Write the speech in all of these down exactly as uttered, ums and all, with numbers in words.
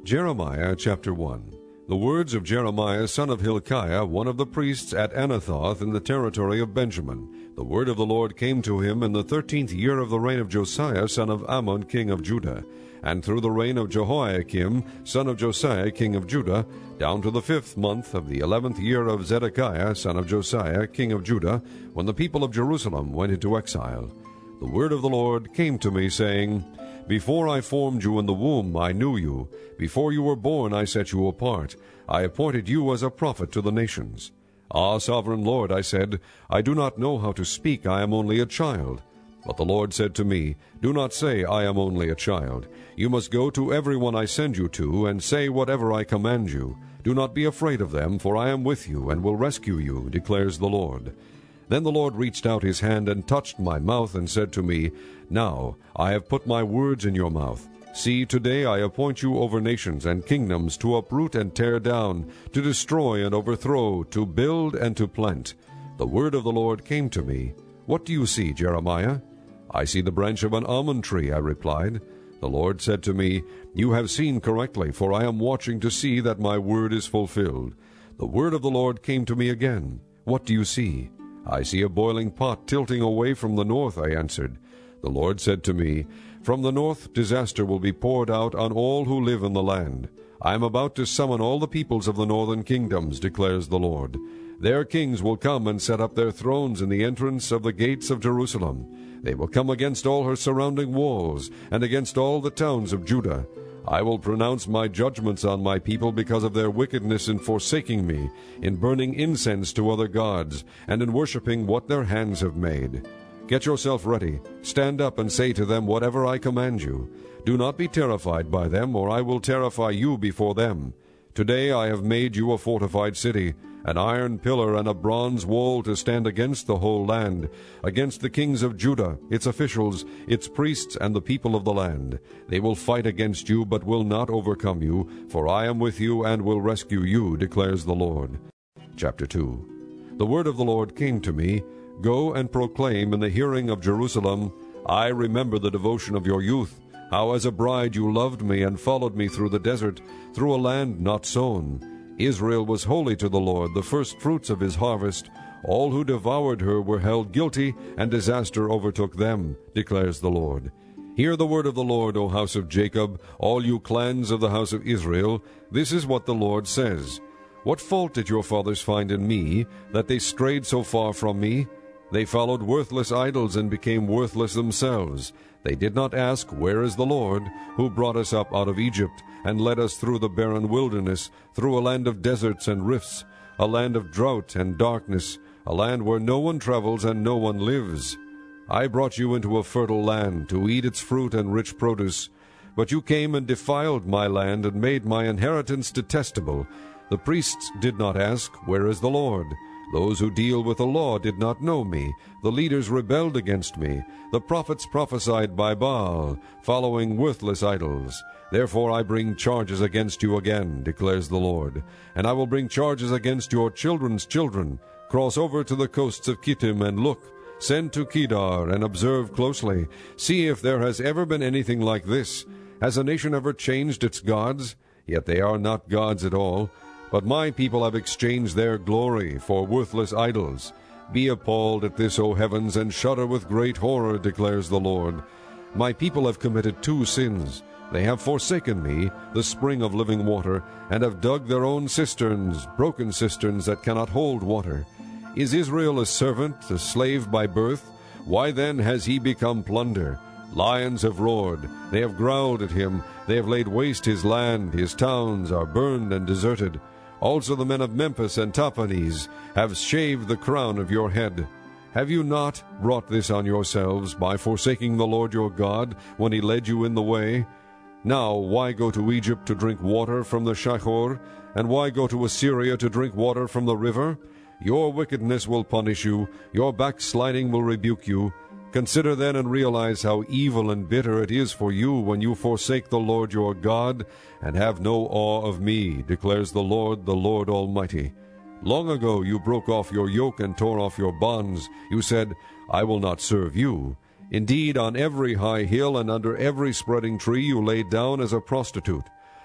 Jeremiah chapter one. The words of Jeremiah son of Hilkiah, one of the priests at Anathoth in the territory of Benjamin. The word of the Lord came to him in the thirteenth year of the reign of Josiah son of Ammon king of Judah, and through the reign of Jehoiakim son of Josiah king of Judah, down to the fifth month of the eleventh year of Zedekiah son of Josiah king of Judah, when the people of Jerusalem went into exile. The word of the Lord came to me, saying, Before I formed you in the womb I knew you. Before you were born I set you apart. I appointed you as a prophet to the nations. Ah, sovereign Lord, I said, I do not know how to speak, I am only a child. But the Lord said to me, Do not say, I am only a child. You must go to everyone I send you to, and say whatever I command you. Do not be afraid of them, for I am with you, and will rescue you, declares the Lord. Then the Lord reached out his hand and touched my mouth and said to me, Now I have put my words in your mouth. See, today I appoint you over nations and kingdoms to uproot and tear down, to destroy and overthrow, to build and to plant. The word of the Lord came to me. What do you see, Jeremiah? I see the branch of an almond tree, I replied. The Lord said to me, You have seen correctly, for I am watching to see that my word is fulfilled. The word of the Lord came to me again. What do you see? I see a boiling pot tilting away from the north, I answered. The Lord said to me, From the north disaster will be poured out on all who live in the land. I am about to summon all the peoples of the northern kingdoms, declares the Lord. Their kings will come and set up their thrones in the entrance of the gates of Jerusalem. They will come against all her surrounding walls, and against all the towns of Judah. I will pronounce my judgments on my people because of their wickedness in forsaking me, in burning incense to other gods, and in worshipping what their hands have made. Get yourself ready. Stand up and say to them whatever I command you. Do not be terrified by them, or I will terrify you before them. Today I have made you a fortified city, an iron pillar and a bronze wall to stand against the whole land, against the kings of Judah, its officials, its priests, and the people of the land. They will fight against you, but will not overcome you, for I am with you and will rescue you, declares the Lord. Chapter two. The word of the Lord came to me, Go and proclaim in the hearing of Jerusalem, I remember the devotion of your youth, how as a bride you loved me and followed me through the desert, through a land not sown. Israel was holy to the Lord, the first fruits of his harvest. All who devoured her were held guilty, and disaster overtook them, declares the Lord. Hear the word of the Lord, O house of Jacob, all you clans of the house of Israel. This is what the Lord says. What fault did your fathers find in me, that they strayed so far from me? They followed worthless idols and became worthless themselves. They did not ask, Where is the Lord, who brought us up out of Egypt, and led us through the barren wilderness, through a land of deserts and rifts, a land of drought and darkness, a land where no one travels and no one lives. I brought you into a fertile land, to eat its fruit and rich produce. But you came and defiled my land, and made my inheritance detestable. The priests did not ask, Where is the Lord? Those who deal with the law did not know me. The leaders rebelled against me. The prophets prophesied by Baal, following worthless idols. Therefore I bring charges against you again, declares the Lord. And I will bring charges against your children's children. Cross over to the coasts of Kittim and look. Send to Kedar and observe closely. See if there has ever been anything like this. Has a nation ever changed its gods? Yet they are not gods at all. But my people have exchanged their glory for worthless idols. Be appalled at this, O heavens, and shudder with great horror, declares the Lord. My people have committed two sins. They have forsaken me, the spring of living water, and have dug their own cisterns, broken cisterns that cannot hold water. Is Israel a servant, a slave by birth? Why then has he become plunder? Lions have roared, they have growled at him, they have laid waste his land, his towns are burned and deserted. Also the men of Memphis and Tahpanhes have shaved the crown of your head. Have you not brought this on yourselves by forsaking the Lord your God when he led you in the way? Now why go to Egypt to drink water from the Shihor, and why go to Assyria to drink water from the river? Your wickedness will punish you, your backsliding will rebuke you. Consider then and realize how evil and bitter it is for you when you forsake the Lord your God, and have no awe of me, declares the Lord, the Lord Almighty. Long ago you broke off your yoke and tore off your bonds. You said, I will not serve you. Indeed, on every high hill and under every spreading tree you lay down as a prostitute.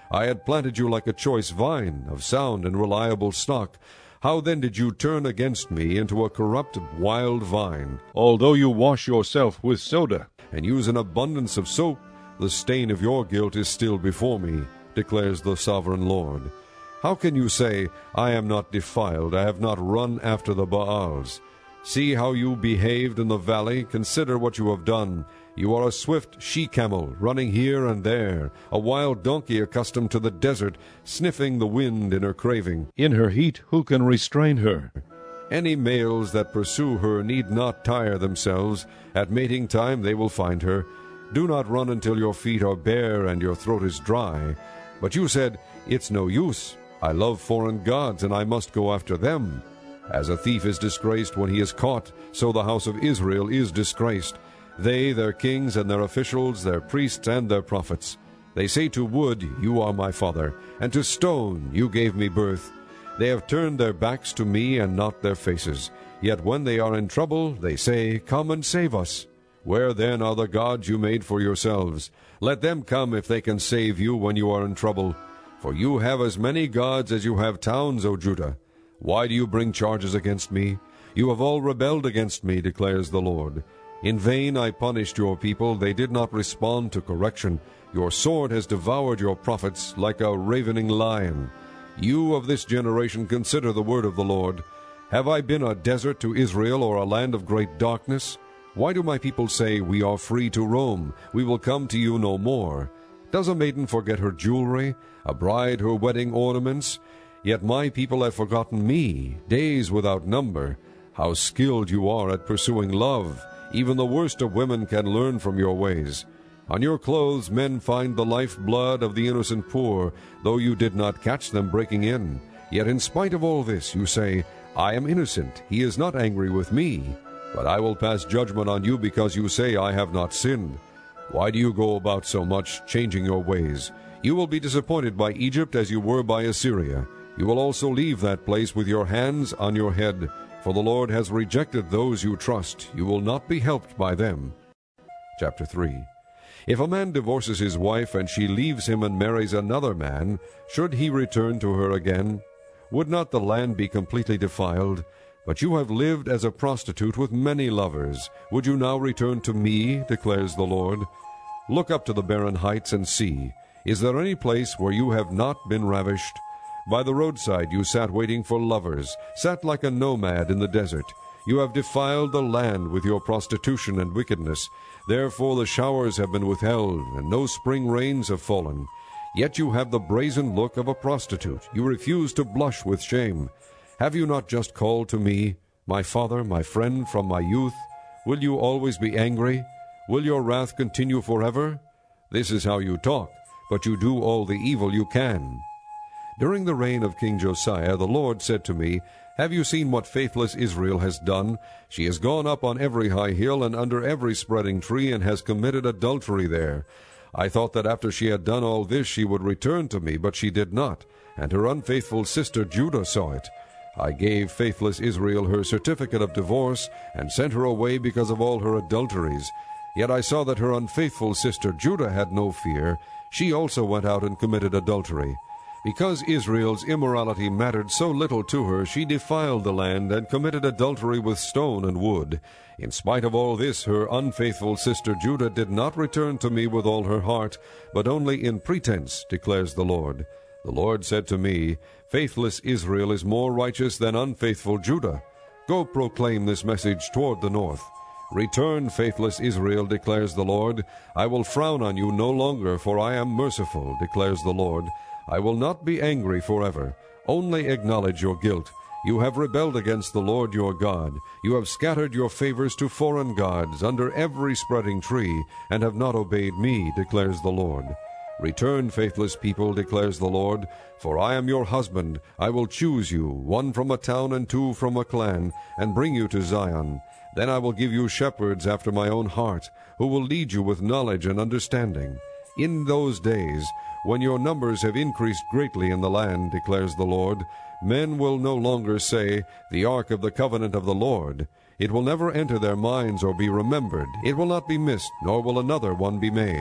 I had planted you like a choice vine, of sound and reliable stock. How then did you turn against me into a corrupt wild vine? Although you wash yourself with soda, and use an abundance of soap, the stain of your guilt is still before me, declares the sovereign Lord. How can you say, I am not defiled, I have not run after the Baals? See how you behaved in the valley, consider what you have done. You are a swift she-camel, running here and there, a wild donkey accustomed to the desert, sniffing the wind in her craving. In her heat, who can restrain her? Any males that pursue her need not tire themselves. At mating time they will find her. Do not run until your feet are bare and your throat is dry. But you said, it's no use. I love foreign gods, and I must go after them. As a thief is disgraced when he is caught, so the house of Israel is disgraced. They, their kings and their officials, their priests and their prophets. They say to wood, you are my father, and to stone, you gave me birth. They have turned their backs to me and not their faces. Yet when they are in trouble, they say, come and save us. Where then are the gods you made for yourselves? Let them come if they can save you when you are in trouble. For you have as many gods as you have towns, O Judah. Why do you bring charges against me? You have all rebelled against me, declares the Lord. In vain I punished your people. They did not respond to correction. Your sword has devoured your prophets like a ravening lion. You of this generation consider the word of the Lord. Have I been a desert to Israel, or a land of great darkness? Why do my people say, we are free to roam, we will come to you no more? Does a maiden forget her jewelry, a bride her wedding ornaments? Yet my people have forgotten me, days without number. How skilled you are at pursuing love! Even the worst of women can learn from your ways. On your clothes men find the life-blood of the innocent poor, though you did not catch them breaking in. Yet in spite of all this you say, I am innocent, he is not angry with me. But I will pass judgment on you because you say, I have not sinned. Why do you go about so much, changing your ways? You will be disappointed by Egypt as you were by Assyria. You will also leave that place with your hands on your head, for the Lord has rejected those you trust. You will not be helped by them. Chapter three. If a man divorces his wife and she leaves him and marries another man, should he return to her again? Would not the land be completely defiled? But you have lived as a prostitute with many lovers. Would you now return to me, declares the Lord? Look up to the barren heights and see. Is there any place where you have not been ravished? By the roadside you sat waiting for lovers, sat like a nomad in the desert. You have defiled the land with your prostitution and wickedness. Therefore the showers have been withheld, and no spring rains have fallen. Yet you have the brazen look of a prostitute. You refuse to blush with shame. Have you not just called to me, my father, my friend from my youth? Will you always be angry? Will your wrath continue forever? This is how you talk, but you do all the evil you can. During the reign of King Josiah, the Lord said to me, Have you seen what faithless Israel has done? She has gone up on every high hill and under every spreading tree, and has committed adultery there. I thought that after she had done all this she would return to me, but she did not, and her unfaithful sister Judah saw it. I gave faithless Israel her certificate of divorce, and sent her away because of all her adulteries. Yet I saw that her unfaithful sister Judah had no fear. She also went out and committed adultery. Because Israel's immorality mattered so little to her, she defiled the land and committed adultery with stone and wood. In spite of all this, her unfaithful sister Judah did not return to me with all her heart, but only in pretense, declares the Lord. The Lord said to me, Faithless Israel is more righteous than unfaithful Judah. Go proclaim this message toward the north. Return, faithless Israel, declares the Lord. I will frown on you no longer, for I am merciful, declares the Lord. I will not be angry forever. Only acknowledge your guilt. You have rebelled against the Lord your God. You have scattered your favors to foreign gods under every spreading tree, and have not obeyed me, declares the Lord. Return, faithless people, declares the Lord, for I am your husband. I will choose you, one from a town and two from a clan, and bring you to Zion. Then I will give you shepherds after my own heart, who will lead you with knowledge and understanding. In those days, when your numbers have increased greatly in the land, declares the Lord, men will no longer say, The ark of the covenant of the Lord. It will never enter their minds or be remembered. It will not be missed, nor will another one be made.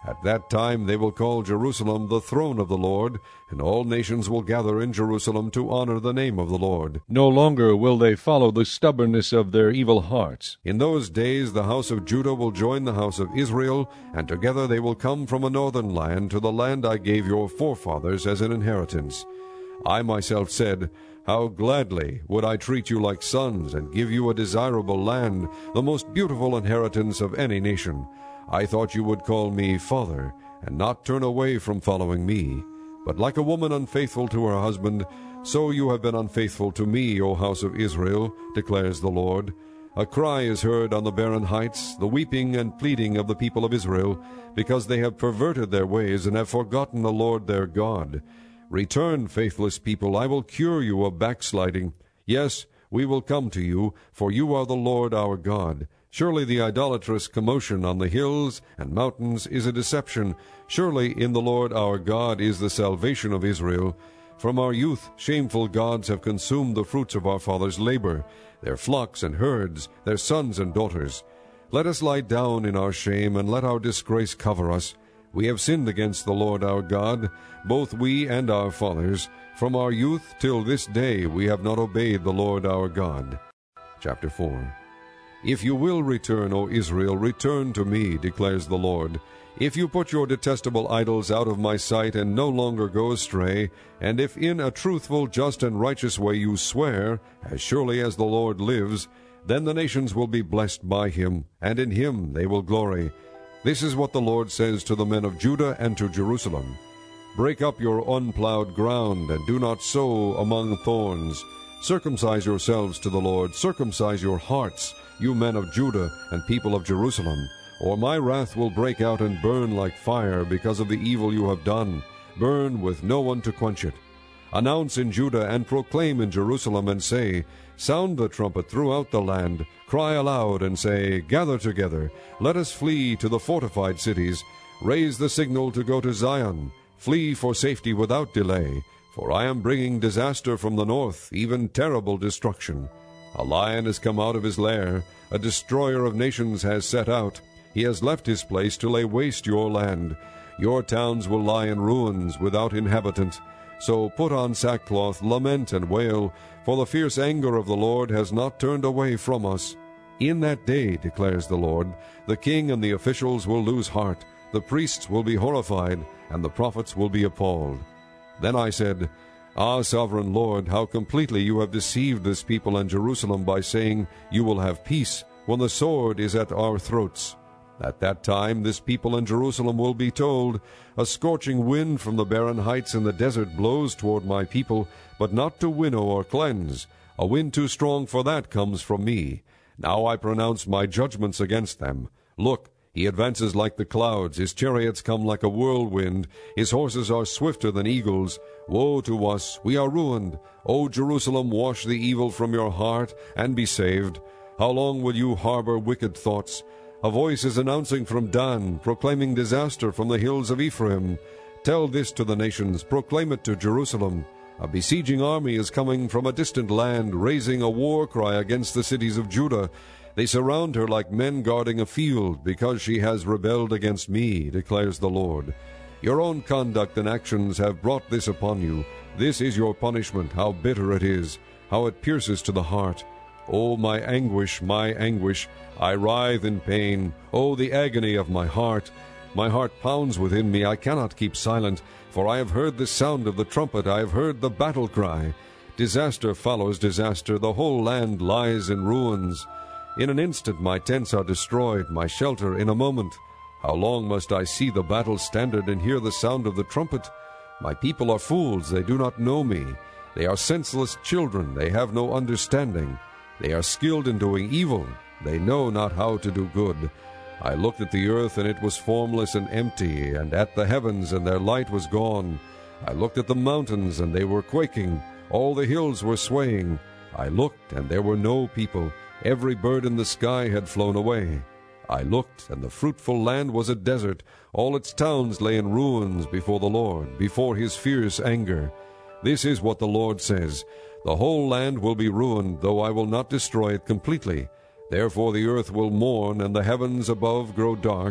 At that time they will call Jerusalem the throne of the Lord, and all nations will gather in Jerusalem to honor the name of the Lord. No longer will they follow the stubbornness of their evil hearts. In those days the house of Judah will join the house of Israel, and together they will come from a northern land to the land I gave your forefathers as an inheritance. I myself said, How gladly would I treat you like sons, and give you a desirable land, the most beautiful inheritance of any nation. I thought you would call me Father, and not turn away from following me. But like a woman unfaithful to her husband, so you have been unfaithful to me, O house of Israel, declares the Lord. A cry is heard on the barren heights, the weeping and pleading of the people of Israel, because they have perverted their ways and have forgotten the Lord their God. Return, faithless people, I will cure you of backsliding. Yes, we will come to you, for you are the Lord our God. Surely the idolatrous commotion on the hills and mountains is a deception. Surely in the Lord our God is the salvation of Israel. From our youth shameful gods have consumed the fruits of our fathers' labor, their flocks and herds, their sons and daughters. Let us lie down in our shame, and let our disgrace cover us. We have sinned against the Lord our God, both we and our fathers. From our youth till this day we have not obeyed the Lord our God. Chapter four. If you will return, O Israel, return to me, declares the Lord. If you put your detestable idols out of my sight and no longer go astray, and if in a truthful, just, and righteous way you swear, as surely as the Lord lives, then the nations will be blessed by him, and in him they will glory. This is what the Lord says to the men of Judah and to Jerusalem. Break up your unplowed ground, and do not sow among thorns. Circumcise yourselves to the Lord, circumcise your hearts, you men of Judah and people of Jerusalem, or my wrath will break out and burn like fire because of the evil you have done, burn with no one to quench it. Announce in Judah and proclaim in Jerusalem, and say, Sound the trumpet throughout the land, cry aloud and say, Gather together, let us flee to the fortified cities, raise the signal to go to Zion, flee for safety without delay, for I am bringing disaster from the north, even terrible destruction. A lion has come out of his lair, a destroyer of nations has set out. He has left his place to lay waste your land. Your towns will lie in ruins, without inhabitant. So put on sackcloth, lament and wail, for the fierce anger of the Lord has not turned away from us. In that day, declares the Lord, the king and the officials will lose heart, the priests will be horrified, and the prophets will be appalled. Then I said, Ah, sovereign Lord, how completely you have deceived this people and Jerusalem by saying, You will have peace, when the sword is at our throats. At that time this people in Jerusalem will be told, A scorching wind from the barren heights in the desert blows toward my people, but not to winnow or cleanse. A wind too strong for that comes from me. Now I pronounce my judgments against them. Look, he advances like the clouds, his chariots come like a whirlwind, his horses are swifter than eagles. Woe to us, we are ruined. O Jerusalem, wash the evil from your heart, and be saved. How long will you harbor wicked thoughts? A voice is announcing from Dan, proclaiming disaster from the hills of Ephraim. Tell this to the nations, proclaim it to Jerusalem. A besieging army is coming from a distant land, raising a war cry against the cities of Judah. They surround her like men guarding a field, because she has rebelled against me, declares the Lord. Your own conduct and actions have brought this upon you. This is your punishment, how bitter it is, how it pierces to the heart. O my anguish, my anguish, I writhe in pain. O the agony of my heart! My heart pounds within me, I cannot keep silent, for I have heard the sound of the trumpet, I have heard the battle cry. Disaster follows disaster, the whole land lies in ruins. In an instant my tents are destroyed, my shelter in a moment. How long must I see the battle standard and hear the sound of the trumpet? My people are fools, they do not know me. They are senseless children, they have no understanding. They are skilled in doing evil, they know not how to do good. I looked at the earth, and it was formless and empty, and at the heavens, and their light was gone. I looked at the mountains, and they were quaking. All the hills were swaying. I looked, and there were no people. Every bird in the sky had flown away. I looked, and the fruitful land was a desert. All its towns lay in ruins before the Lord, before his fierce anger. This is what the Lord says, The whole land will be ruined, though I will not destroy it completely. Therefore the earth will mourn, and the heavens above grow dark,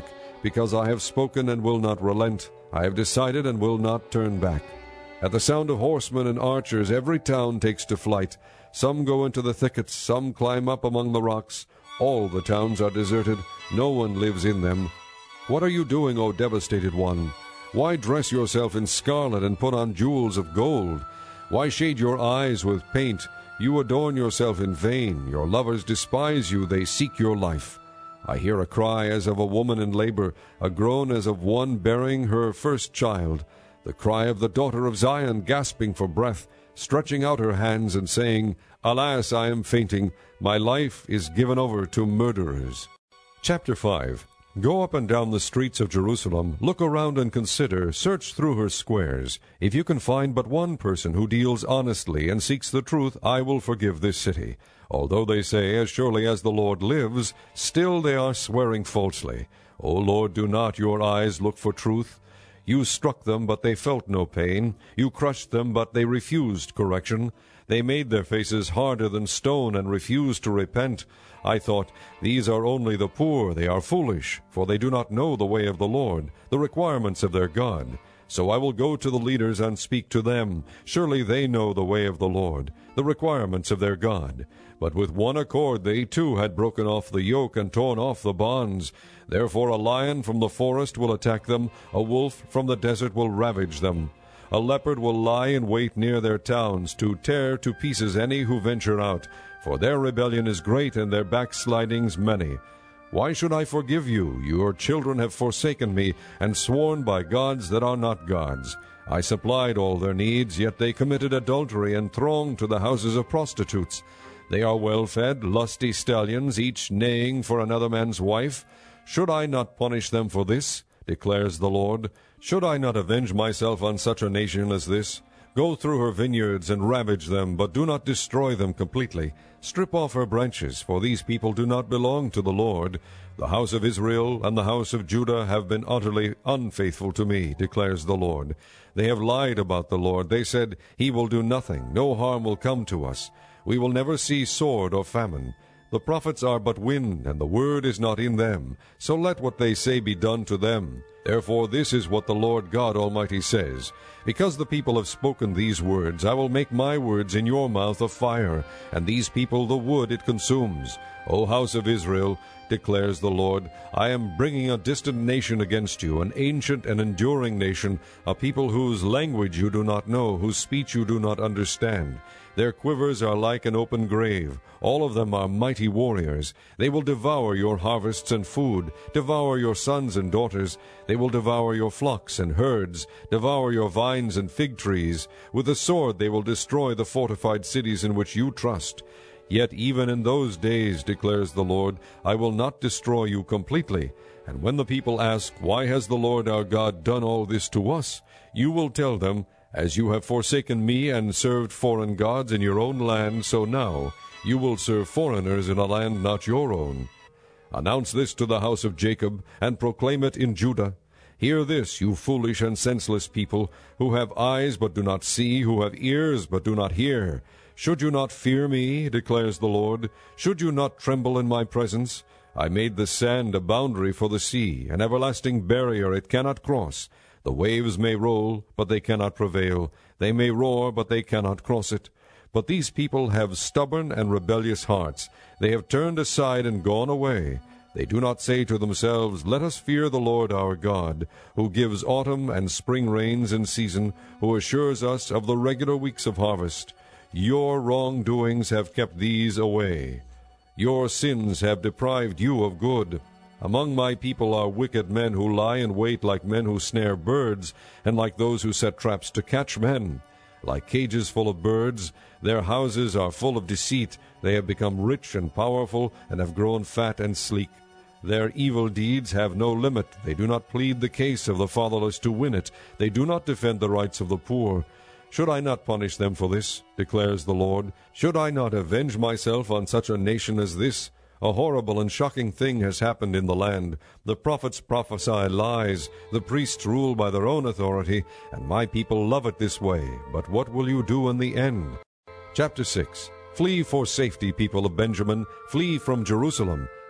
because I have spoken and will not relent. I have decided and will not turn back. At the sound of horsemen and archers every town takes to flight. Some go into the thickets, some climb up among the rocks. All the towns are deserted, no one lives in them. What are you doing, O devastated one? Why dress yourself in scarlet and put on jewels of gold? Why shade your eyes with paint? You adorn yourself in vain. Your lovers despise you, they seek your life. I hear a cry as of a woman in labor, a groan as of one bearing her first child, the cry of the daughter of Zion gasping for breath, stretching out her hands and saying, Alas, I am fainting, my life is given over to murderers. Chapter five. Go up and down the streets of Jerusalem, look around and consider, search through her squares. If you can find but one person who deals honestly and seeks the truth, I will forgive this city. Although they say, As surely as the Lord lives, still they are swearing falsely. O Lord, do not your eyes look for truth? You struck them, but they felt no pain. You crushed them, but they refused correction. They made their faces harder than stone and refused to repent. I thought, These are only the poor, they are foolish, for they do not know the way of the Lord, the requirements of their God. So I will go to the leaders and speak to them. Surely they know the way of the Lord, the requirements of their God. But with one accord they too had broken off the yoke and torn off the bonds. Therefore a lion from the forest will attack them, a wolf from the desert will ravage them. A leopard will lie in wait near their towns, to tear to pieces any who venture out. For their rebellion is great, and their backslidings many. Why should I forgive you? Your children have forsaken me, and sworn by gods that are not gods. I supplied all their needs, yet they committed adultery, and thronged to the houses of prostitutes. They are well-fed, lusty stallions, each neighing for another man's wife. Should I not punish them for this? Declares the Lord. Should I not avenge myself on such a nation as this? Go through her vineyards and ravage them, but do not destroy them completely. Strip off her branches, for these people do not belong to the Lord. The house of Israel and the house of Judah have been utterly unfaithful to me, declares the Lord. They have lied about the Lord. They said, He will do nothing, no harm will come to us. We will never see sword or famine. The prophets are but wind, and the word is not in them. So let what they say be done to them. Therefore this is what the Lord God Almighty says. Because the people have spoken these words, I will make my words in your mouth a fire, and these people the wood it consumes. O house of Israel, declares the Lord, I am bringing a distant nation against you, an ancient and enduring nation, a people whose language you do not know, whose speech you do not understand. Their quivers are like an open grave. All of them are mighty warriors. They will devour your harvests and food, devour your sons and daughters. They will devour your flocks and herds, devour your vines and fig trees. With the sword they will destroy the fortified cities in which you trust. Yet even in those days, declares the Lord, I will not destroy you completely. And when the people ask, Why has the Lord our God done all this to us? You will tell them, As you have forsaken me and served foreign gods in your own land, so now you will serve foreigners in a land not your own. Announce this to the house of Jacob, and proclaim it in Judah. Hear this, you foolish and senseless people, who have eyes but do not see, who have ears but do not hear. Should you not fear me, declares the Lord? Should you not tremble in my presence? I made the sand a boundary for the sea, an everlasting barrier it cannot cross. The waves may roll, but they cannot prevail. They may roar, but they cannot cross it. But these people have stubborn and rebellious hearts. They have turned aside and gone away. They do not say to themselves, Let us fear the Lord our God, who gives autumn and spring rains in season, who assures us of the regular weeks of harvest. Your wrongdoings have kept these away. Your sins have deprived you of good. Among my people are wicked men who lie in wait like men who snare birds, and like those who set traps to catch men. Like cages full of birds, their houses are full of deceit. They have become rich and powerful, and have grown fat and sleek. Their evil deeds have no limit. They do not plead the case of the fatherless to win it. They do not defend the rights of the poor. Should I not punish them for this, declares the Lord? Should I not avenge myself on such a nation as this? A horrible and shocking thing has happened in the land. The prophets prophesy lies. The priests rule by their own authority, and my people love it this way. But what will you do in the end? Chapter six. Flee for safety, people of Benjamin. Flee from Jerusalem.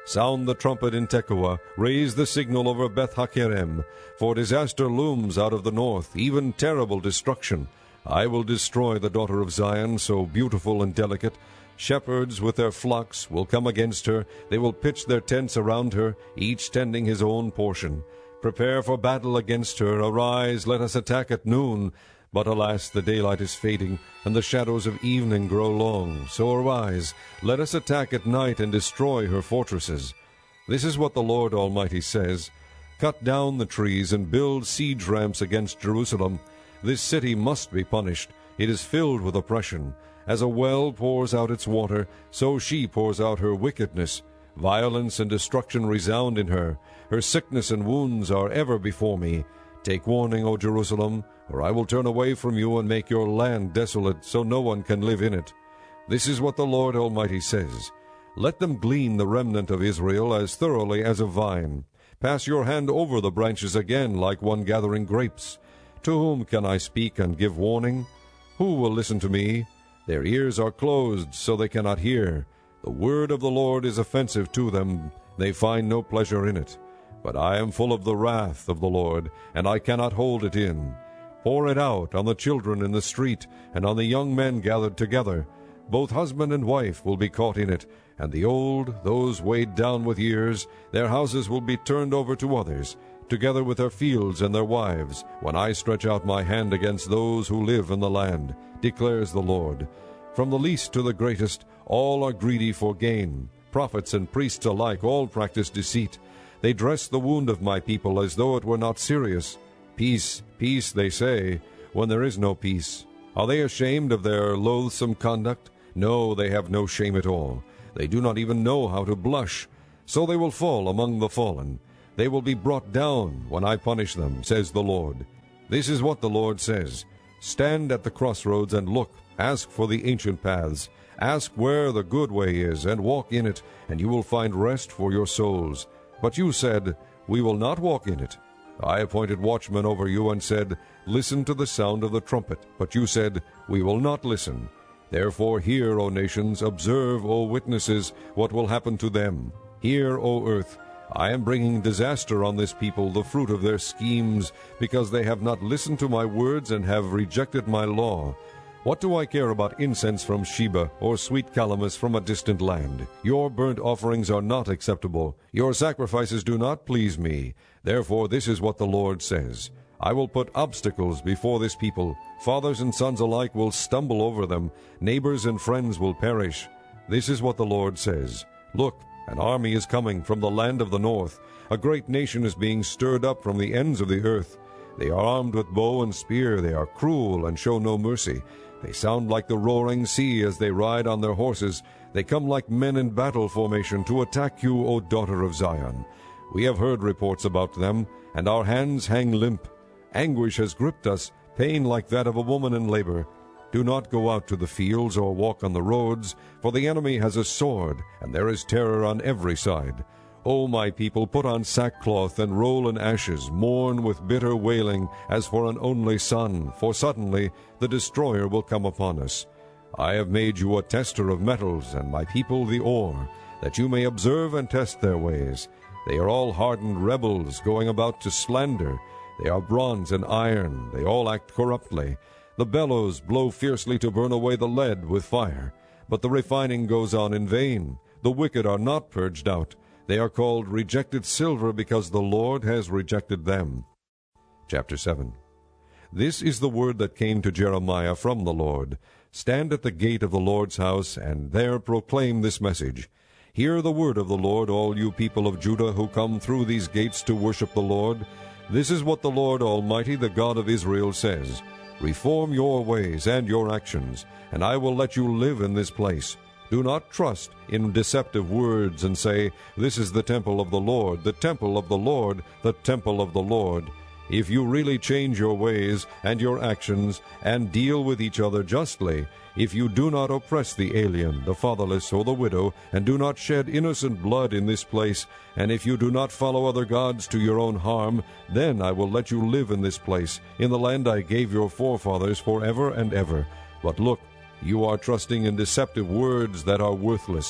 Sound the trumpet in Tekoa, raise the signal over Beth-Hakerem, for disaster looms out of the north, even terrible destruction. I will destroy the daughter of Zion, so beautiful and delicate. Shepherds with their flocks will come against her. They will pitch their tents around her, each tending his own portion. Prepare for battle against her. Arise, let us attack at noon. But alas, the daylight is fading, and the shadows of evening grow long. So arise, let us attack at night and destroy her fortresses. This is what the Lord Almighty says. Cut down the trees and build siege ramps against Jerusalem. This city must be punished. It is filled with oppression. As a well pours out its water, so she pours out her wickedness. Violence and destruction resound in her. Her sickness and wounds are ever before me. Take warning, O Jerusalem, or I will turn away from you and make your land desolate, so no one can live in it. This is what the Lord Almighty says. Let them glean the remnant of Israel as thoroughly as a vine. Pass your hand over the branches again like one gathering grapes. To whom can I speak and give warning? Who will listen to me? Their ears are closed, so they cannot hear. The word of the Lord is offensive to them. They find no pleasure in it. But I am full of the wrath of the Lord, and I cannot hold it in. Pour it out on the children in the street, and on the young men gathered together. Both husband and wife will be caught in it, and the old, those weighed down with years, their houses will be turned over to others, together with their fields and their wives, when I stretch out my hand against those who live in the land, declares the Lord. From the least to the greatest, all are greedy for gain. Prophets and priests alike all practice deceit. They dress the wound of my people as though it were not serious. Peace, peace, they say, when there is no peace. Are they ashamed of their loathsome conduct? No, they have no shame at all. They do not even know how to blush. So they will fall among the fallen. They will be brought down when I punish them, says the Lord. This is what the Lord says. Stand at the crossroads and look. Ask for the ancient paths. Ask where the good way is, and walk in it, and you will find rest for your souls. But you said, We will not walk in it. I appointed watchmen over you and said, Listen to the sound of the trumpet. But you said, We will not listen. Therefore hear, O nations, observe, O witnesses, what will happen to them. Hear, O earth, I am bringing disaster on this people, the fruit of their schemes, because they have not listened to my words and have rejected my law. What do I care about incense from Sheba, or sweet calamus from a distant land? Your burnt offerings are not acceptable. Your sacrifices do not please me. Therefore this is what the Lord says. I will put obstacles before this people. Fathers and sons alike will stumble over them. Neighbors and friends will perish. This is what the Lord says. Look, an army is coming from the land of the north. A great nation is being stirred up from the ends of the earth. They are armed with bow and spear. They are cruel and show no mercy. They sound like the roaring sea as they ride on their horses. They come like men in battle formation to attack you, O daughter of Zion. We have heard reports about them, and our hands hang limp. Anguish has gripped us, pain like that of a woman in labor. Do not go out to the fields or walk on the roads, for the enemy has a sword, and there is terror on every side. O my people, put on sackcloth and roll in ashes, mourn with bitter wailing as for an only son, for suddenly the destroyer will come upon us. I have made you a tester of metals, and my people the ore, that you may observe and test their ways. They are all hardened rebels, going about to slander. They are bronze and iron, they all act corruptly. The bellows blow fiercely to burn away the lead with fire. But the refining goes on in vain. The wicked are not purged out. They are called rejected silver because the Lord has rejected them. Chapter seven. This is the word that came to Jeremiah from the Lord. Stand at the gate of the Lord's house, and there proclaim this message. Hear the word of the Lord, all you people of Judah who come through these gates to worship the Lord. This is what the Lord Almighty, the God of Israel, says. Reform your ways and your actions, and I will let you live in this place. Do not trust in deceptive words and say, This is the temple of the Lord, the temple of the Lord, the temple of the Lord. If you really change your ways and your actions and deal with each other justly, if you do not oppress the alien, the fatherless, or the widow, and do not shed innocent blood in this place, and if you do not follow other gods to your own harm, then I will let you live in this place, in the land I gave your forefathers forever and ever. But look, you are trusting in deceptive words that are worthless.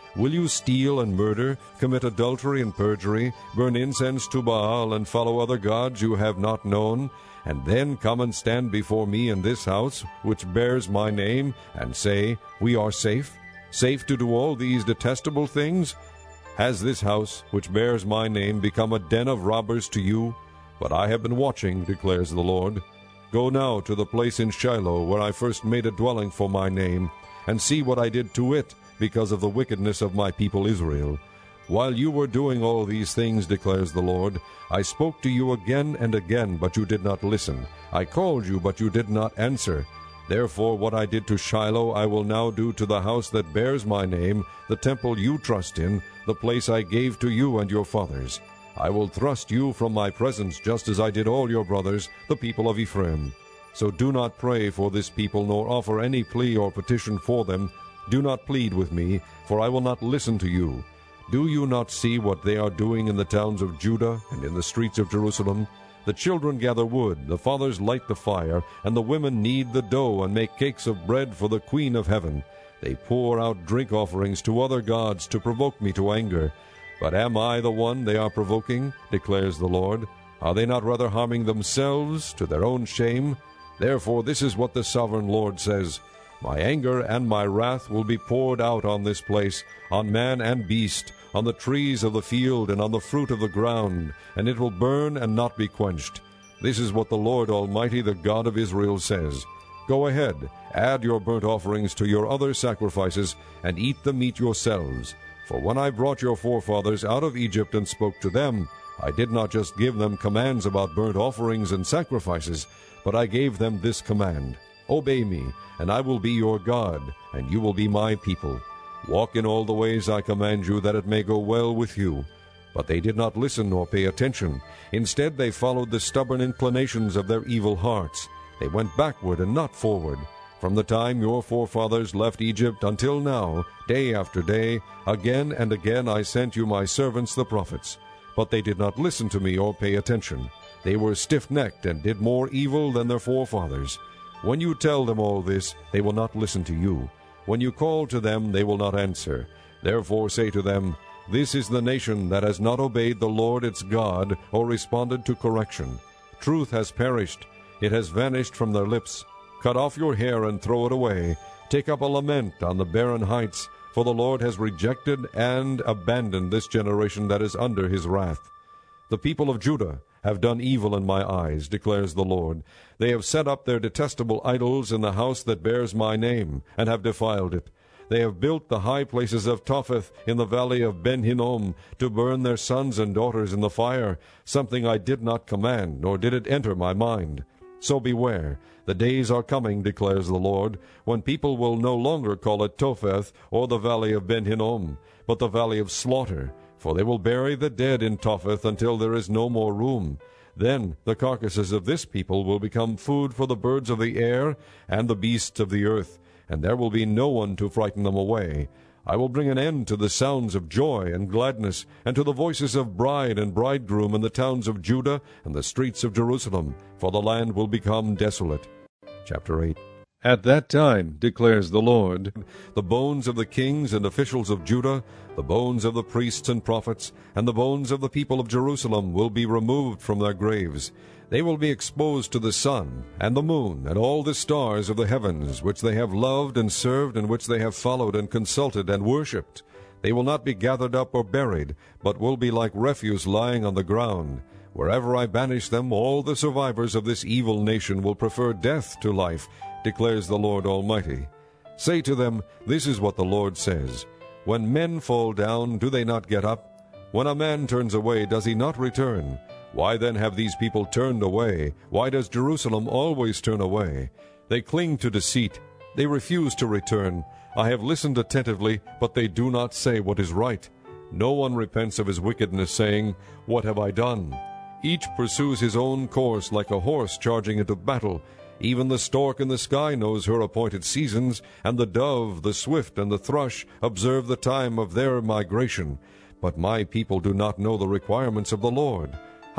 Will you steal and murder, commit adultery and perjury, burn incense to Baal, and follow other gods you have not known, and then come and stand before me in this house, which bears my name, and say, We are safe? Safe to do all these detestable things? Has this house, which bears my name, become a den of robbers to you? But I have been watching, declares the Lord. Go now to the place in Shiloh, where I first made a dwelling for my name, and see what I did to it, because of the wickedness of my people Israel. While you were doing all these things, declares the Lord, I spoke to you again and again, but you did not listen. I called you, but you did not answer. Therefore what I did to Shiloh I will now do to the house that bears my name, the temple you trust in, the place I gave to you and your fathers. I will thrust you from my presence, just as I did all your brothers, the people of Ephraim. So do not pray for this people, nor offer any plea or petition for them. Do not plead with me, for I will not listen to you. Do you not see what they are doing in the towns of Judah and in the streets of Jerusalem? The children gather wood, the fathers light the fire, and the women knead the dough and make cakes of bread for the Queen of Heaven. They pour out drink offerings to other gods to provoke me to anger. But am I the one they are provoking, declares the Lord? Are they not rather harming themselves to their own shame? Therefore this is what the sovereign Lord says, My anger and my wrath will be poured out on this place, on man and beast, on the trees of the field and on the fruit of the ground, and it will burn and not be quenched. This is what the Lord Almighty, the God of Israel, says. Go ahead, add your burnt offerings to your other sacrifices, and eat the meat yourselves. For when I brought your forefathers out of Egypt and spoke to them, I did not just give them commands about burnt offerings and sacrifices, but I gave them this command, Obey me, and I will be your God, and you will be my people. Walk in all the ways I command you, that it may go well with you. But they did not listen nor pay attention. Instead they followed the stubborn inclinations of their evil hearts. They went backward and not forward. From the time your forefathers left Egypt until now, day after day, again and again I sent you my servants the prophets. But they did not listen to me or pay attention. They were stiff-necked and did more evil than their forefathers. When you tell them all this, they will not listen to you. When you call to them, they will not answer. Therefore say to them, This is the nation that has not obeyed the Lord its God, or responded to correction. Truth has perished. It has vanished from their lips. Cut off your hair and throw it away. Take up a lament on the barren heights, for the Lord has rejected and abandoned this generation that is under his wrath. The people of Judah have done evil in my eyes, declares the Lord. They have set up their detestable idols in the house that bears my name, and have defiled it. They have built the high places of Topheth in the valley of Ben-Hinnom to burn their sons and daughters in the fire, something I did not command, nor did it enter my mind. So beware, the days are coming, declares the Lord, when people will no longer call it Topheth or the valley of Ben-Hinnom, but the valley of slaughter, for they will bury the dead in Topheth until there is no more room. Then the carcasses of this people will become food for the birds of the air and the beasts of the earth, and there will be no one to frighten them away. I will bring an end to the sounds of joy and gladness, and to the voices of bride and bridegroom in the towns of Judah and the streets of Jerusalem, for the land will become desolate. Chapter eight. At that time, declares the Lord, the bones of the kings and officials of Judah, the bones of the priests and prophets, and the bones of the people of Jerusalem will be removed from their graves. They will be exposed to the sun and the moon and all the stars of the heavens, which they have loved and served, and which they have followed and consulted and worshipped. They will not be gathered up or buried, but will be like refuse lying on the ground. Wherever I banish them, all the survivors of this evil nation will prefer death to life, declares the Lord Almighty. Say to them, This is what the Lord says. When men fall down, do they not get up? When a man turns away, does he not return? Why then have these people turned away? Why does Jerusalem always turn away? They cling to deceit. They refuse to return. I have listened attentively, but they do not say what is right. No one repents of his wickedness, saying, What have I done? Each pursues his own course like a horse charging into battle. Even the stork in the sky knows her appointed seasons, and the dove, the swift, and the thrush observe the time of their migration. But my people do not know the requirements of the Lord.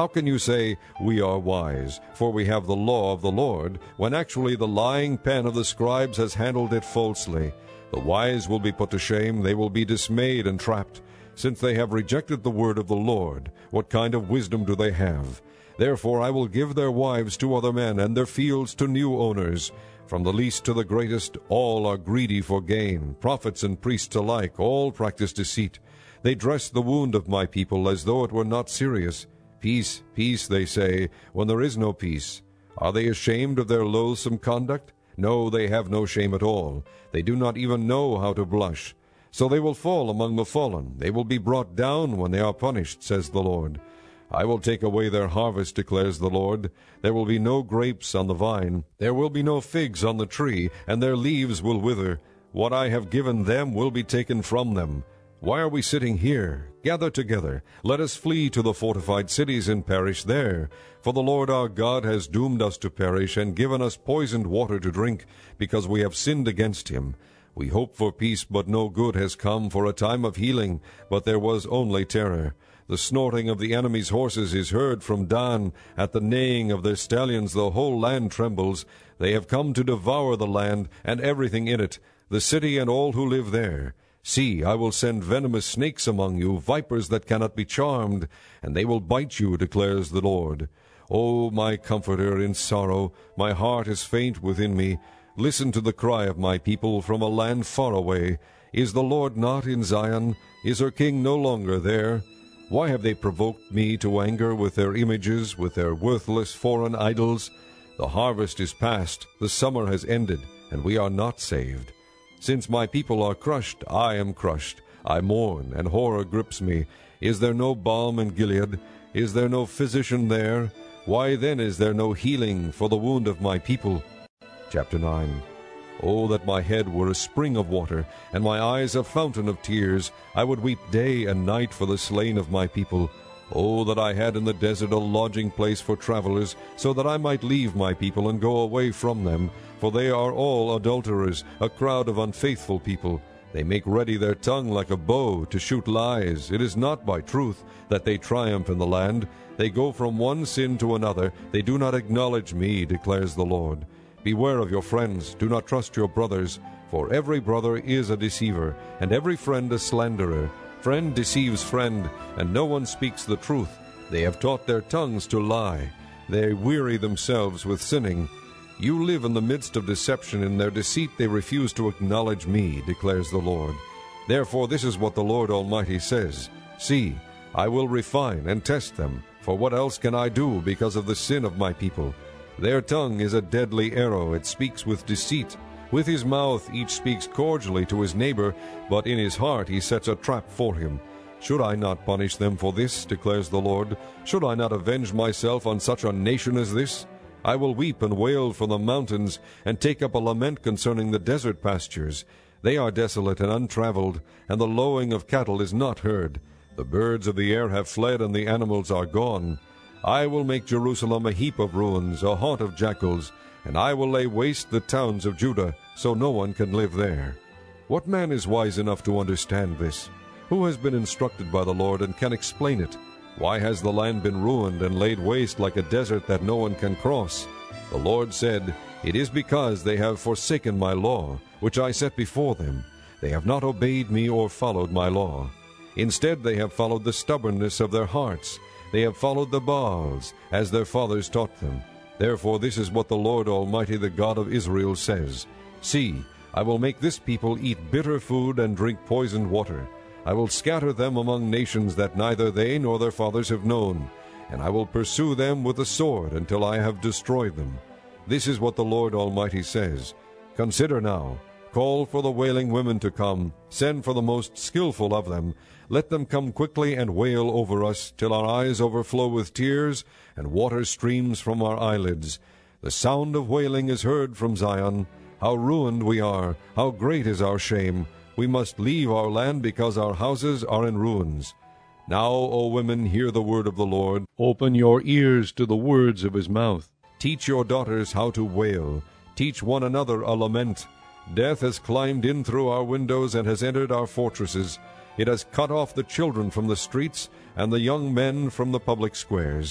How can you say, "We are wise, for we have the law of the Lord," when actually the lying pen of the scribes has handled it falsely? The wise will be put to shame, they will be dismayed and trapped. Since they have rejected the word of the Lord, what kind of wisdom do they have? Therefore I will give their wives to other men, and their fields to new owners. From the least to the greatest, all are greedy for gain. Prophets and priests alike, all practice deceit. They dress the wound of my people as though it were not serious. Peace, peace, they say, when there is no peace. Are they ashamed of their loathsome conduct? No, they have no shame at all. They do not even know how to blush. So they will fall among the fallen. They will be brought down when they are punished, says the Lord. I will take away their harvest, declares the Lord. There will be no grapes on the vine. There will be no figs on the tree, and their leaves will wither. What I have given them will be taken from them. Why are we sitting here? Gather together. Let us flee to the fortified cities and perish there. For the Lord our God has doomed us to perish and given us poisoned water to drink, because we have sinned against him. We hoped for peace, but no good has come, for a time of healing, but there was only terror. The snorting of the enemy's horses is heard from Dan. At the neighing of their stallions the whole land trembles. They have come to devour the land and everything in it, the city and all who live there. See, I will send venomous snakes among you, vipers that cannot be charmed, and they will bite you, declares the Lord. O my comforter in sorrow, my heart is faint within me. Listen to the cry of my people from a land far away. Is the Lord not in Zion? Is her king no longer there? Why have they provoked me to anger with their images, with their worthless foreign idols? The harvest is past, the summer has ended, and we are not saved. Since my people are crushed, I am crushed. I mourn, and horror grips me. Is there no balm in Gilead? Is there no physician there? Why then is there no healing for the wound of my people? Chapter nine. Oh, that my head were a spring of water, and my eyes a fountain of tears. I would weep day and night for the slain of my people. Oh, that I had in the desert a lodging place for travelers, so that I might leave my people and go away from them. For they are all adulterers, a crowd of unfaithful people. They make ready their tongue like a bow to shoot lies. It is not by truth that they triumph in the land. They go from one sin to another. They do not acknowledge me, declares the Lord. Beware of your friends. Do not trust your brothers. For every brother is a deceiver, and every friend a slanderer. Friend deceives friend, and no one speaks the truth. They have taught their tongues to lie. They weary themselves with sinning. You live in the midst of deception. In their deceit they refuse to acknowledge me, declares the Lord. Therefore this is what the Lord Almighty says. See, I will refine and test them. For what else can I do because of the sin of my people? Their tongue is a deadly arrow. It speaks with deceit. With his mouth each speaks cordially to his neighbor, but in his heart he sets a trap for him. Should I not punish them for this, declares the Lord? Should I not avenge myself on such a nation as this? I will weep and wail for the mountains, and take up a lament concerning the desert pastures. They are desolate and untraveled, and the lowing of cattle is not heard. The birds of the air have fled, and the animals are gone. I will make Jerusalem a heap of ruins, a haunt of jackals, and I will lay waste the towns of Judah, so no one can live there. What man is wise enough to understand this? Who has been instructed by the Lord and can explain it? Why has the land been ruined and laid waste like a desert that no one can cross? The Lord said, It is because they have forsaken my law, which I set before them. They have not obeyed me or followed my law. Instead they have followed the stubbornness of their hearts. They have followed the Baals, as their fathers taught them. Therefore this is what the Lord Almighty, the God of Israel, says. See, I will make this people eat bitter food and drink poisoned water. I will scatter them among nations that neither they nor their fathers have known, and I will pursue them with the sword until I have destroyed them. This is what the Lord Almighty says. Consider now, call for the wailing women to come, send for the most skillful of them. Let them come quickly and wail over us, till our eyes overflow with tears, and water streams from our eyelids. The sound of wailing is heard from Zion. How ruined we are! How great is our shame! We must leave our land because our houses are in ruins. Now, O women, hear the word of the Lord. Open your ears to the words of his mouth. Teach your daughters how to wail. Teach one another a lament. Death has climbed in through our windows and has entered our fortresses. It has cut off the children from the streets and the young men from the public squares.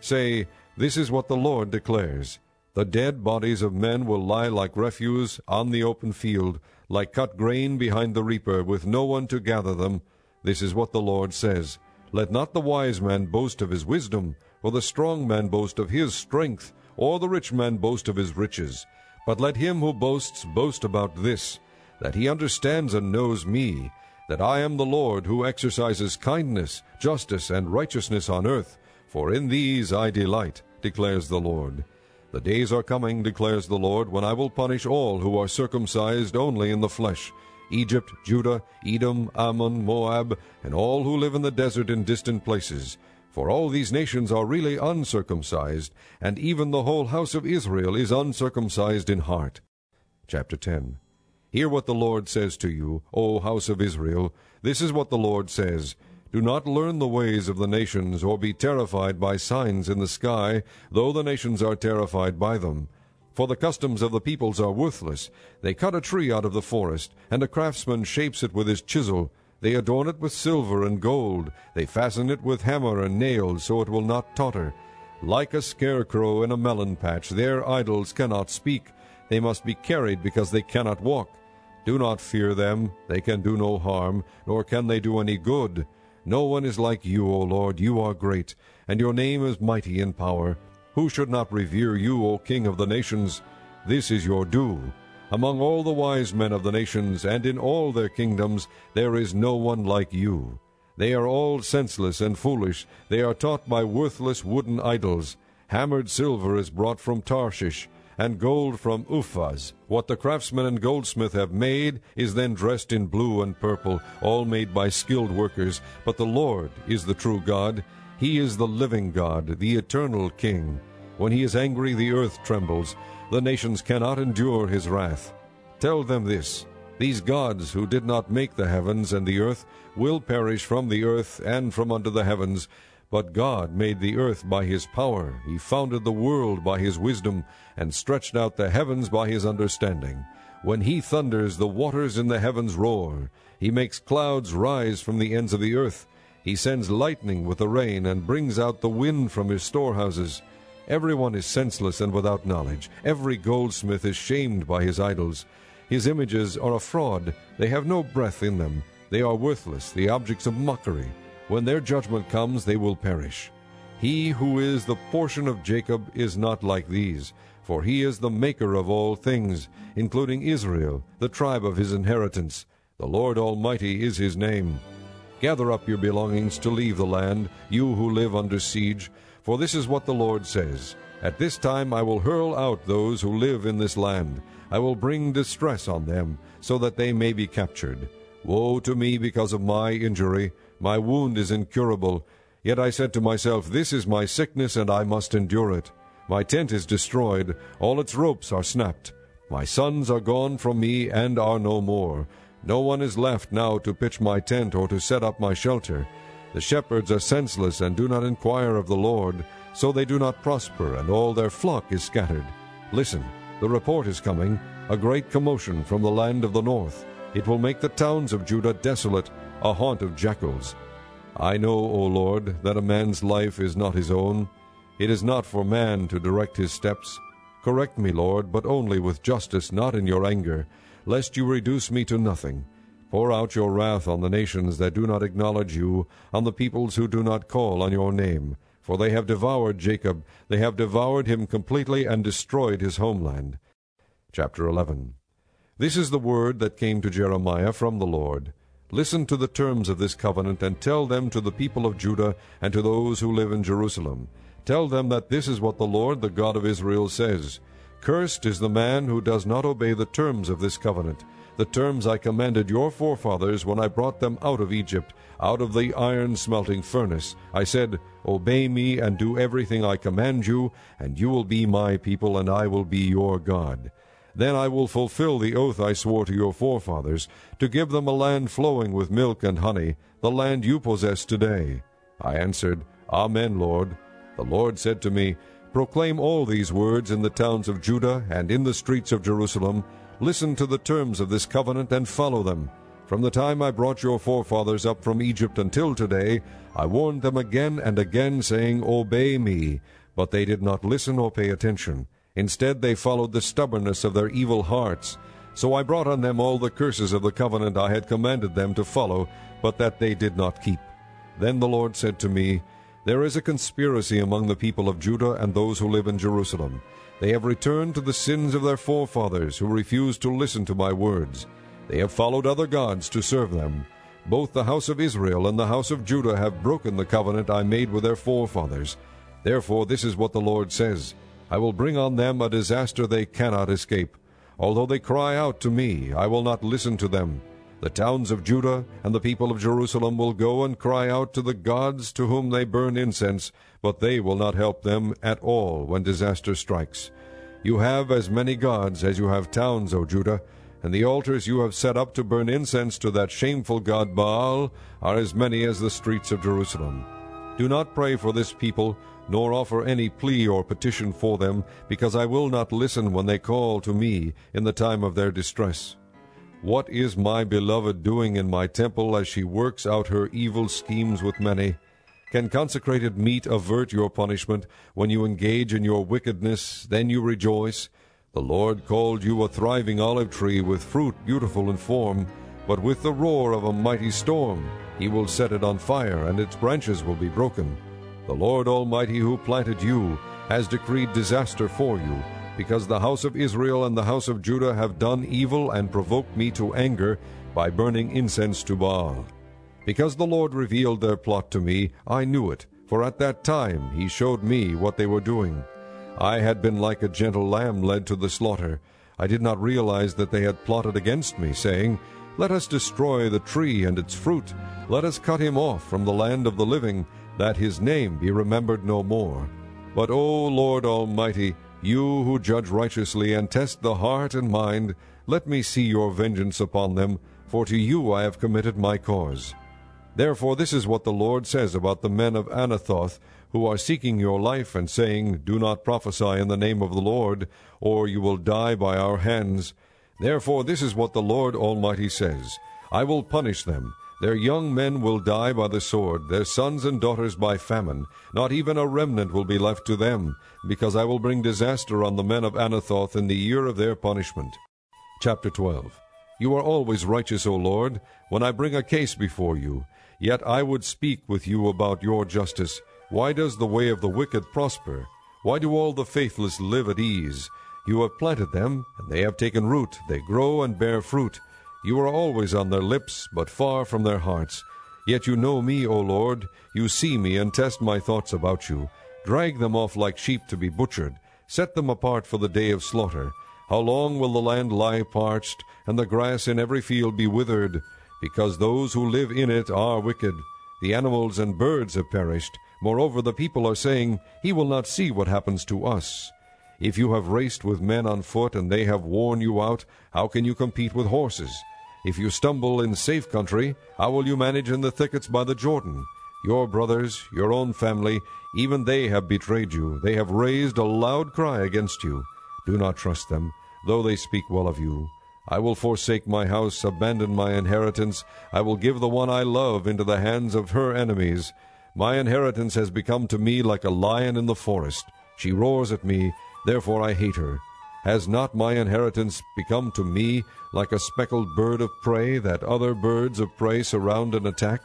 Say, This is what the Lord declares. The dead bodies of men will lie like refuse on the open field, like cut grain behind the reaper, with no one to gather them. This is what the Lord says. Let not the wise man boast of his wisdom, or the strong man boast of his strength, or the rich man boast of his riches. But let him who boasts boast about this, that he understands and knows me, that I am the Lord who exercises kindness, justice, and righteousness on earth, for in these I delight, declares the Lord. The days are coming, declares the Lord, when I will punish all who are circumcised only in the flesh, Egypt, Judah, Edom, Ammon, Moab, and all who live in the desert in distant places. For all these nations are really uncircumcised, and even the whole house of Israel is uncircumcised in heart. Chapter ten. Hear what the Lord says to you, O house of Israel. This is what the Lord says. Do not learn the ways of the nations, or be terrified by signs in the sky, though the nations are terrified by them. For the customs of the peoples are worthless. They cut a tree out of the forest, and a craftsman shapes it with his chisel. They adorn it with silver and gold. They fasten it with hammer and nails, so it will not totter. Like a scarecrow in a melon patch, their idols cannot speak. They must be carried because they cannot walk. Do not fear them. They can do no harm, nor can they do any good. No one is like you, O Lord. You are great, and your name is mighty in power. Who should not revere you, O King of the nations? This is your due. Among all the wise men of the nations, and in all their kingdoms, there is no one like you. They are all senseless and foolish. They are taught by worthless wooden idols. Hammered silver is brought from Tarshish, and gold from Uphaz. What the craftsman and goldsmith have made is then dressed in blue and purple, all made by skilled workers. But the Lord is the true God. He is the living God, the eternal King. When he is angry, the earth trembles. The nations cannot endure his wrath. Tell them this: these gods who did not make the heavens and the earth will perish from the earth and from under the heavens. But God made the earth by his power. He founded the world by his wisdom, and stretched out the heavens by his understanding. When he thunders, the waters in the heavens roar. He makes clouds rise from the ends of the earth. He sends lightning with the rain, and brings out the wind from his storehouses. Everyone is senseless and without knowledge. Every goldsmith is shamed by his idols. His images are a fraud. They have no breath in them. They are worthless, the objects of mockery. When their judgment comes, they will perish. He who is the portion of Jacob is not like these, for he is the maker of all things, including Israel, the tribe of his inheritance. The Lord Almighty is his name. Gather up your belongings to leave the land, you who live under siege, for this is what the Lord says. At this time I will hurl out those who live in this land. I will bring distress on them, so that they may be captured. Woe to me because of my injury! My wound is incurable. Yet I said to myself, This is my sickness, and I must endure it. My tent is destroyed, all its ropes are snapped. My sons are gone from me and are no more. No one is left now to pitch my tent or to set up my shelter. The shepherds are senseless and do not inquire of the Lord, so they do not prosper, and all their flock is scattered. Listen, the report is coming, a great commotion from the land of the north. It will make the towns of Judah desolate, a haunt of jackals. I know, O Lord, that a man's life is not his own. It is not for man to direct his steps. Correct me, Lord, but only with justice, not in your anger, lest you reduce me to nothing. Pour out your wrath on the nations that do not acknowledge you, on the peoples who do not call on your name. For they have devoured Jacob, they have devoured him completely and destroyed his homeland. Chapter eleven. This is the word that came to Jeremiah from the Lord. Listen to the terms of this covenant, and tell them to the people of Judah and to those who live in Jerusalem. Tell them that this is what the Lord, the God of Israel, says. Cursed is the man who does not obey the terms of this covenant, the terms I commanded your forefathers when I brought them out of Egypt, out of the iron-smelting furnace. I said, Obey me and do everything I command you, and you will be my people, and I will be your God. Then I will fulfill the oath I swore to your forefathers, to give them a land flowing with milk and honey, the land you possess today. I answered, Amen, Lord. The Lord said to me, Proclaim all these words in the towns of Judah and in the streets of Jerusalem. Listen to the terms of this covenant and follow them. From the time I brought your forefathers up from Egypt until today, I warned them again and again, saying, Obey me. But they did not listen or pay attention. Instead they followed the stubbornness of their evil hearts. So I brought on them all the curses of the covenant I had commanded them to follow, but that they did not keep. Then the Lord said to me, There is a conspiracy among the people of Judah and those who live in Jerusalem. They have returned to the sins of their forefathers, who refused to listen to my words. They have followed other gods to serve them. Both the house of Israel and the house of Judah have broken the covenant I made with their forefathers. Therefore this is what the Lord says, I will bring on them a disaster they cannot escape. Although they cry out to me, I will not listen to them. The towns of Judah and the people of Jerusalem will go and cry out to the gods to whom they burn incense, but they will not help them at all when disaster strikes. You have as many gods as you have towns, O Judah, and the altars you have set up to burn incense to that shameful god Baal are as many as the streets of Jerusalem. Do not pray for this people, nor offer any plea or petition for them, because I will not listen when they call to me in the time of their distress. What is my beloved doing in my temple as she works out her evil schemes with many? Can consecrated meat avert your punishment? When you engage in your wickedness, then you rejoice. The Lord called you a thriving olive tree with fruit beautiful in form, but with the roar of a mighty storm he will set it on fire, and its branches will be broken. The Lord Almighty who planted you has decreed disaster for you, because the house of Israel and the house of Judah have done evil and provoked me to anger by burning incense to Baal. Because the Lord revealed their plot to me, I knew it, for at that time he showed me what they were doing. I had been like a gentle lamb led to the slaughter. I did not realize that they had plotted against me, saying, Let us destroy the tree and its fruit. Let us cut him off from the land of the living, that his name be remembered no more. But, O Lord Almighty, you who judge righteously and test the heart and mind, let me see your vengeance upon them, for to you I have committed my cause. Therefore this is what the Lord says about the men of Anathoth, who are seeking your life and saying, Do not prophesy in the name of the Lord, or you will die by our hands. Therefore this is what the Lord Almighty says, I will punish them. Their young men will die by the sword, their sons and daughters by famine. Not even a remnant will be left to them, because I will bring disaster on the men of Anathoth in the year of their punishment. Chapter twelve. You are always righteous, O Lord, when I bring a case before you. Yet I would speak with you about your justice. Why does the way of the wicked prosper? Why do all the faithless live at ease? You have planted them, and they have taken root. They grow and bear fruit. You are always on their lips, but far from their hearts. Yet you know me, O Lord. You see me and test my thoughts about you. Drag them off like sheep to be butchered. Set them apart for the day of slaughter. How long will the land lie parched, and the grass in every field be withered? Because those who live in it are wicked. The animals and birds have perished. Moreover, the people are saying, He will not see what happens to us. If you have raced with men on foot, and they have worn you out, how can you compete with horses? If you stumble in safe country, how will you manage in the thickets by the Jordan? Your brothers, your own family, even they have betrayed you. They have raised a loud cry against you. Do not trust them, though they speak well of you. I will forsake my house, abandon my inheritance. I will give the one I love into the hands of her enemies. My inheritance has become to me like a lion in the forest. She roars at me, therefore I hate her. Has not my inheritance become to me like a speckled bird of prey, that other birds of prey surround and attack?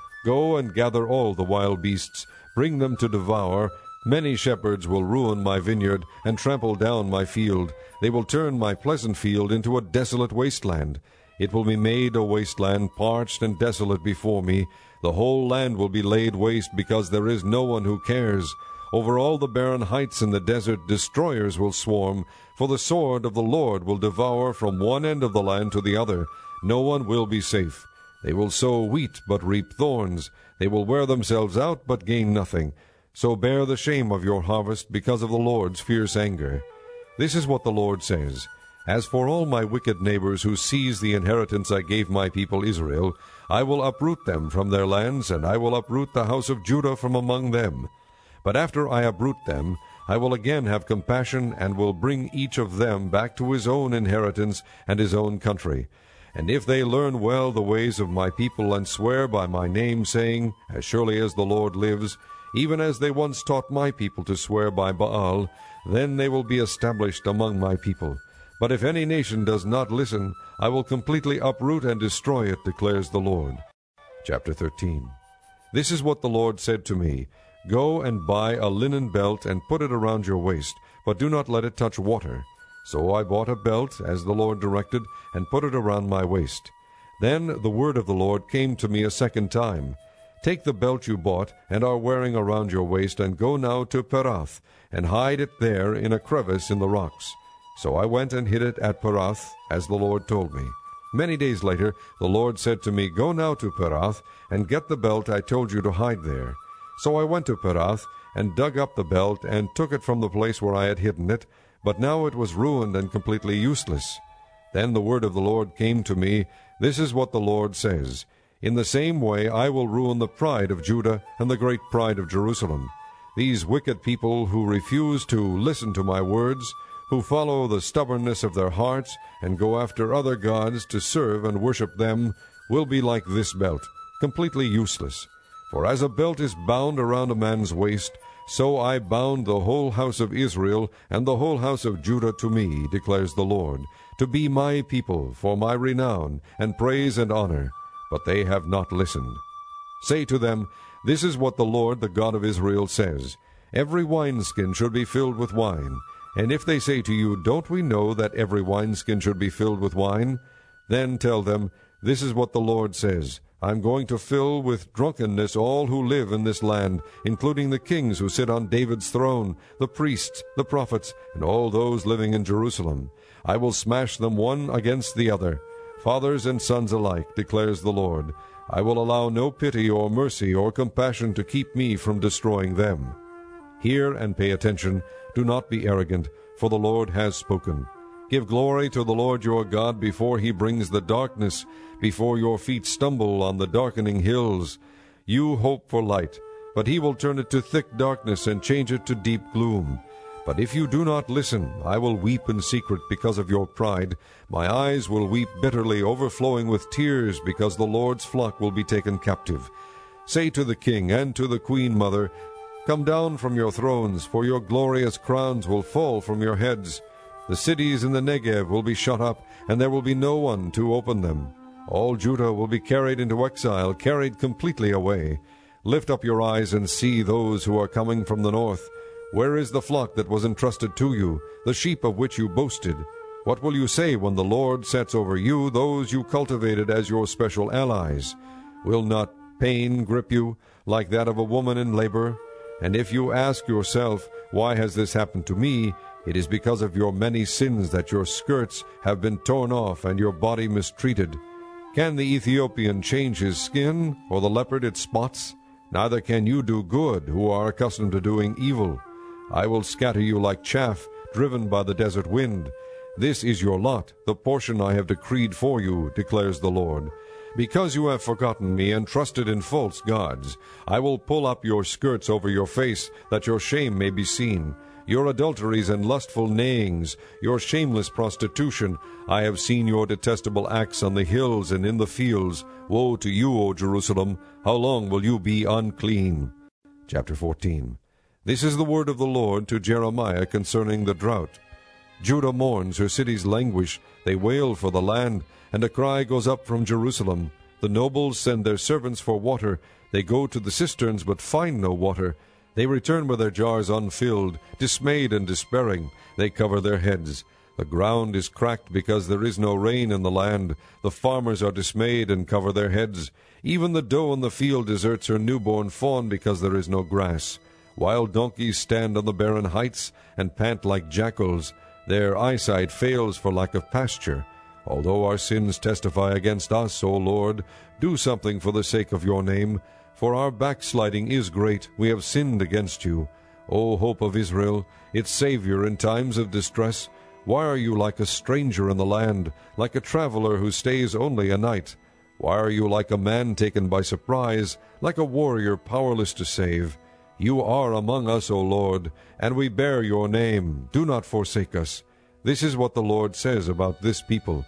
Go and gather all the wild beasts, bring them to devour. Many shepherds will ruin my vineyard and trample down my field. They will turn my pleasant field into a desolate wasteland. It will be made a wasteland, parched and desolate before me. The whole land will be laid waste, because there is no one who cares. Over all the barren heights in the desert destroyers will swarm, for the sword of the Lord will devour from one end of the land to the other. No one will be safe. They will sow wheat, but reap thorns. They will wear themselves out, but gain nothing. So bear the shame of your harvest because of the Lord's fierce anger. This is what the Lord says, As for all my wicked neighbors who seize the inheritance I gave my people Israel, I will uproot them from their lands, and I will uproot the house of Judah from among them. But after I uproot them, I will again have compassion, and will bring each of them back to his own inheritance and his own country. And if they learn well the ways of my people, and swear by my name, saying, As surely as the Lord lives, even as they once taught my people to swear by Baal, then they will be established among my people. But if any nation does not listen, I will completely uproot and destroy it, declares the Lord. Chapter thirteen. This is what the Lord said to me, Go and buy a linen belt and put it around your waist, but do not let it touch water. So I bought a belt, as the Lord directed, and put it around my waist. Then the word of the Lord came to me a second time. Take the belt you bought and are wearing around your waist, and go now to Perath, and hide it there in a crevice in the rocks. So I went and hid it at Perath, as the Lord told me. Many days later the Lord said to me, Go now to Perath, and get the belt I told you to hide there. So I went to Perath, and dug up the belt, and took it from the place where I had hidden it, but now it was ruined and completely useless. Then the word of the Lord came to me, This is what the Lord says, In the same way I will ruin the pride of Judah and the great pride of Jerusalem. These wicked people who refuse to listen to my words, who follow the stubbornness of their hearts, and go after other gods to serve and worship them, will be like this belt, completely useless. For as a belt is bound around a man's waist, so I bound the whole house of Israel and the whole house of Judah to me, declares the Lord, to be my people, for my renown, and praise and honor. But they have not listened. Say to them, This is what the Lord, the God of Israel, says, Every wineskin should be filled with wine. And if they say to you, Don't we know that every wineskin should be filled with wine? Then tell them, This is what the Lord says, I am going to fill with drunkenness all who live in this land, including the kings who sit on David's throne, the priests, the prophets, and all those living in Jerusalem. I will smash them one against the other, fathers and sons alike, declares the Lord. I will allow no pity or mercy or compassion to keep me from destroying them. Hear and pay attention. Do not be arrogant, for the Lord has spoken. Give glory to the Lord your God before he brings the darkness, before your feet stumble on the darkening hills. You hope for light, but he will turn it to thick darkness and change it to deep gloom. But if you do not listen, I will weep in secret because of your pride. My eyes will weep bitterly, overflowing with tears, because the Lord's flock will be taken captive. Say to the king and to the queen mother, Come down from your thrones, for your glorious crowns will fall from your heads. The cities in the Negev will be shut up, and there will be no one to open them. All Judah will be carried into exile, carried completely away. Lift up your eyes and see those who are coming from the north. Where is the flock that was entrusted to you, the sheep of which you boasted? What will you say when the Lord sets over you those you cultivated as your special allies? Will not pain grip you, like that of a woman in labor? And if you ask yourself, Why has this happened to me? It is because of your many sins that your skirts have been torn off and your body mistreated. Can the Ethiopian change his skin, or the leopard its spots? Neither can you do good, who are accustomed to doing evil. I will scatter you like chaff, driven by the desert wind. This is your lot, the portion I have decreed for you, declares the Lord. Because you have forgotten me and trusted in false gods, I will pull up your skirts over your face, that your shame may be seen. Your adulteries and lustful neighings, your shameless prostitution, I have seen your detestable acts on the hills and in the fields. Woe to you, O Jerusalem! How long will you be unclean? Chapter fourteen. This is the word of the Lord to Jeremiah concerning the drought. Judah mourns, her cities languish, they wail for the land, and a cry goes up from Jerusalem. The nobles send their servants for water. They go to the cisterns, but find no water. They return with their jars unfilled, dismayed and despairing. They cover their heads. The ground is cracked because there is no rain in the land. The farmers are dismayed and cover their heads. Even the doe in the field deserts her newborn fawn because there is no grass. Wild donkeys stand on the barren heights and pant like jackals. Their eyesight fails for lack of pasture. Although our sins testify against us, O Lord, do something for the sake of your name. For our backsliding is great, we have sinned against you. O hope of Israel, its Savior in times of distress, why are you like a stranger in the land, like a traveler who stays only a night? Why are you like a man taken by surprise, like a warrior powerless to save? You are among us, O Lord, and we bear your name. Do not forsake us. This is what the Lord says about this people.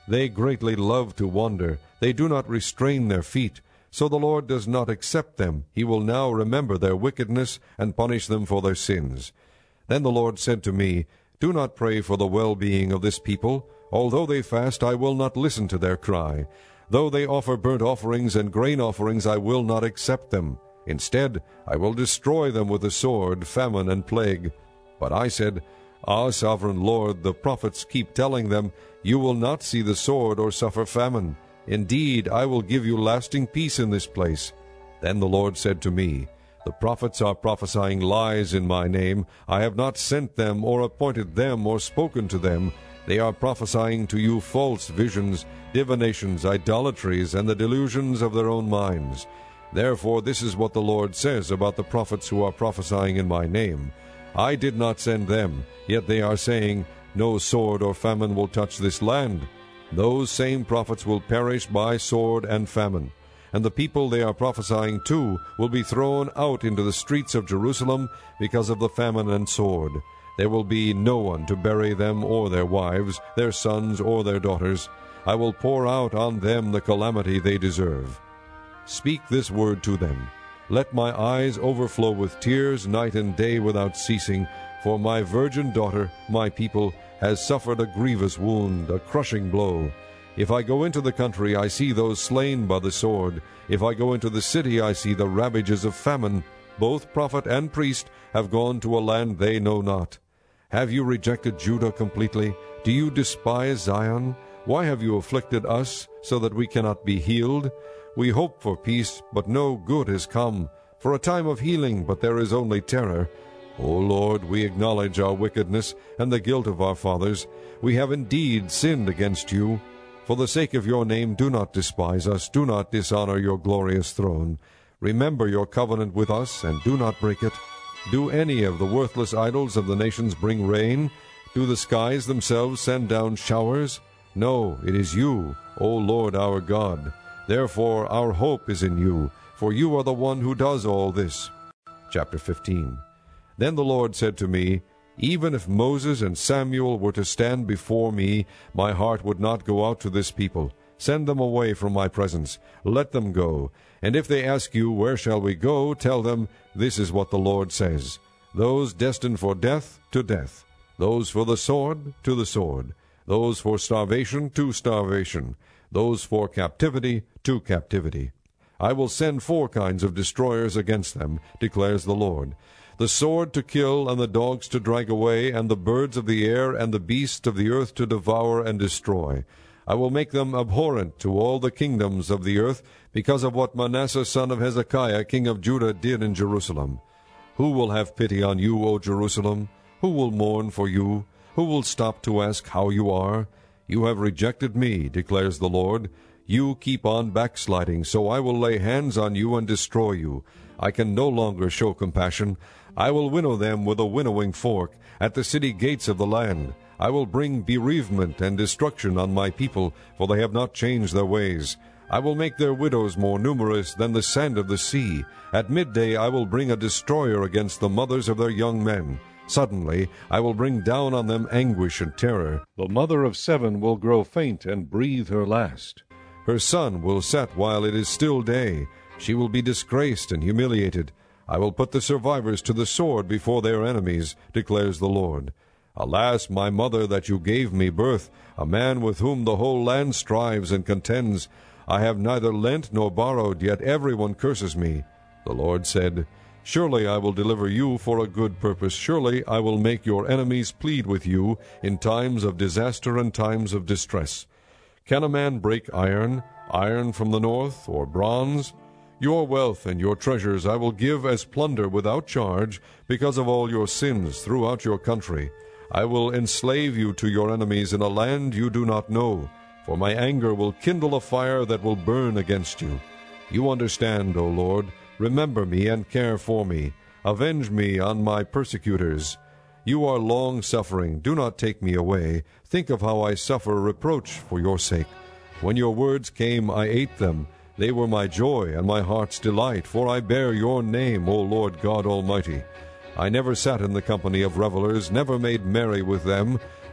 They greatly love to wander. They do not restrain their feet. So the Lord does not accept them. He will now remember their wickedness and punish them for their sins. Then the Lord said to me, Do not pray for the well-being of this people. Although they fast, I will not listen to their cry. Though they offer burnt offerings and grain offerings, I will not accept them. Instead, I will destroy them with the sword, famine, and plague. But I said, Ah, sovereign Lord, the prophets keep telling them, You will not see the sword or suffer famine. Indeed, I will give you lasting peace in this place. Then the Lord said to me, The prophets are prophesying lies in my name. I have not sent them or appointed them or spoken to them. They are prophesying to you false visions, divinations, idolatries, and the delusions of their own minds. Therefore this is what the Lord says about the prophets who are prophesying in my name. I did not send them, yet they are saying, No sword or famine will touch this land. Those same prophets will perish by sword and famine, and the people they are prophesying to will be thrown out into the streets of Jerusalem because of the famine and sword. There will be no one to bury them or their wives, their sons or their daughters. I will pour out on them the calamity they deserve. Speak this word to them. Let my eyes overflow with tears night and day without ceasing, for my virgin daughter, my people, has suffered a grievous wound, a crushing blow. If I go into the country, I see those slain by the sword. If I go into the city, I see the ravages of famine. Both prophet and priest have gone to a land they know not. Have you rejected Judah completely? Do you despise Zion? Why have you afflicted us, so that we cannot be healed? We hope for peace, but no good has come. For a time of healing, but there is only terror. O Lord, we acknowledge our wickedness and the guilt of our fathers. We have indeed sinned against you. For the sake of your name, do not despise us. Do not dishonor your glorious throne. Remember your covenant with us, and do not break it. Do any of the worthless idols of the nations bring rain? Do the skies themselves send down showers? No, it is you, O Lord our God. Therefore our hope is in you, for you are the one who does all this. Chapter fifteen. Then the Lord said to me, Even if Moses and Samuel were to stand before me, my heart would not go out to this people. Send them away from my presence. Let them go. And if they ask you, Where shall we go? Tell them, This is what the Lord says. Those destined for death, to death. Those for the sword, to the sword. Those for starvation, to starvation. Those for captivity, to captivity. I will send four kinds of destroyers against them, declares the Lord. The sword to kill, and the dogs to drag away, and the birds of the air, and the beasts of the earth to devour and destroy. I will make them abhorrent to all the kingdoms of the earth, because of what Manasseh son of Hezekiah king of Judah did in Jerusalem. Who will have pity on you, O Jerusalem? Who will mourn for you? Who will stop to ask how you are? You have rejected me, declares the Lord. You keep on backsliding, so I will lay hands on you and destroy you. I can no longer show compassion. I will winnow them with a winnowing fork at the city gates of the land. I will bring bereavement and destruction on my people, for they have not changed their ways. I will make their widows more numerous than the sand of the sea. At midday I will bring a destroyer against the mothers of their young men. Suddenly I will bring down on them anguish and terror. The mother of seven will grow faint and breathe her last. Her sun will set while it is still day. She will be disgraced and humiliated. I will put the survivors to the sword before their enemies, declares the Lord. Alas, my mother, that you gave me birth, a man with whom the whole land strives and contends. I have neither lent nor borrowed, yet everyone curses me. The Lord said, Surely I will deliver you for a good purpose. Surely I will make your enemies plead with you in times of disaster and times of distress. Can a man break iron, iron from the north, or bronze? Your wealth and your treasures I will give as plunder without charge, because of all your sins throughout your country. I will enslave you to your enemies in a land you do not know, for my anger will kindle a fire that will burn against you. You understand, O Lord. Remember me and care for me. Avenge me on my persecutors. You are long-suffering. Do not take me away. Think of how I suffer reproach for your sake. When your words came, I ate them. They were my joy and my heart's delight, for I bear your name, O Lord God Almighty. I never sat in the company of revelers, never made merry with them.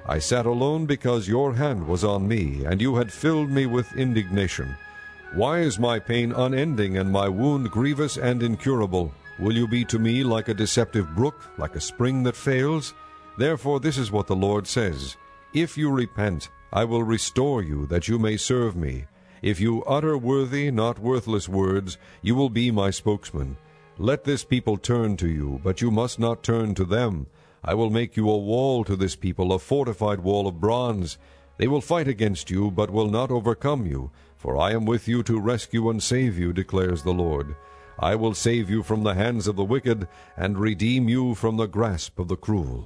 I sat alone because your hand was on me, and you had filled me with indignation. Why is my pain unending and my wound grievous and incurable? Will you be to me like a deceptive brook, like a spring that fails? Therefore this is what the Lord says, If you repent, I will restore you, that you may serve me. If you utter worthy, not worthless words, you will be my spokesman. Let this people turn to you, but you must not turn to them. I will make you a wall to this people, a fortified wall of bronze. They will fight against you, but will not overcome you, for I am with you to rescue and save you, declares the Lord. I will save you from the hands of the wicked, and redeem you from the grasp of the cruel.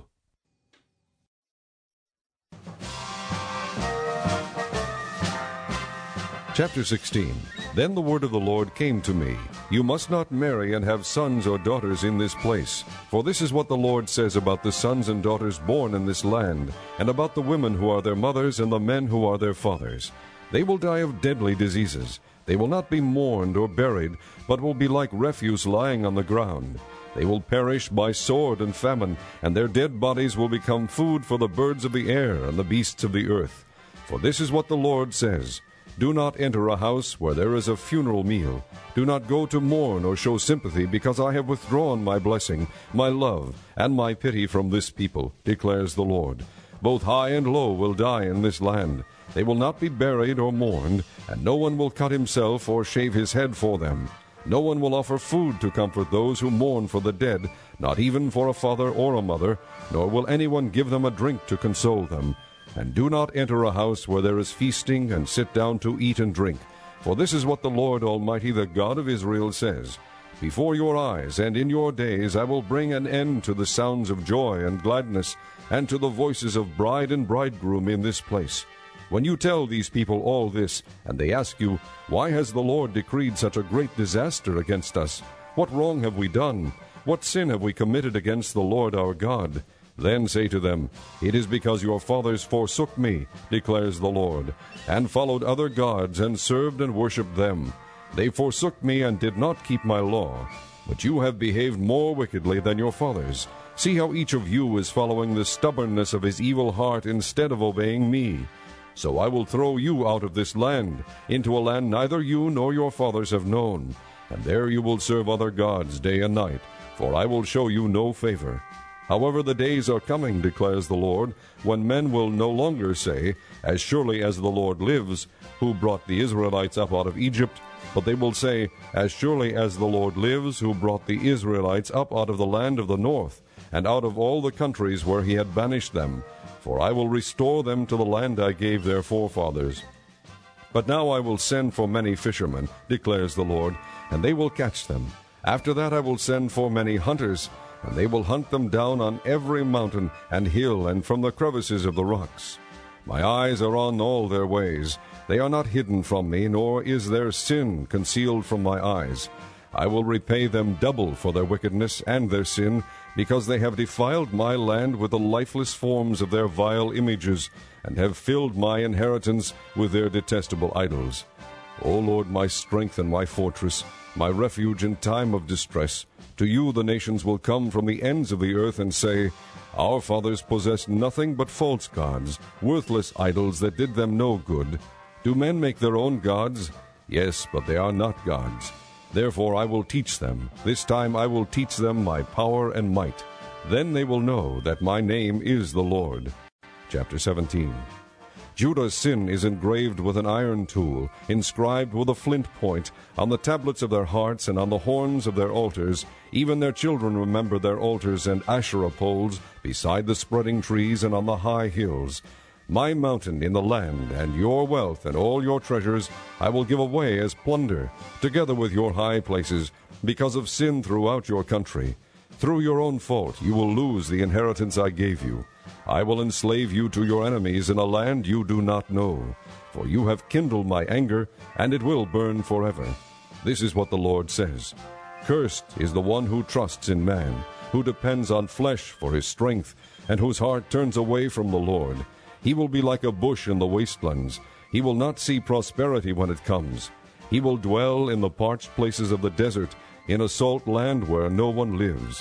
Chapter sixteen. Then the word of the Lord came to me, You must not marry and have sons or daughters in this place. For this is what the Lord says about the sons and daughters born in this land, and about the women who are their mothers and the men who are their fathers. They will die of deadly diseases. They will not be mourned or buried, but will be like refuse lying on the ground. They will perish by sword and famine, and their dead bodies will become food for the birds of the air and the beasts of the earth. For this is what the Lord says, Do not enter a house where there is a funeral meal. Do not go to mourn or show sympathy, because I have withdrawn my blessing, my love, and my pity from this people, declares the Lord. Both high and low will die in this land. They will not be buried or mourned, and no one will cut himself or shave his head for them. No one will offer food to comfort those who mourn for the dead, not even for a father or a mother, nor will anyone give them a drink to console them. And do not enter a house where there is feasting, and sit down to eat and drink. For this is what the Lord Almighty, the God of Israel, says, Before your eyes and in your days I will bring an end to the sounds of joy and gladness, and to the voices of bride and bridegroom in this place. When you tell these people all this, and they ask you, Why has the Lord decreed such a great disaster against us? What wrong have we done? What sin have we committed against the Lord our God? Then say to them, It is because your fathers forsook me, declares the Lord, and followed other gods, and served and worshipped them. They forsook me and did not keep my law. But you have behaved more wickedly than your fathers. See how each of you is following the stubbornness of his evil heart instead of obeying me. So I will throw you out of this land, into a land neither you nor your fathers have known. And there you will serve other gods day and night, for I will show you no favor. However, the days are coming, declares the Lord, when men will no longer say, As surely as the Lord lives, who brought the Israelites up out of Egypt, but they will say, As surely as the Lord lives, who brought the Israelites up out of the land of the north, and out of all the countries where he had banished them. For I will restore them to the land I gave their forefathers. But now I will send for many fishermen, declares the Lord, and they will catch them. After that I will send for many hunters, and they will hunt them down on every mountain and hill and from the crevices of the rocks. My eyes are on all their ways. They are not hidden from me, nor is their sin concealed from my eyes. I will repay them double for their wickedness and their sin, because they have defiled my land with the lifeless forms of their vile images, and have filled my inheritance with their detestable idols. O Lord, my strength and my fortress, my refuge in time of distress, to you the nations will come from the ends of the earth and say, Our fathers possessed nothing but false gods, worthless idols that did them no good. Do men make their own gods? Yes, but they are not gods. Therefore I will teach them. This time I will teach them my power and might. Then they will know that my name is the Lord. Chapter seventeen. Judah's sin is engraved with an iron tool, inscribed with a flint point, on the tablets of their hearts and on the horns of their altars. Even their children remember their altars and Asherah poles beside the spreading trees and on the high hills. My mountain in the land, and your wealth and all your treasures, I will give away as plunder, together with your high places, because of sin throughout your country. Through your own fault you will lose the inheritance I gave you. I will enslave you to your enemies in a land you do not know. For you have kindled my anger, and it will burn forever. This is what the Lord says. Cursed is the one who trusts in man, who depends on flesh for his strength, and whose heart turns away from the Lord. He will be like a bush in the wastelands. He will not see prosperity when it comes. He will dwell in the parched places of the desert, in a salt land where no one lives.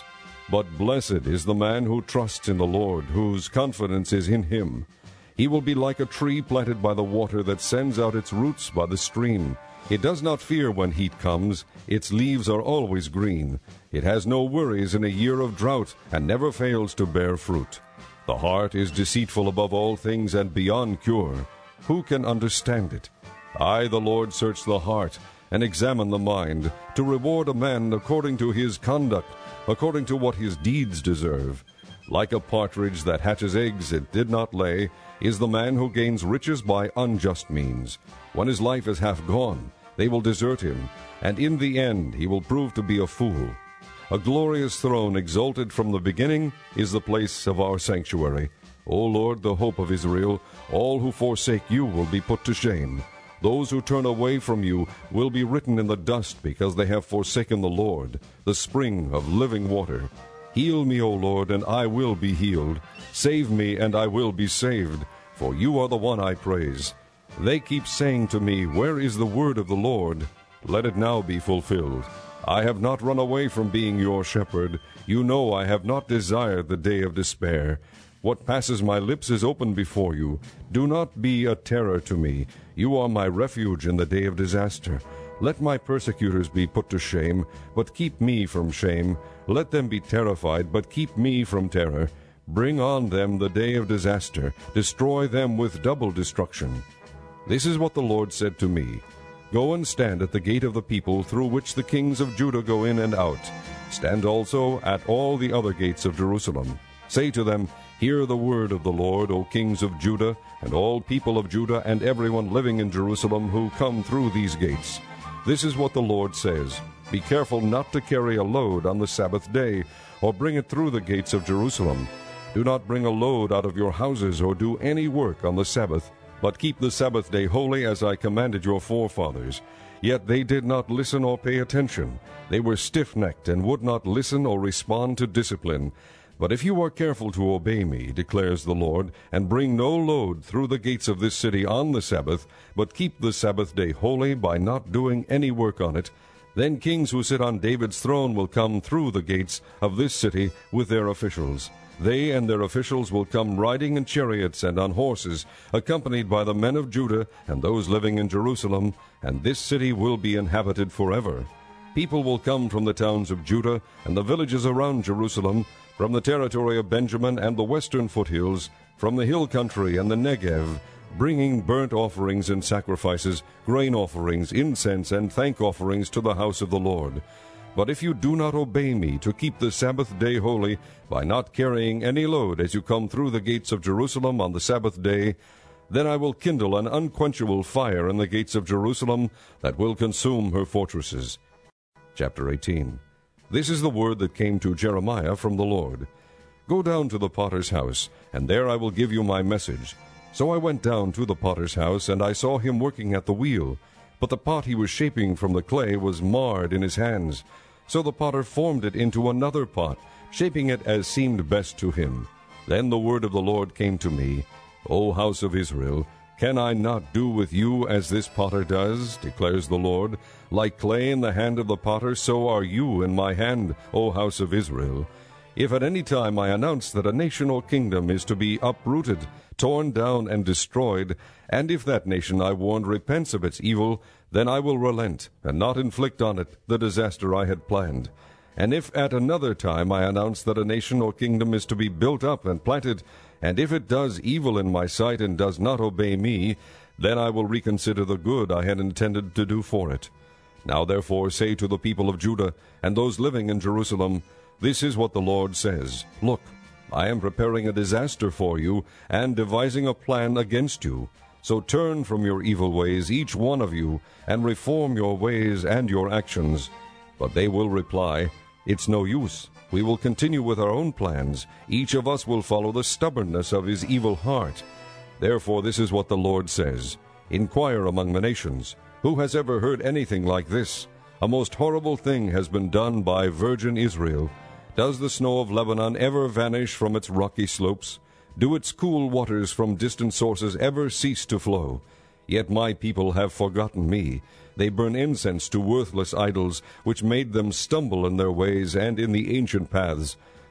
But blessed is the man who trusts in the Lord, whose confidence is in him. He will be like a tree planted by the water that sends out its roots by the stream. It does not fear when heat comes. Its leaves are always green. It has no worries in a year of drought, and never fails to bear fruit. The heart is deceitful above all things and beyond cure. Who can understand it? I, the Lord, search the heart and examine the mind, to reward a man according to his conduct, according to what his deeds deserve. Like a partridge that hatches eggs it did not lay, is the man who gains riches by unjust means. When his life is half gone, they will desert him, and in the end he will prove to be a fool. A glorious throne exalted from the beginning is the place of our sanctuary. O Lord, the hope of Israel, all who forsake you will be put to shame. Those who turn away from you will be written in the dust, because they have forsaken the Lord, the spring of living water. Heal me, O Lord, and I will be healed. Save me, and I will be saved, for you are the one I praise. They keep saying to me, Where is the word of the Lord? Let it now be fulfilled. I have not run away from being your shepherd. You know I have not desired the day of despair. What passes my lips is open before you. Do not be a terror to me. You are my refuge in the day of disaster. Let my persecutors be put to shame, but keep me from shame. Let them be terrified, but keep me from terror. Bring on them the day of disaster. Destroy them with double destruction. This is what the Lord said to me. Go and stand at the gate of the people, through which the kings of Judah go in and out. Stand also at all the other gates of Jerusalem. Say to them, Hear the word of the Lord, O kings of Judah, and all people of Judah, and everyone living in Jerusalem who come through these gates. This is what the Lord says. Be careful not to carry a load on the Sabbath day, or bring it through the gates of Jerusalem. Do not bring a load out of your houses, or do any work on the Sabbath, but keep the Sabbath day holy, as I commanded your forefathers. Yet they did not listen or pay attention. They were stiff-necked and would not listen or respond to discipline. But if you are careful to obey me, declares the Lord, and bring no load through the gates of this city on the Sabbath, but keep the Sabbath day holy by not doing any work on it, then kings who sit on David's throne will come through the gates of this city with their officials. They and their officials will come riding in chariots and on horses, accompanied by the men of Judah and those living in Jerusalem, and this city will be inhabited forever. People will come from the towns of Judah and the villages around Jerusalem, from the territory of Benjamin and the western foothills, from the hill country and the Negev, bringing burnt offerings and sacrifices, grain offerings, incense, and thank offerings to the house of the Lord. But if you do not obey me to keep the Sabbath day holy, by not carrying any load as you come through the gates of Jerusalem on the Sabbath day, then I will kindle an unquenchable fire in the gates of Jerusalem that will consume her fortresses. Chapter eighteen. This is the word that came to Jeremiah from the Lord. Go down to the potter's house, and there I will give you my message. So I went down to the potter's house, and I saw him working at the wheel. But the pot he was shaping from the clay was marred in his hands. So the potter formed it into another pot, shaping it as seemed best to him. Then the word of the Lord came to me, O house of Israel, can I not do with you as this potter does, declares the Lord? Like clay in the hand of the potter, so are you in my hand, O house of Israel. If at any time I announce that a nation or kingdom is to be uprooted, torn down, and destroyed, and if that nation I warned repents of its evil, then I will relent, and not inflict on it the disaster I had planned. And if at another time I announce that a nation or kingdom is to be built up and planted, and if it does evil in my sight and does not obey me, then I will reconsider the good I had intended to do for it. Now therefore say to the people of Judah and those living in Jerusalem, This is what the Lord says, Look, I am preparing a disaster for you, and devising a plan against you. So turn from your evil ways, each one of you, and reform your ways and your actions. But they will reply, It's no use. We will continue with our own plans. Each of us will follow the stubbornness of his evil heart. Therefore this is what the Lord says, Inquire among the nations. Who has ever heard anything like this? A most horrible thing has been done by virgin Israel. Does the snow of Lebanon ever vanish from its rocky slopes? Do its cool waters from distant sources ever cease to flow? Yet my people have forgotten me. They burn incense to worthless idols, which made them stumble in their ways and in the ancient paths.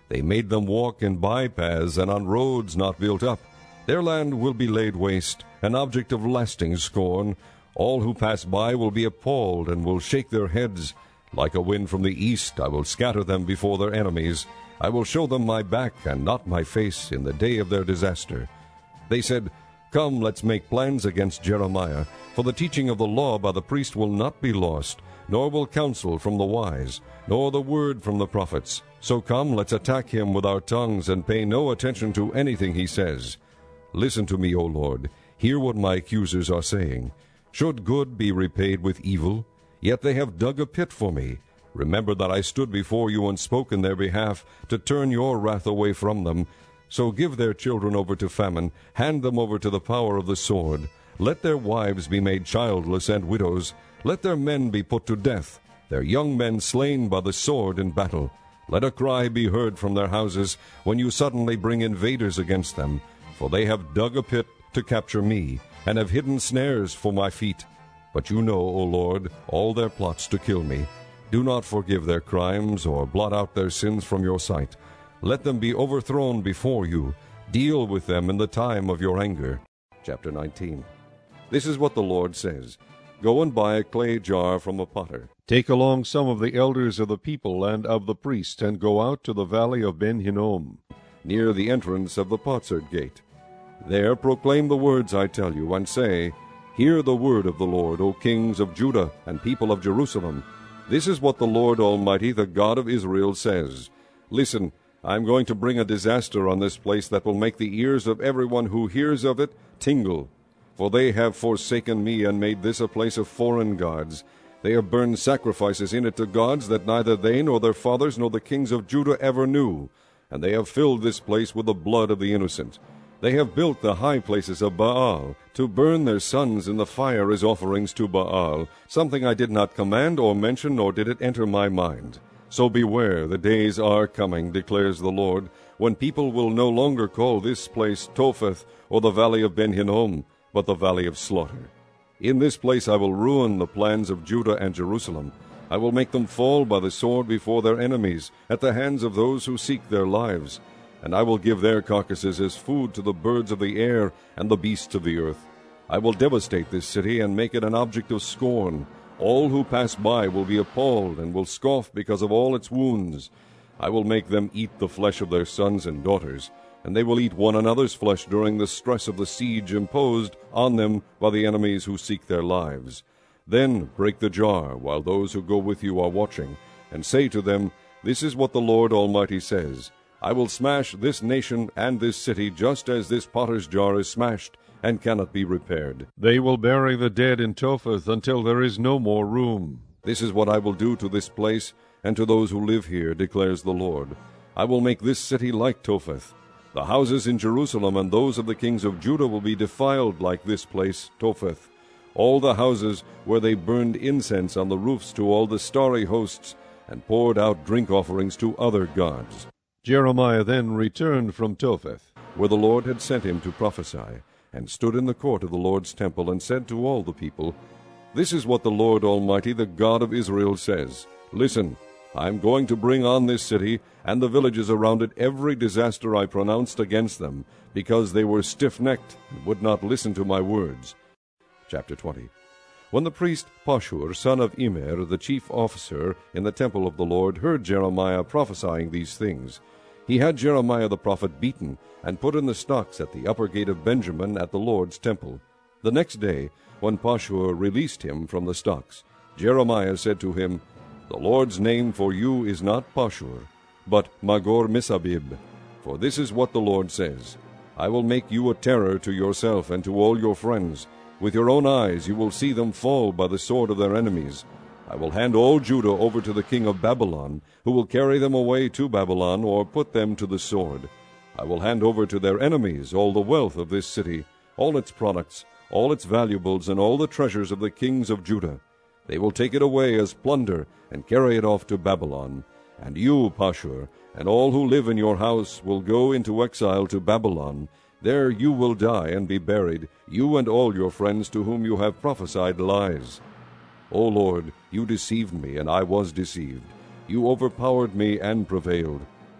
They made them walk in bypaths and on roads not built up. Their land will be laid waste, an object of lasting scorn. All who pass by will be appalled and will shake their heads. Like a wind from the east, I will scatter them before their enemies. I will show them my back and not my face in the day of their disaster. They said, Come, let's make plans against Jeremiah, for the teaching of the law by the priest will not be lost, nor will counsel from the wise, nor the word from the prophets. So come, let's attack him with our tongues and pay no attention to anything he says. Listen to me, O Lord. Hear what my accusers are saying. Should good be repaid with evil? Yet they have dug a pit for me. Remember that I stood before you and spoke in their behalf, to turn your wrath away from them. So give their children over to famine, hand them over to the power of the sword. Let their wives be made childless and widows. Let their men be put to death, their young men slain by the sword in battle. Let a cry be heard from their houses when you suddenly bring invaders against them. For they have dug a pit to capture me, and have hidden snares for my feet. But you know, O Lord, all their plots to kill me. Do not forgive their crimes or blot out their sins from your sight. Let them be overthrown before you. Deal with them in the time of your anger. Chapter nineteen. This is what the Lord says. Go and buy a clay jar from a potter. Take along some of the elders of the people and of the priests, and go out to the valley of Ben Hinnom, near the entrance of the potsherd gate. There proclaim the words I tell you, and say, Hear the word of the Lord, O kings of Judah and people of Jerusalem. This is what the Lord Almighty, the God of Israel, says. Listen, I am going to bring a disaster on this place that will make the ears of everyone who hears of it tingle. For they have forsaken me and made this a place of foreign gods. They have burned sacrifices in it to gods that neither they nor their fathers nor the kings of Judah ever knew. And they have filled this place with the blood of the innocent. They have built the high places of Baal, to burn their sons in the fire as offerings to Baal, something I did not command or mention, nor did it enter my mind. So beware, the days are coming, declares the Lord, when people will no longer call this place Topheth, or the valley of Ben Hinnom, but the valley of slaughter. In this place I will ruin the plans of Judah and Jerusalem. I will make them fall by the sword before their enemies, at the hands of those who seek their lives. And I will give their carcasses as food to the birds of the air and the beasts of the earth. I will devastate this city and make it an object of scorn. All who pass by will be appalled and will scoff because of all its wounds. I will make them eat the flesh of their sons and daughters, and they will eat one another's flesh during the stress of the siege imposed on them by the enemies who seek their lives. Then break the jar while those who go with you are watching, and say to them, This is what the Lord Almighty says. I will smash this nation and this city just as this potter's jar is smashed and cannot be repaired. They will bury the dead in Topheth until there is no more room. This is what I will do to this place and to those who live here, declares the Lord. I will make this city like Topheth. The houses in Jerusalem and those of the kings of Judah will be defiled like this place, Topheth. All the houses where they burned incense on the roofs to all the starry hosts and poured out drink offerings to other gods. Jeremiah then returned from Topheth, where the Lord had sent him to prophesy, and stood in the court of the Lord's temple, and said to all the people, This is what the Lord Almighty, the God of Israel, says. Listen, I am going to bring on this city and the villages around it every disaster I pronounced against them, because they were stiff-necked and would not listen to my words. Chapter twenty. When the priest Pashur, son of Immer, the chief officer in the temple of the Lord, heard Jeremiah prophesying these things, he had Jeremiah the prophet beaten, and put in the stocks at the upper gate of Benjamin at the Lord's temple. The next day, when Pashur released him from the stocks, Jeremiah said to him, The Lord's name for you is not Pashur, but Magor-Missabib. For this is what the Lord says, I will make you a terror to yourself and to all your friends. With your own eyes you will see them fall by the sword of their enemies. I will hand all Judah over to the king of Babylon, who will carry them away to Babylon, or put them to the sword. I will hand over to their enemies all the wealth of this city, all its products, all its valuables, and all the treasures of the kings of Judah. They will take it away as plunder, and carry it off to Babylon. And you, Pashur, and all who live in your house will go into exile to Babylon. There you will die and be buried, you and all your friends to whom you have prophesied lies. O Lord, you deceived me, and I was deceived. You overpowered me and prevailed.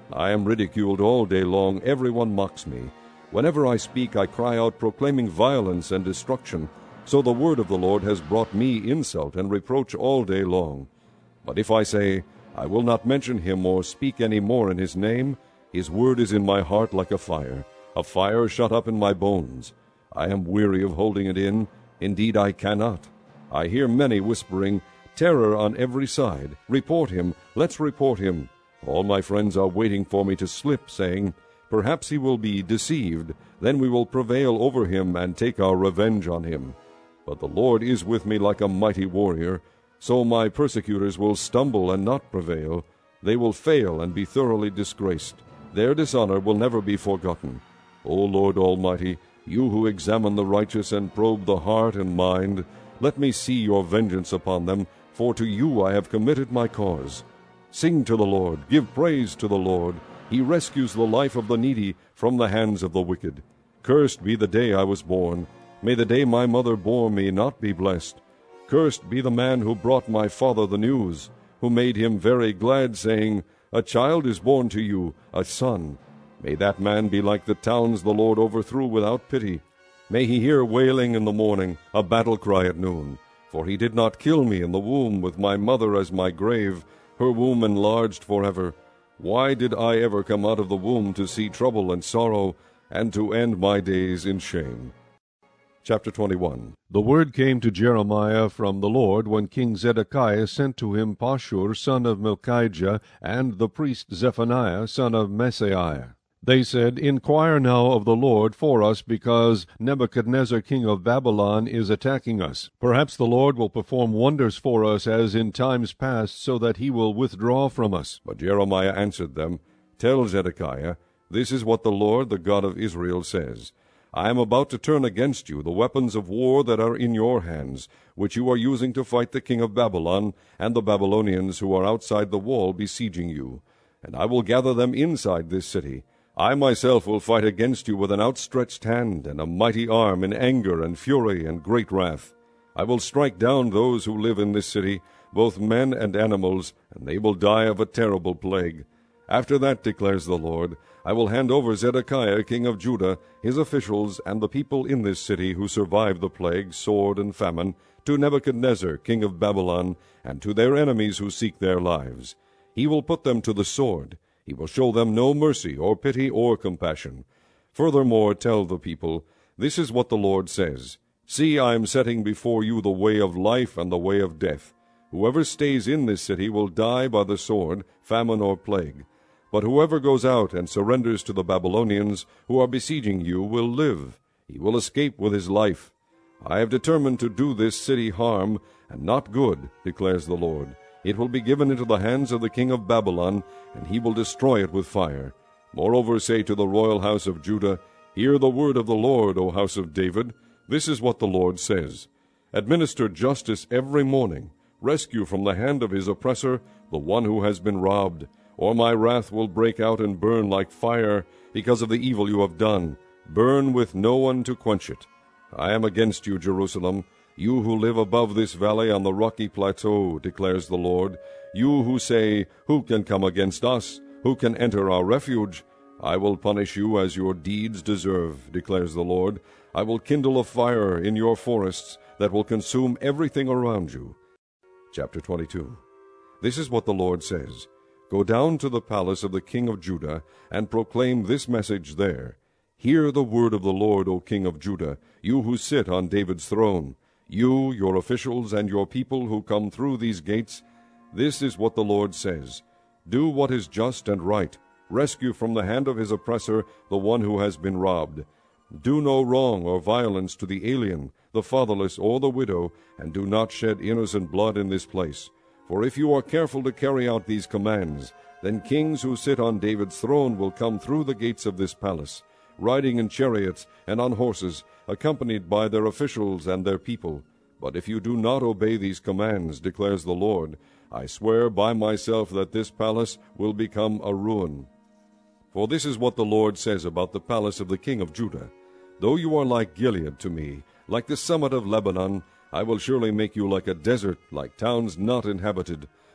I am ridiculed all day long, every one mocks me. Whenever I speak, I cry out, proclaiming violence and destruction. So the word of the Lord has brought me insult and reproach all day long. But if I say, I will not mention him or speak any more in his name, his word is in my heart like a fire, a fire shut up in my bones. I am weary of holding it in. Indeed, I cannot. I hear many whispering, terror on every side. Report him, let's report him. All my friends are waiting for me to slip, saying, perhaps he will be deceived. Then we will prevail over him and take our revenge on him. But the Lord is with me like a mighty warrior. So my persecutors will stumble and not prevail. They will fail and be thoroughly disgraced. Their dishonor will never be forgotten. O Lord Almighty, you who examine the righteous and probe the heart and mind, let me see your vengeance upon them, for to you I have committed my cause. Sing to the Lord, give praise to the Lord. He rescues the life of the needy from the hands of the wicked. Cursed be the day I was born. May the day my mother bore me not be blessed. Cursed be the man who brought my father the news, who made him very glad, saying, a child is born to you, a son. May that man be like the towns the Lord overthrew without pity. May he hear wailing in the morning, a battle cry at noon. For he did not kill me in the womb, with my mother as my grave, her womb enlarged forever. Why did I ever come out of the womb to see trouble and sorrow, and to end my days in shame? Chapter twenty-one. The word came to Jeremiah from the Lord when King Zedekiah sent to him Pashur son of Malchijah and the priest Zephaniah son of Maaseiah. They said, inquire now of the Lord for us, because Nebuchadnezzar king of Babylon is attacking us. Perhaps the Lord will perform wonders for us as in times past, so that he will withdraw from us. But Jeremiah answered them, tell Zedekiah, this is what the Lord, the God of Israel, says. I am about to turn against you the weapons of war that are in your hands, which you are using to fight the king of Babylon and the Babylonians who are outside the wall besieging you. And I will gather them inside this city. I myself will fight against you with an outstretched hand and a mighty arm, in anger and fury and great wrath. I will strike down those who live in this city, both men and animals, and they will die of a terrible plague. After that, declares the Lord, I will hand over Zedekiah king of Judah, his officials, and the people in this city who survived the plague, sword, and famine, to Nebuchadnezzar king of Babylon, and to their enemies who seek their lives. He will put them to the sword. He will show them no mercy or pity or compassion. Furthermore, tell the people, this is what the Lord says. See, I am setting before you the way of life and the way of death. Whoever stays in this city will die by the sword, famine, or plague. But whoever goes out and surrenders to the Babylonians who are besieging you will live. He will escape with his life. I have determined to do this city harm, and not good, declares the Lord. It will be given into the hands of the king of Babylon, and he will destroy it with fire. Moreover, say to the royal house of Judah, hear the word of the Lord, O house of David. This is what the Lord says. Administer justice every morning. Rescue from the hand of his oppressor the one who has been robbed. Or my wrath will break out and burn like fire because of the evil you have done. Burn with no one to quench it. I am against you, Jerusalem, you who live above this valley on the rocky plateau, declares the Lord. You who say, who can come against us? Who can enter our refuge? I will punish you as your deeds deserve, declares the Lord. I will kindle a fire in your forests that will consume everything around you. Chapter twenty-two. This is what the Lord says. Go down to the palace of the king of Judah, and proclaim this message there. Hear the word of the Lord, O king of Judah, you who sit on David's throne, you, your officials, and your people who come through these gates. This is what the Lord says. Do what is just and right. Rescue from the hand of his oppressor the one who has been robbed. Do no wrong or violence to the alien, the fatherless, or the widow, and do not shed innocent blood in this place. For if you are careful to carry out these commands, then kings who sit on David's throne will come through the gates of this palace, riding in chariots and on horses, accompanied by their officials and their people. But if you do not obey these commands, declares the Lord, I swear by myself that this palace will become a ruin. For this is what the Lord says about the palace of the king of Judah. Though you are like Gilead to me, like the summit of Lebanon, I will surely make you like a desert, like towns not inhabited.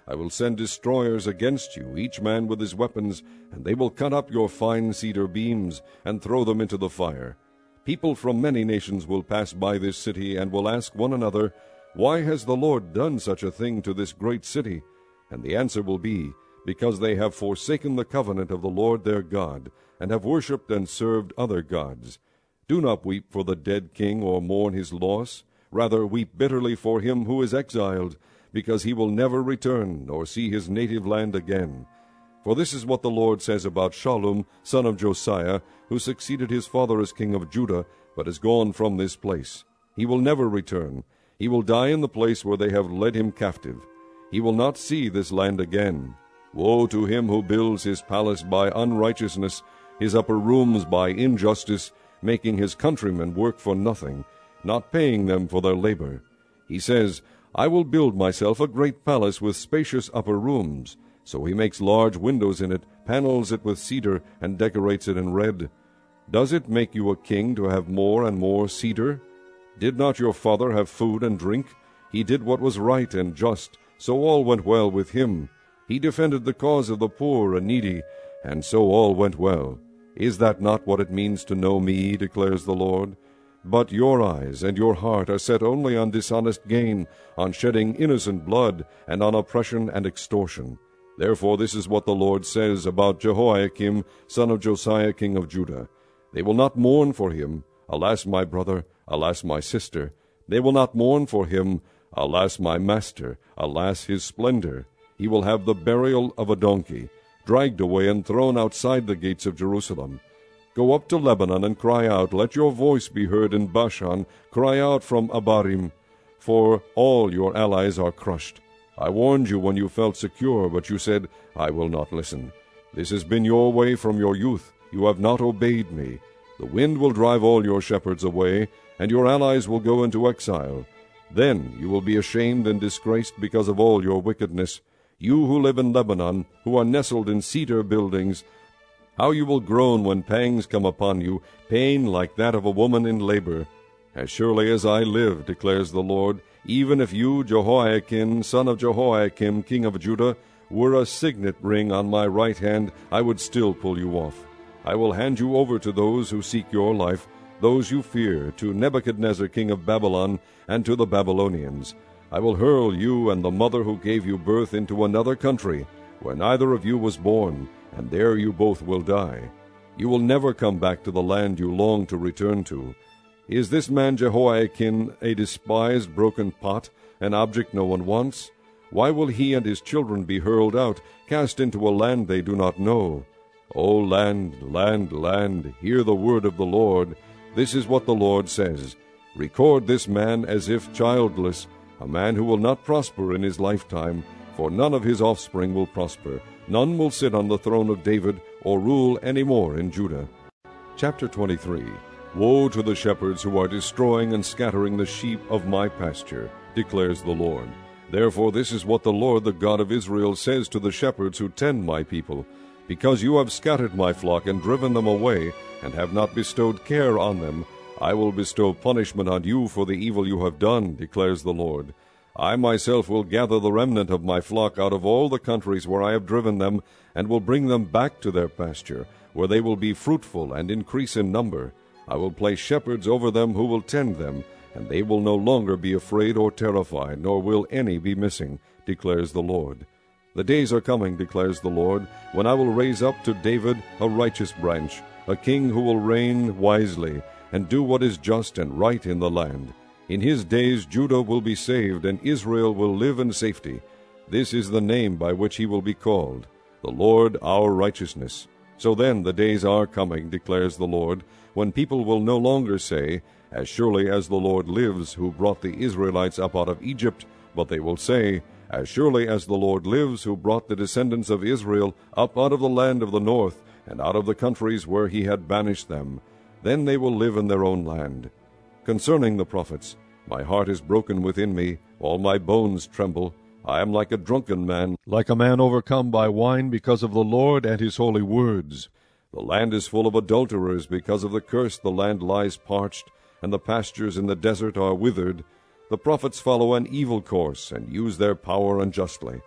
I will send destroyers against you, each man with his weapons, and they will cut up your fine cedar beams, and throw them into the fire. People from many nations will pass by this city, and will ask one another, Why has the Lord done such a thing to this great city? And the answer will be, Because they have forsaken the covenant of the Lord their God, and have worshipped and served other gods. Do not weep for the dead king, or mourn his loss. Rather weep bitterly for him who is exiled, because he will never return, nor see his native land again. For this is what the Lord says about Shallum, son of Josiah, who succeeded his father as king of Judah, but is gone from this place. He will never return. He will die in the place where they have led him captive. He will not see this land again. Woe to him who builds his palace by unrighteousness, his upper rooms by injustice, making his countrymen work for nothing, not paying them for their labor. He says, I will build myself a great palace with spacious upper rooms. So he makes large windows in it, panels it with cedar, and decorates it in red. Does it make you a king to have more and more cedar? Did not your father have food and drink? He did what was right and just, so all went well with him. He defended the cause of the poor and needy, and so all went well. Is that not what it means to know me, declares the Lord? But your eyes and your heart are set only on dishonest gain, on shedding innocent blood, and on oppression and extortion. Therefore this is what the Lord says about Jehoiakim, son of Josiah, king of Judah. They will not mourn for him, alas, my brother, alas, my sister. They will not mourn for him, alas, my master, alas, his splendor. He will have the burial of a donkey, dragged away and thrown outside the gates of Jerusalem. Go up to Lebanon and cry out, let your voice be heard in Bashan, cry out from Abarim, for all your allies are crushed. I warned you when you felt secure, but you said, I will not listen. This has been your way from your youth. You have not obeyed me. The wind will drive all your shepherds away, and your allies will go into exile. Then you will be ashamed and disgraced because of all your wickedness. You who live in Lebanon, who are nestled in cedar buildings, how you will groan when pangs come upon you, pain like that of a woman in labor. As surely as I live, declares the Lord, even if you, Jehoiakim, son of Jehoiakim, king of Judah, were a signet ring on my right hand, I would still pull you off. I will hand you over to those who seek your life, those you fear, to Nebuchadnezzar king of Babylon, and to the Babylonians. I will hurl you and the mother who gave you birth into another country, where neither of you was born, and there you both will die. You will never come back to the land you long to return to. Is this man Jehoiakim a despised broken pot, an object no one wants? Why will he and his children be hurled out, cast into a land they do not know? O land, land, land, hear the word of the Lord. This is what the Lord says. Record this man as if childless, a man who will not prosper in his lifetime, for none of his offspring will prosper. None will sit on the throne of David, or rule any more in Judah. Chapter twenty-three. Woe to the shepherds who are destroying and scattering the sheep of my pasture, declares the Lord. Therefore this is what the Lord, the God of Israel, says to the shepherds who tend my people. Because you have scattered my flock and driven them away, and have not bestowed care on them, I will bestow punishment on you for the evil you have done, declares the Lord. I myself will gather the remnant of my flock out of all the countries where I have driven them, and will bring them back to their pasture, where they will be fruitful and increase in number. I will place shepherds over them who will tend them, and they will no longer be afraid or terrified, nor will any be missing, declares the Lord. The days are coming, declares the Lord, when I will raise up to David a righteous branch, a king who will reign wisely, and do what is just and right in the land. In his days Judah will be saved, and Israel will live in safety. This is the name by which he will be called, the Lord our righteousness. So then the days are coming, declares the Lord, when people will no longer say, As surely as the Lord lives, who brought the Israelites up out of Egypt, but they will say, As surely as the Lord lives, who brought the descendants of Israel up out of the land of the north, and out of the countries where he had banished them. Then they will live in their own land. Concerning the prophets, my heart is broken within me, all my bones tremble. I am like a drunken man, like a man overcome by wine because of the Lord and his holy words. The land is full of adulterers, because of the curse the land lies parched, and the pastures in the desert are withered. The prophets follow an evil course, and use their power unjustly.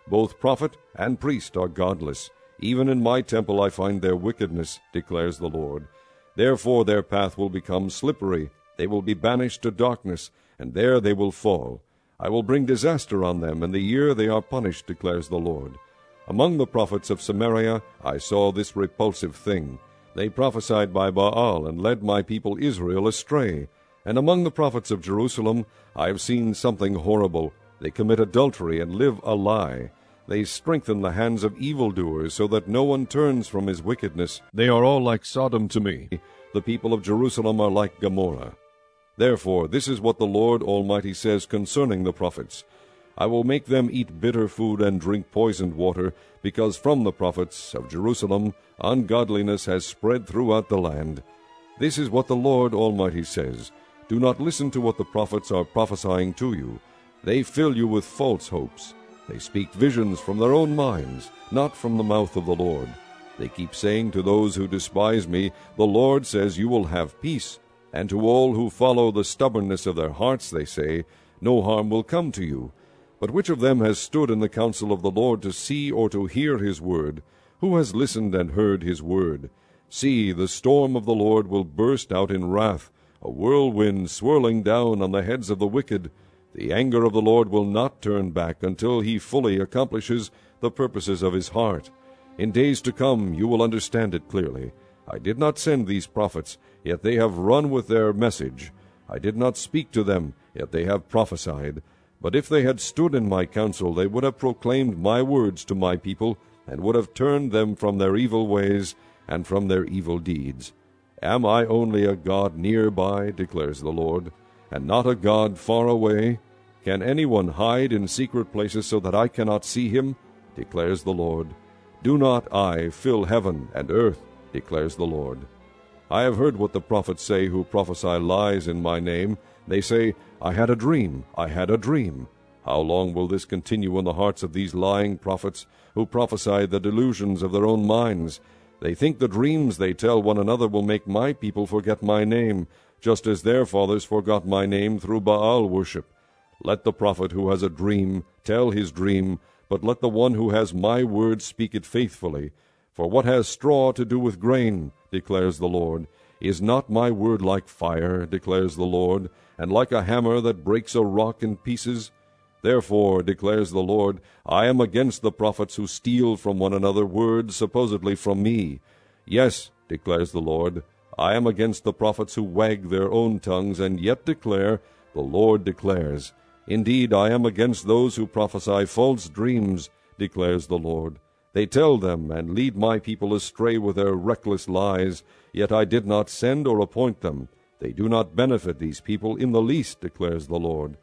Both prophet and priest are godless. Even in my temple I find their wickedness, declares the Lord. Therefore their path will become slippery. They will be banished to darkness, and there they will fall. I will bring disaster on them in the year they are punished, declares the Lord. Among the prophets of Samaria I saw this repulsive thing. They prophesied by Baal, and led my people Israel astray. And among the prophets of Jerusalem I have seen something horrible. They commit adultery and live a lie. They strengthen the hands of evildoers, so that no one turns from his wickedness. They are all like Sodom to me. The people of Jerusalem are like Gomorrah. Therefore, this is what the Lord Almighty says concerning the prophets. I will make them eat bitter food and drink poisoned water, because from the prophets of Jerusalem ungodliness has spread throughout the land. This is what the Lord Almighty says. Do not listen to what the prophets are prophesying to you. They fill you with false hopes. They speak visions from their own minds, not from the mouth of the Lord. They keep saying to those who despise me, The Lord says you will have peace. And to all who follow the stubbornness of their hearts they say, No harm will come to you. But which of them has stood in the counsel of the Lord to see or to hear his word? Who has listened and heard his word? See, the storm of the Lord will burst out in wrath, a whirlwind swirling down on the heads of the wicked. The anger of the Lord will not turn back until he fully accomplishes the purposes of his heart. In days to come you will understand it clearly. I did not send these prophets, yet they have run with their message. I did not speak to them, yet they have prophesied. But if they had stood in my counsel, they would have proclaimed my words to my people, and would have turned them from their evil ways and from their evil deeds. Am I only a God near by, declares the Lord, and not a God far away? Can anyone hide in secret places so that I cannot see him? Declares the Lord. Do not I fill heaven and earth? Declares the Lord. I have heard what the prophets say who prophesy lies in my name. They say, I had a dream, I had a dream. How long will this continue in the hearts of these lying prophets, who prophesy the delusions of their own minds? They think the dreams they tell one another will make my people forget my name, just as their fathers forgot my name through Baal worship. Let the prophet who has a dream tell his dream, but let the one who has my word speak it faithfully. For what has straw to do with grain, declares the Lord? Is not my word like fire, declares the Lord, and like a hammer that breaks a rock in pieces? Therefore, declares the Lord, I am against the prophets who steal from one another words supposedly from me. Yes, declares the Lord, I am against the prophets who wag their own tongues and yet declare, The Lord declares. Indeed, I am against those who prophesy false dreams, declares the Lord. They tell them and lead my people astray with their reckless lies, yet I did not send or appoint them. They do not benefit these people in the least, declares the Lord.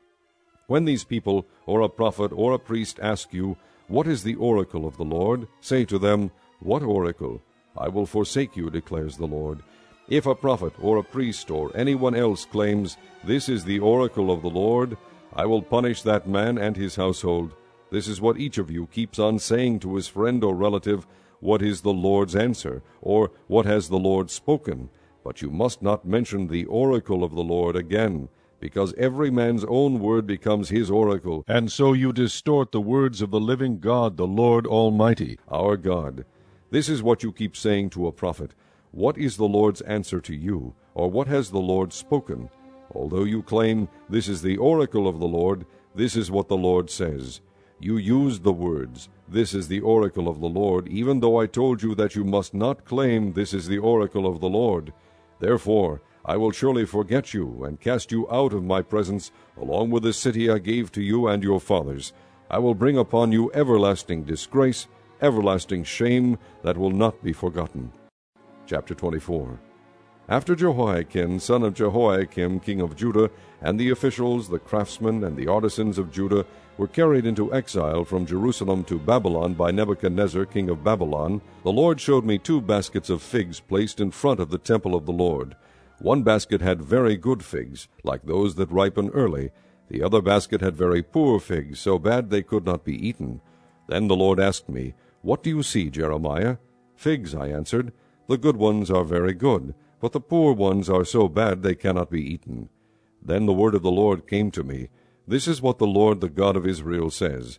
When these people, or a prophet, or a priest ask you, What is the oracle of the Lord? Say to them, What oracle? I will forsake you, declares the Lord. If a prophet, or a priest, or anyone else claims, This is the oracle of the Lord, I will punish that man and his household. This is what each of you keeps on saying to his friend or relative, What is the Lord's answer? Or, What has the Lord spoken? But you must not mention the oracle of the Lord again, because every man's own word becomes his oracle, and so you distort the words of the living God, the Lord Almighty, our God. This is what you keep saying to a prophet, What is the Lord's answer to you? Or what has the Lord spoken? Although you claim, This is the oracle of the Lord, this is what the Lord says. You used the words, This is the oracle of the Lord, even though I told you that you must not claim, This is the oracle of the Lord. Therefore, I will surely forget you, and cast you out of my presence, along with the city I gave to you and your fathers. I will bring upon you everlasting disgrace, everlasting shame that will not be forgotten. Chapter twenty-four. After Jehoiakim, son of Jehoiakim, king of Judah, and the officials, the craftsmen, and the artisans of Judah were carried into exile from Jerusalem to Babylon by Nebuchadnezzar, king of Babylon, the Lord showed me two baskets of figs placed in front of the temple of the Lord. One basket had very good figs, like those that ripen early. The other basket had very poor figs, so bad they could not be eaten. Then the Lord asked me, What do you see, Jeremiah? Figs, I answered. The good ones are very good, but the poor ones are so bad they cannot be eaten. Then the word of the Lord came to me. This is what the Lord, the God of Israel, says.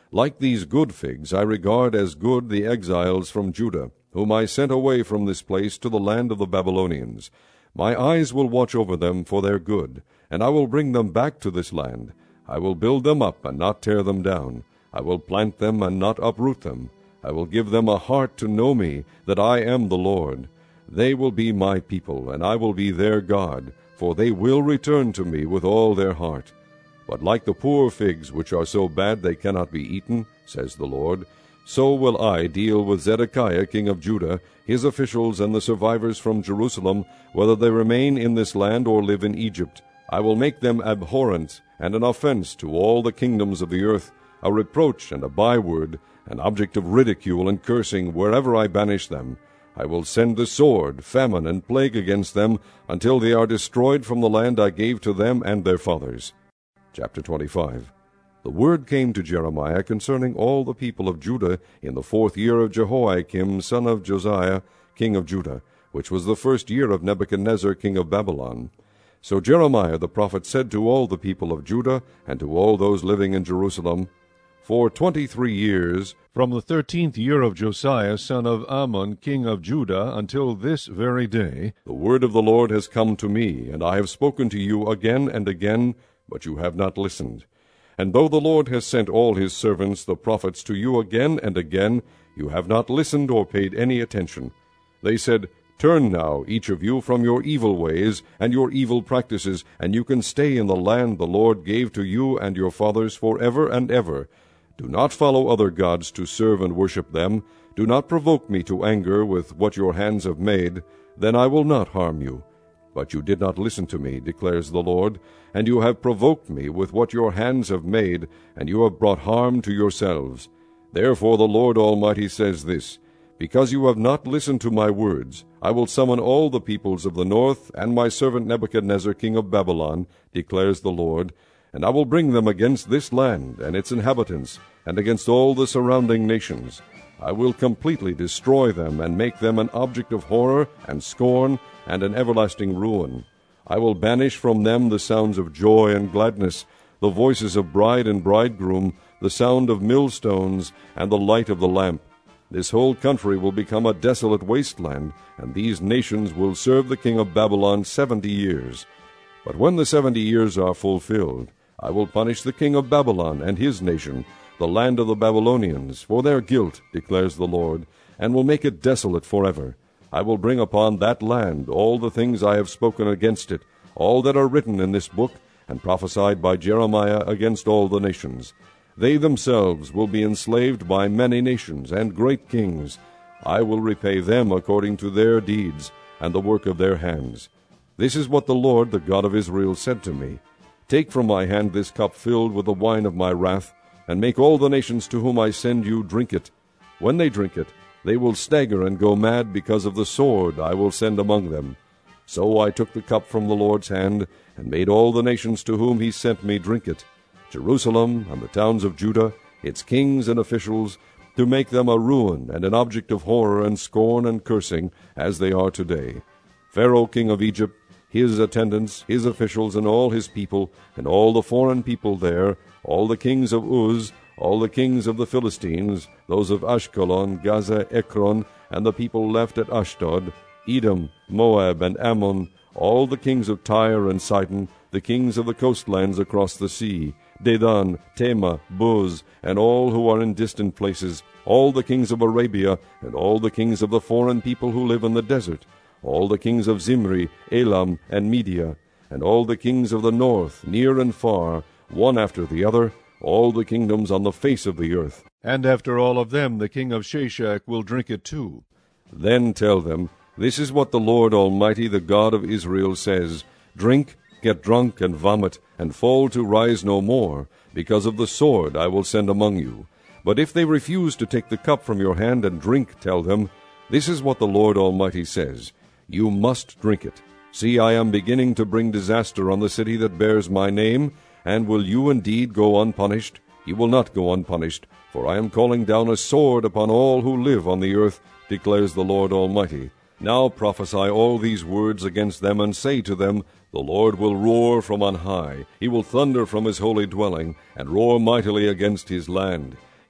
Like these good figs, I regard as good the exiles from Judah, whom I sent away from this place to the land of the Babylonians. My eyes will watch over them for their good, and I will bring them back to this land. I will build them up and not tear them down. I will plant them and not uproot them. I will give them a heart to know me, that I am the Lord. They will be my people, and I will be their God, for they will return to me with all their heart. But like the poor figs, which are so bad they cannot be eaten, says the Lord, so will I deal with Zedekiah king of Judah, his officials, and the survivors from Jerusalem, whether they remain in this land or live in Egypt. I will make them abhorrent and an offense to all the kingdoms of the earth, a reproach and a byword, an object of ridicule and cursing wherever I banish them. I will send the sword, famine, and plague against them, until they are destroyed from the land I gave to them and their fathers. Chapter twenty-five. The word came to Jeremiah concerning all the people of Judah in the fourth year of Jehoiakim son of Josiah, king of Judah, which was the first year of Nebuchadnezzar king of Babylon. So Jeremiah the prophet said to all the people of Judah, and to all those living in Jerusalem, For twenty-three years, from the thirteenth year of Josiah son of Ammon king of Judah until this very day, the word of the Lord has come to me, and I have spoken to you again and again, but you have not listened. And though the Lord has sent all his servants the prophets to you again and again, you have not listened or paid any attention. They said, Turn now, each of you, from your evil ways and your evil practices, and you can stay in the land the Lord gave to you and your fathers forever and ever. Do not follow other gods to serve and worship them. Do not provoke me to anger with what your hands have made. Then I will not harm you. But you did not listen to me, declares the Lord, and you have provoked me with what your hands have made, and you have brought harm to yourselves. Therefore the Lord Almighty says this, Because you have not listened to my words, I will summon all the peoples of the north, and my servant Nebuchadnezzar king of Babylon, declares the Lord, and I will bring them against this land and its inhabitants, and against all the surrounding nations. I will completely destroy them, and make them an object of horror and scorn, and an everlasting ruin. I will banish from them the sounds of joy and gladness, the voices of bride and bridegroom, the sound of millstones, and the light of the lamp. This whole country will become a desolate wasteland, and these nations will serve the king of Babylon seventy years. But when the seventy years are fulfilled, I will punish the king of Babylon and his nation, the land of the Babylonians, for their guilt, declares the Lord, and will make it desolate forever. I will bring upon that land all the things I have spoken against it, all that are written in this book, and prophesied by Jeremiah against all the nations. They themselves will be enslaved by many nations and great kings. I will repay them according to their deeds and the work of their hands. This is what the Lord, the God of Israel, said to me. Take from my hand this cup filled with the wine of my wrath, and make all the nations to whom I send you drink it. When they drink it, they will stagger and go mad because of the sword I will send among them. So I took the cup from the Lord's hand, and made all the nations to whom he sent me drink it, Jerusalem and the towns of Judah, its kings and officials, to make them a ruin and an object of horror and scorn and cursing, as they are today. Pharaoh king of Egypt, his attendants, his officials, and all his people, and all the foreign people there, all the kings of Uz, all the kings of the Philistines, those of Ashkelon, Gaza, Ekron, and the people left at Ashdod, Edom, Moab, and Ammon, all the kings of Tyre and Sidon, the kings of the coastlands across the sea, Dedan, Tema, Buz, and all who are in distant places, all the kings of Arabia, and all the kings of the foreign people who live in the desert, all the kings of Zimri, Elam, and Media, and all the kings of the north, near and far, one after the other, all the kingdoms on the face of the earth. And after all of them the king of Shashak will drink it too. Then tell them, This is what the Lord Almighty, the God of Israel, says, Drink, get drunk, and vomit, and fall to rise no more, because of the sword I will send among you. But if they refuse to take the cup from your hand and drink, tell them, This is what the Lord Almighty says, You must drink it. See, I am beginning to bring disaster on the city that bears my name, and will you indeed go unpunished? You will not go unpunished, for I am calling down a sword upon all who live on the earth, declares the Lord Almighty. Now prophesy all these words against them, and say to them, The Lord will roar from on high, he will thunder from his holy dwelling, and roar mightily against his land.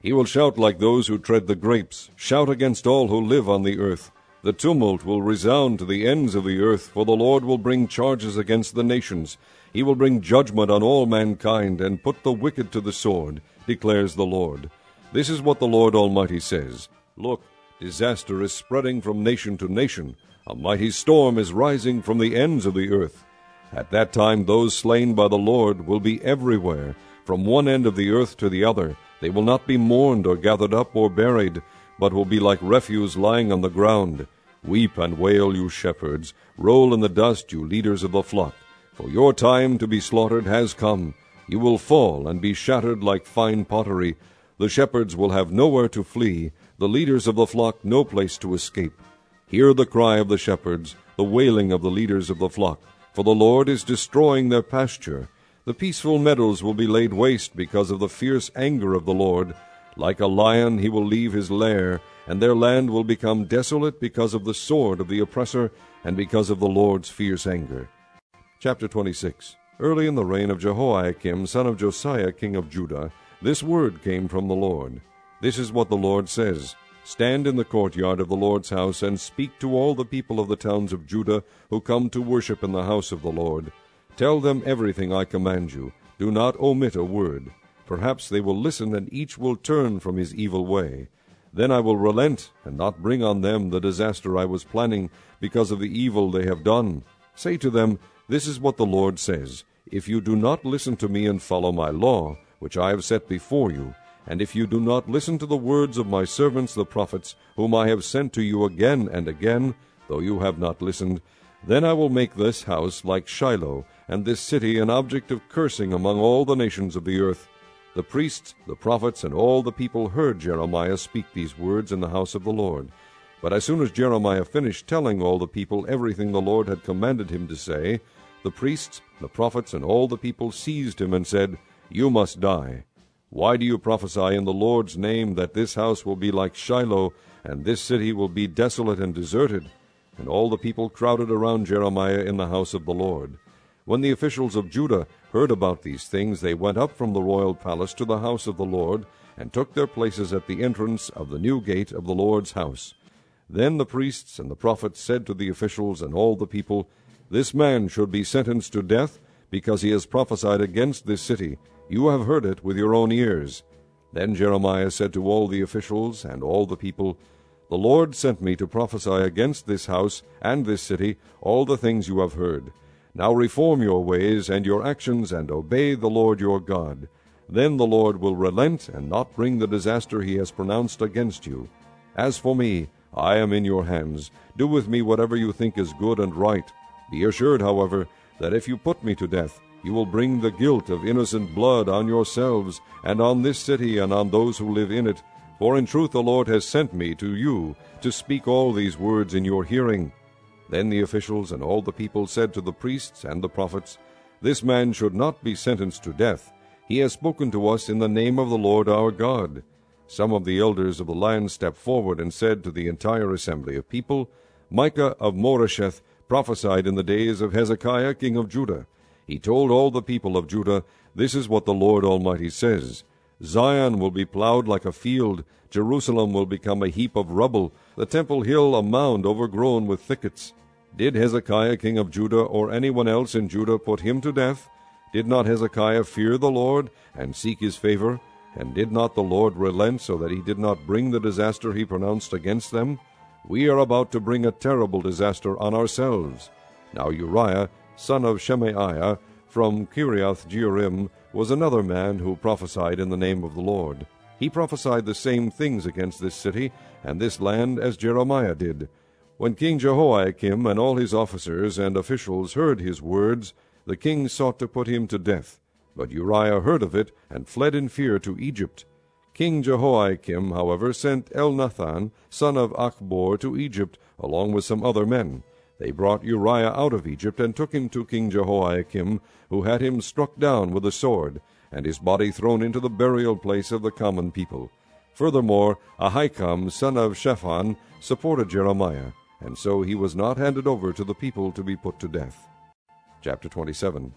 He will shout like those who tread the grapes, shout against all who live on the earth. The tumult will resound to the ends of the earth, for the Lord will bring charges against the nations. He will bring judgment on all mankind, and put the wicked to the sword, declares the Lord. This is what the Lord Almighty says. Look, disaster is spreading from nation to nation. A mighty storm is rising from the ends of the earth. At that time those slain by the Lord will be everywhere, from one end of the earth to the other. They will not be mourned or gathered up or buried, but will be like refuse lying on the ground. Weep and wail, you shepherds. Roll in the dust, you leaders of the flock. For your time to be slaughtered has come. You will fall and be shattered like fine pottery. The shepherds will have nowhere to flee, the leaders of the flock no place to escape. Hear the cry of the shepherds, the wailing of the leaders of the flock, for the Lord is destroying their pasture. The peaceful meadows will be laid waste because of the fierce anger of the Lord. Like a lion he will leave his lair, and their land will become desolate because of the sword of the oppressor and because of the Lord's fierce anger. Chapter twenty-six. Early in the reign of Jehoiakim, son of Josiah, king of Judah, this word came from the Lord. This is what the Lord says. Stand in the courtyard of the Lord's house, and speak to all the people of the towns of Judah who come to worship in the house of the Lord. Tell them everything I command you. Do not omit a word. Perhaps they will listen, and each will turn from his evil way. Then I will relent, and not bring on them the disaster I was planning, because of the evil they have done. Say to them, This is what the Lord says. If you do not listen to me and follow my law, which I have set before you, and if you do not listen to the words of my servants the prophets, whom I have sent to you again and again, though you have not listened, then I will make this house like Shiloh, and this city an object of cursing among all the nations of the earth. The priests, the prophets, and all the people heard Jeremiah speak these words in the house of the Lord. But as soon as Jeremiah finished telling all the people everything the Lord had commanded him to say, the priests, the prophets, and all the people seized him and said, You must die. Why do you prophesy in the Lord's name that this house will be like Shiloh, and this city will be desolate and deserted? And all the people crowded around Jeremiah in the house of the Lord. When the officials of Judah heard about these things, they went up from the royal palace to the house of the Lord, and took their places at the entrance of the new gate of the Lord's house. Then the priests and the prophets said to the officials and all the people, This man should be sentenced to death, because he has prophesied against this city. You have heard it with your own ears. Then Jeremiah said to all the officials and all the people, The Lord sent me to prophesy against this house and this city all the things you have heard. Now reform your ways and your actions, and obey the Lord your God. Then the Lord will relent and not bring the disaster he has pronounced against you. As for me, I am in your hands. Do with me whatever you think is good and right. Be assured, however, that if you put me to death, you will bring the guilt of innocent blood on yourselves, and on this city, and on those who live in it. For in truth the Lord has sent me to you to speak all these words in your hearing. Then the officials and all the people said to the priests and the prophets, This man should not be sentenced to death. He has spoken to us in the name of the Lord our God. Some of the elders of the land stepped forward and said to the entire assembly of people, Micah of Moresheth prophesied in the days of Hezekiah king of Judah. He told all the people of Judah, This is what the Lord Almighty says. Zion will be plowed like a field, Jerusalem will become a heap of rubble, the temple hill a mound overgrown with thickets. Did Hezekiah king of Judah or anyone else in Judah put him to death? Did not Hezekiah fear the Lord and seek his favor? And did not the Lord relent so that he did not bring the disaster he pronounced against them? We are about to bring a terrible disaster on ourselves. Now Uriah, son of Shemaiah, from Kiriath-Jearim, was another man who prophesied in the name of the Lord. He prophesied the same things against this city and this land as Jeremiah did. When King Jehoiakim and all his officers and officials heard his words, the king sought to put him to death. But Uriah heard of it and fled in fear to Egypt. King Jehoiakim, however, sent Elnathan, son of Achbor, to Egypt, along with some other men. They brought Uriah out of Egypt and took him to King Jehoiakim, who had him struck down with a sword, and his body thrown into the burial place of the common people. Furthermore, Ahikam, son of Shaphan, supported Jeremiah, and so he was not handed over to the people to be put to death. Chapter twenty-seven.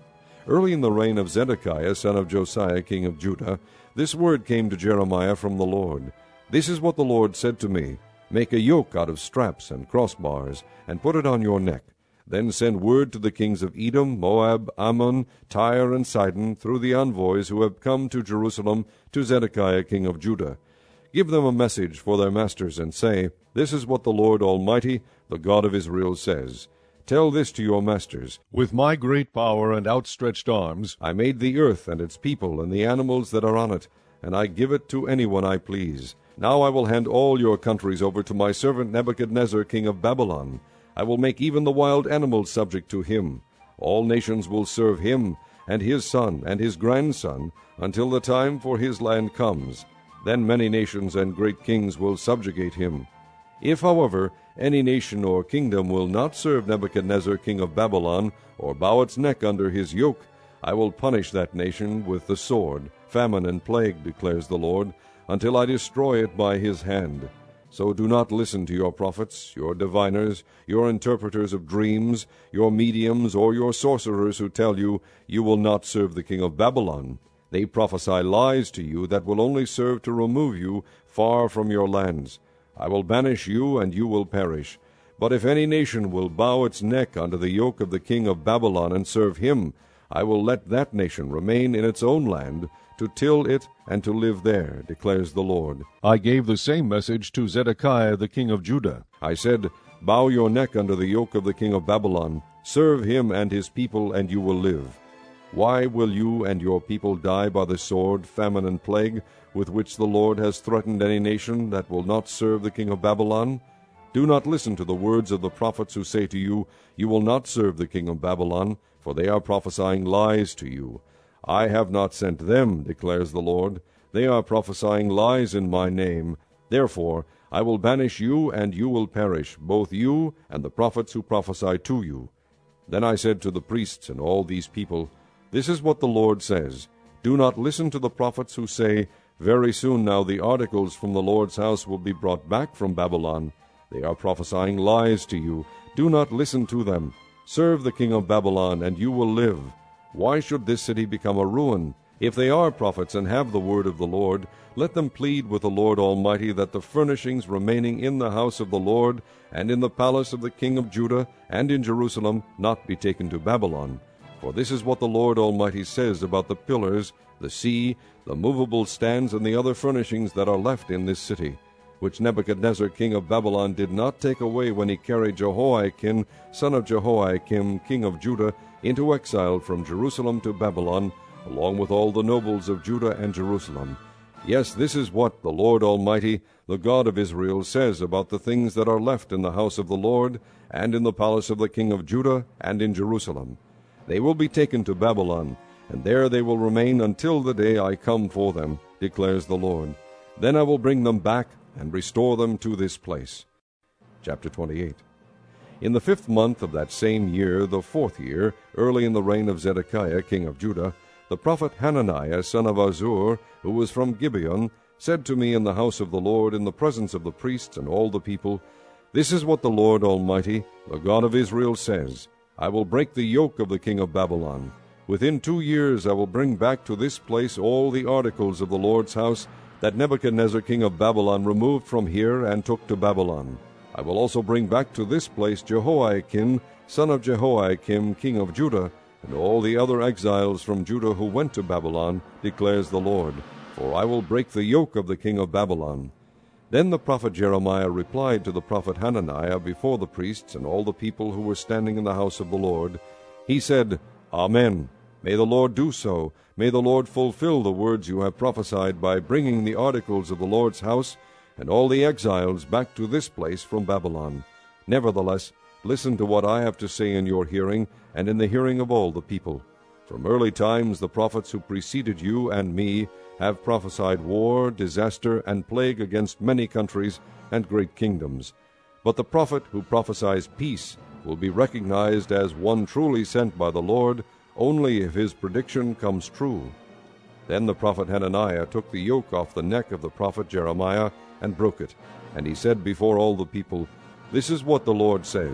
Early in the reign of Zedekiah son of Josiah king of Judah, this word came to Jeremiah from the Lord. This is what the Lord said to me, Make a yoke out of straps and crossbars, and put it on your neck. Then send word to the kings of Edom, Moab, Ammon, Tyre, and Sidon, through the envoys who have come to Jerusalem to Zedekiah king of Judah. Give them a message for their masters, and say, This is what the Lord Almighty, the God of Israel, says. Tell this to your masters, With my great power and outstretched arms I made the earth and its people and the animals that are on it, and I give it to anyone I please. Now I will hand all your countries over to my servant Nebuchadnezzar king of Babylon. I will make even the wild animals subject to him. All nations will serve him, and his son, and his grandson, until the time for his land comes. Then many nations and great kings will subjugate him. If, however, any nation or kingdom will not serve Nebuchadnezzar king of Babylon, or bow its neck under his yoke, I will punish that nation with the sword, famine, and plague, declares the Lord, until I destroy it by his hand. So do not listen to your prophets, your diviners, your interpreters of dreams, your mediums, or your sorcerers who tell you, You will not serve the king of Babylon. They prophesy lies to you that will only serve to remove you far from your lands. I will banish you, and you will perish. But if any nation will bow its neck under the yoke of the king of Babylon and serve him, I will let that nation remain in its own land, to till it and to live there, declares the Lord. I gave the same message to Zedekiah the king of Judah. I said, Bow your neck under the yoke of the king of Babylon, serve him and his people, and you will live. Why will you and your people die by the sword, famine, and plague, with which the Lord has threatened any nation that will not serve the king of Babylon? Do not listen to the words of the prophets who say to you, You will not serve the king of Babylon, for they are prophesying lies to you. I have not sent them, declares the Lord. They are prophesying lies in my name. Therefore I will banish you, and you will perish, both you and the prophets who prophesy to you. Then I said to the priests and all these people, This is what the Lord says. Do not listen to the prophets who say, Very soon now the articles from the Lord's house will be brought back from Babylon. They are prophesying lies to you. Do not listen to them. Serve the king of Babylon, and you will live. Why should this city become a ruin? If they are prophets and have the word of the Lord, let them plead with the Lord Almighty that the furnishings remaining in the house of the Lord, and in the palace of the king of Judah, and in Jerusalem, not be taken to Babylon. For this is what the Lord Almighty says about the pillars, the sea, the movable stands, and the other furnishings that are left in this city, which Nebuchadnezzar king of Babylon did not take away when he carried Jehoiakim, son of Jehoiakim, king of Judah, into exile from Jerusalem to Babylon, along with all the nobles of Judah and Jerusalem. Yes, this is what the Lord Almighty, the God of Israel, says about the things that are left in the house of the Lord, and in the palace of the king of Judah, and in Jerusalem. They will be taken to Babylon, and there they will remain until the day I come for them, declares the Lord. Then I will bring them back and restore them to this place. Chapter twenty-eight. In the fifth month of that same year, the fourth year, early in the reign of Zedekiah king of Judah, the prophet Hananiah son of Azur, who was from Gibeon, said to me in the house of the Lord, in the presence of the priests and all the people, This is what the Lord Almighty, the God of Israel, says, I will break the yoke of the king of Babylon. Within two years I will bring back to this place all the articles of the Lord's house that Nebuchadnezzar king of Babylon removed from here and took to Babylon. I will also bring back to this place Jehoiakim, son of Jehoiakim, king of Judah, and all the other exiles from Judah who went to Babylon, declares the Lord, for I will break the yoke of the king of Babylon. Then the prophet Jeremiah replied to the prophet Hananiah before the priests and all the people who were standing in the house of the Lord. He said, Amen. May the Lord do so. May the Lord fulfill the words you have prophesied by bringing the articles of the Lord's house and all the exiles back to this place from Babylon. Nevertheless, listen to what I have to say in your hearing, and in the hearing of all the people. From early times the prophets who preceded you and me have prophesied war, disaster, and plague against many countries and great kingdoms. But the prophet who prophesies peace will be recognized as one truly sent by the Lord, only if his prediction comes true. Then the prophet Hananiah took the yoke off the neck of the prophet Jeremiah and broke it. And he said before all the people, This is what the Lord says,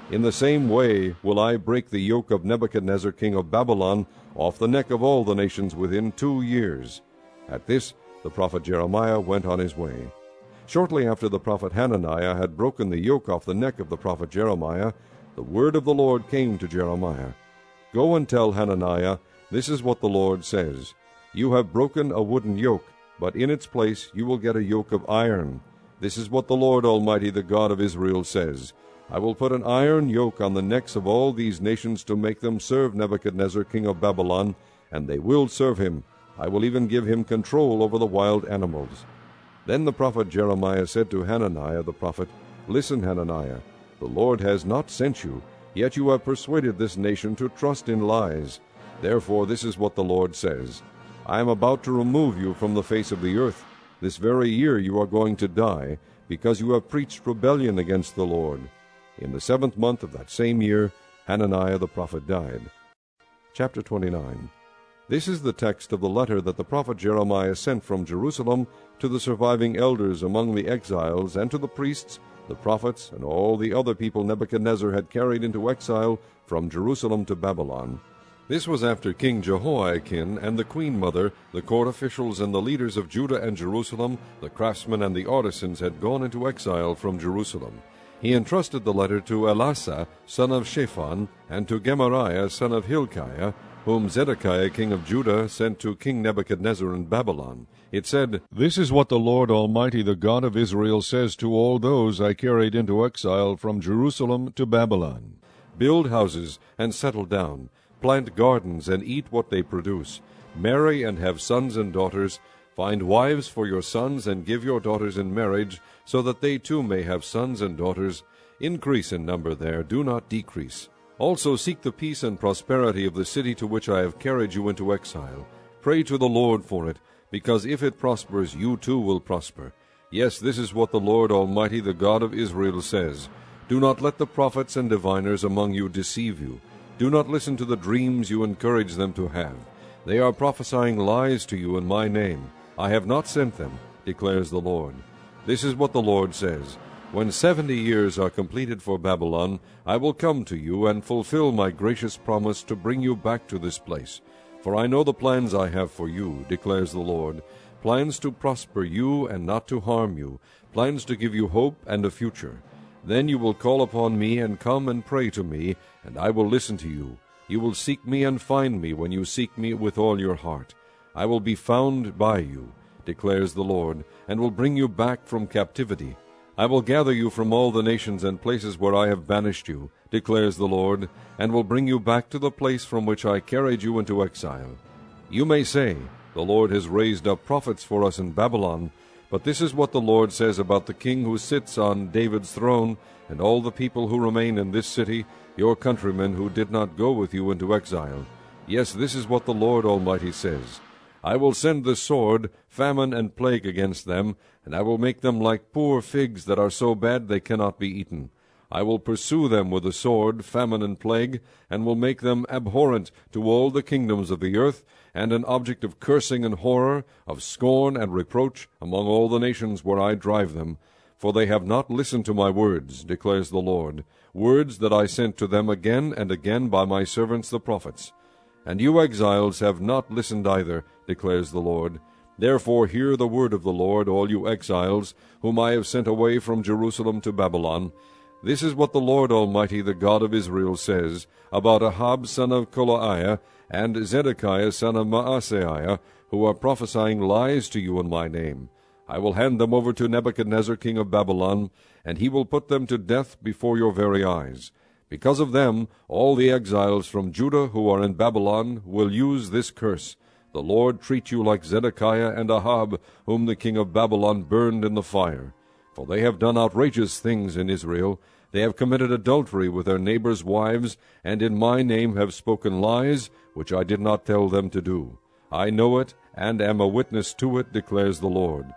In the same way will I break the yoke of Nebuchadnezzar king of Babylon off the neck of all the nations within two years. At this the prophet Jeremiah went on his way. Shortly after the prophet Hananiah had broken the yoke off the neck of the prophet Jeremiah, the word of the Lord came to Jeremiah. Go and tell Hananiah, this is what the Lord says. You have broken a wooden yoke, but in its place you will get a yoke of iron. This is what the Lord Almighty, the God of Israel, says. I will put an iron yoke on the necks of all these nations to make them serve Nebuchadnezzar king of Babylon, and they will serve him. I will even give him control over the wild animals. Then the prophet Jeremiah said to Hananiah the prophet, Listen, Hananiah, the Lord has not sent you, yet you have persuaded this nation to trust in lies. Therefore this is what the Lord says. I am about to remove you from the face of the earth. This very year you are going to die, because you have preached rebellion against the Lord. In the seventh month of that same year, Hananiah the prophet died. Chapter twenty-nine. This is the text of the letter that the prophet Jeremiah sent from Jerusalem to the surviving elders among the exiles, and to the priests, the prophets, and all the other people Nebuchadnezzar had carried into exile from Jerusalem to Babylon. This was after King Jehoiakim and the queen mother, the court officials, and the leaders of Judah and Jerusalem, the craftsmen and the artisans, had gone into exile from Jerusalem. He entrusted the letter to Elasah, son of Shaphan, and to Gemariah, son of Hilkiah, whom Zedekiah king of Judah sent to King Nebuchadnezzar in Babylon. It said, This is what the Lord Almighty, the God of Israel, says to all those I carried into exile from Jerusalem to Babylon. Build houses and settle down, plant gardens and eat what they produce, marry and have sons and daughters, find wives for your sons and give your daughters in marriage, so that they too may have sons and daughters. Increase in number there, do not decrease. Also seek the peace and prosperity of the city to which I have carried you into exile. Pray to the Lord for it, because if it prospers, you too will prosper. Yes, this is what the Lord Almighty, the God of Israel, says. Do not let the prophets and diviners among you deceive you. Do not listen to the dreams you encourage them to have. They are prophesying lies to you in my name. I have not sent them, declares the Lord. This is what the Lord says. When seventy years are completed for Babylon, I will come to you and fulfill my gracious promise to bring you back to this place. For I know the plans I have for you, declares the Lord, plans to prosper you and not to harm you, plans to give you hope and a future. Then you will call upon me and come and pray to me, and I will listen to you. You will seek me and find me when you seek me with all your heart. I will be found by you, declares the Lord, and will bring you back from captivity. I will gather you from all the nations and places where I have banished you, declares the Lord, and will bring you back to the place from which I carried you into exile. You may say, The Lord has raised up prophets for us in Babylon, but this is what the Lord says about the king who sits on David's throne, and all the people who remain in this city, your countrymen who did not go with you into exile. Yes, this is what the Lord Almighty says. I will send the sword, famine, and plague against them, and I will make them like poor figs that are so bad they cannot be eaten. I will pursue them with the sword, famine, and plague, and will make them abhorrent to all the kingdoms of the earth, and an object of cursing and horror, of scorn and reproach among all the nations where I drive them. For they have not listened to my words, declares the Lord, words that I sent to them again and again by my servants the prophets. And you exiles have not listened either, declares the Lord. Therefore hear the word of the Lord, all you exiles, whom I have sent away from Jerusalem to Babylon. This is what the Lord Almighty, the God of Israel, says about Ahab son of Kolaiah and Zedekiah son of Maaseiah, who are prophesying lies to you in my name. I will hand them over to Nebuchadnezzar king of Babylon, and he will put them to death before your very eyes. Because of them, all the exiles from Judah who are in Babylon will use this curse. The Lord treat you like Zedekiah and Ahab, whom the king of Babylon burned in the fire. For they have done outrageous things in Israel. They have committed adultery with their neighbors' wives, and in my name have spoken lies, which I did not tell them to do. I know it, and am a witness to it, declares the Lord.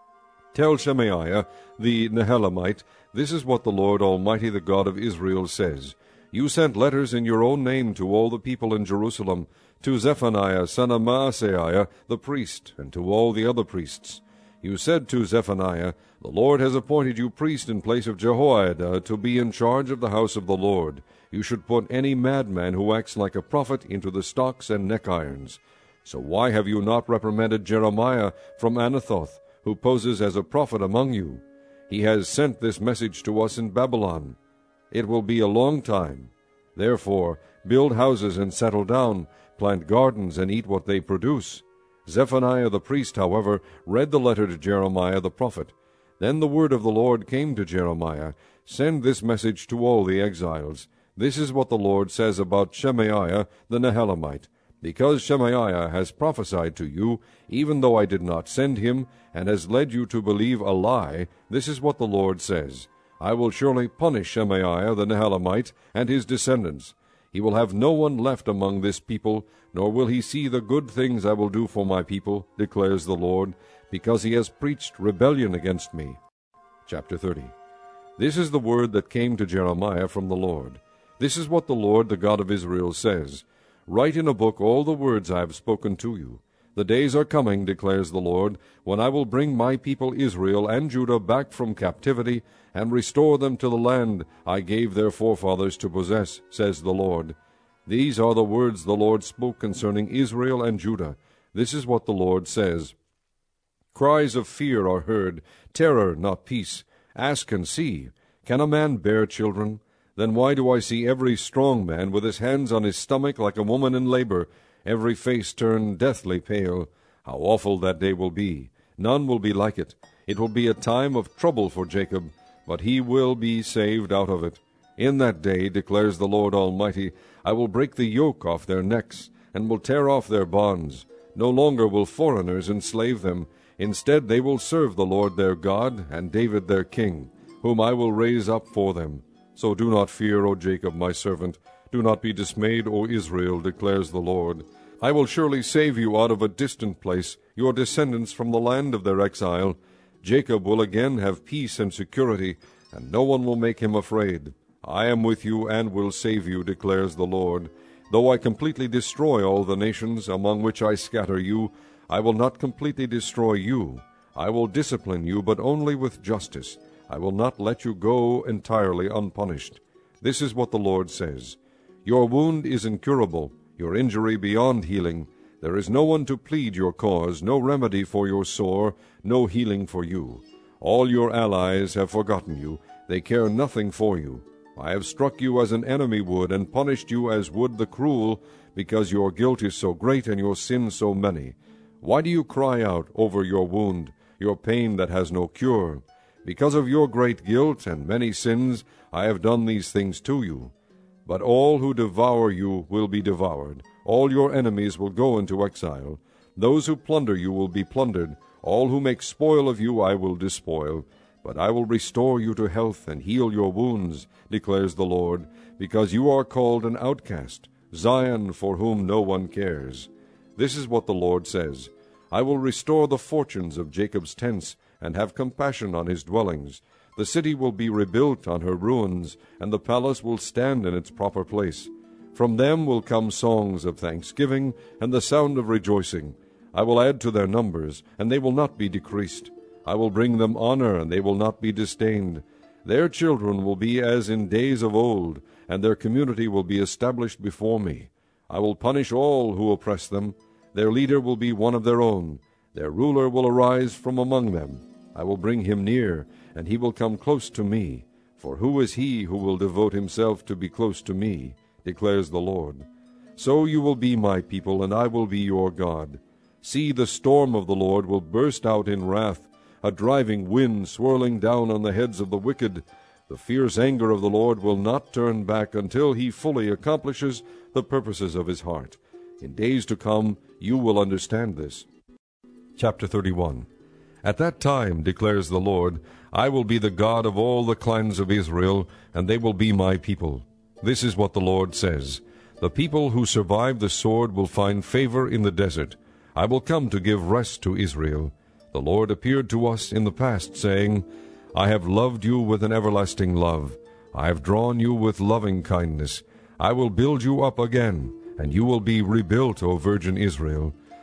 Tell Shemaiah the Nehelamite, this is what the Lord Almighty, the God of Israel, says. You sent letters in your own name to all the people in Jerusalem, to Zephaniah son of Maaseiah the priest, and to all the other priests. You said to Zephaniah, The Lord has appointed you priest in place of Jehoiada to be in charge of the house of the Lord. You should put any madman who acts like a prophet into the stocks and neck-irons. So why have you not reprimanded Jeremiah from Anathoth, who poses as a prophet among you? He has sent this message to us in Babylon. It will be a long time. Therefore, build houses and settle down, plant gardens and eat what they produce. Zephaniah the priest, however, read the letter to Jeremiah the prophet. Then the word of the Lord came to Jeremiah, Send this message to all the exiles. This is what the Lord says about Shemaiah the Nehelamite. Because Shemaiah has prophesied to you, even though I did not send him, and has led you to believe a lie, this is what the Lord says. I will surely punish Shemaiah the Nehelamite and his descendants. He will have no one left among this people, nor will he see the good things I will do for my people, declares the Lord, because he has preached rebellion against me. Chapter thirty. This is the word that came to Jeremiah from the Lord. This is what the Lord, the God of Israel, says. Write in a book all the words I have spoken to you. The days are coming, declares the Lord, when I will bring my people Israel and Judah back from captivity, and restore them to the land I gave their forefathers to possess, says the Lord. These are the words the Lord spoke concerning Israel and Judah. This is what the Lord says. Cries of fear are heard, terror, not peace. Ask and see. Can a man bear children? Then why do I see every strong man with his hands on his stomach like a woman in labor, every face turned deathly pale? How awful that day will be! None will be like it. It will be a time of trouble for Jacob, but he will be saved out of it. In that day, declares the Lord Almighty, I will break the yoke off their necks, and will tear off their bonds. No longer will foreigners enslave them. Instead they will serve the Lord their God, and David their king, whom I will raise up for them. So do not fear, O Jacob, my servant. Do not be dismayed, O Israel, declares the Lord. I will surely save you out of a distant place, your descendants from the land of their exile. Jacob will again have peace and security, and no one will make him afraid. I am with you and will save you, declares the Lord. Though I completely destroy all the nations among which I scatter you, I will not completely destroy you. I will discipline you, but only with justice. I will not let you go entirely unpunished. This is what the Lord says. Your wound is incurable, your injury beyond healing. There is no one to plead your cause, no remedy for your sore, no healing for you. All your allies have forgotten you. They care nothing for you. I have struck you as an enemy would, and punished you as would the cruel, because your guilt is so great and your sins so many. Why do you cry out over your wound, your pain that has no cure? Because of your great guilt and many sins, I have done these things to you. But all who devour you will be devoured. All your enemies will go into exile. Those who plunder you will be plundered. All who make spoil of you I will despoil. But I will restore you to health and heal your wounds, declares the Lord, because you are called an outcast, Zion for whom no one cares. This is what the Lord says. I will restore the fortunes of Jacob's tents, and have compassion on his dwellings. The city will be rebuilt on her ruins, and the palace will stand in its proper place. From them will come songs of thanksgiving, and the sound of rejoicing. I will add to their numbers, and they will not be decreased. I will bring them honor, and they will not be disdained. Their children will be as in days of old, and their community will be established before me. I will punish all who oppress them. Their leader will be one of their own. Their ruler will arise from among them. I will bring him near, and he will come close to me. For who is he who will devote himself to be close to me, declares the Lord. So you will be my people, and I will be your God. See, the storm of the Lord will burst out in wrath, a driving wind swirling down on the heads of the wicked. The fierce anger of the Lord will not turn back until he fully accomplishes the purposes of his heart. In days to come you will understand this. Chapter thirty-one. At that time, declares the Lord, I will be the God of all the clans of Israel, and they will be my people. This is what the Lord says. The people who survive the sword will find favor in the desert. I will come to give rest to Israel. The Lord appeared to us in the past, saying, I have loved you with an everlasting love. I have drawn you with loving kindness. I will build you up again, and you will be rebuilt, O virgin Israel.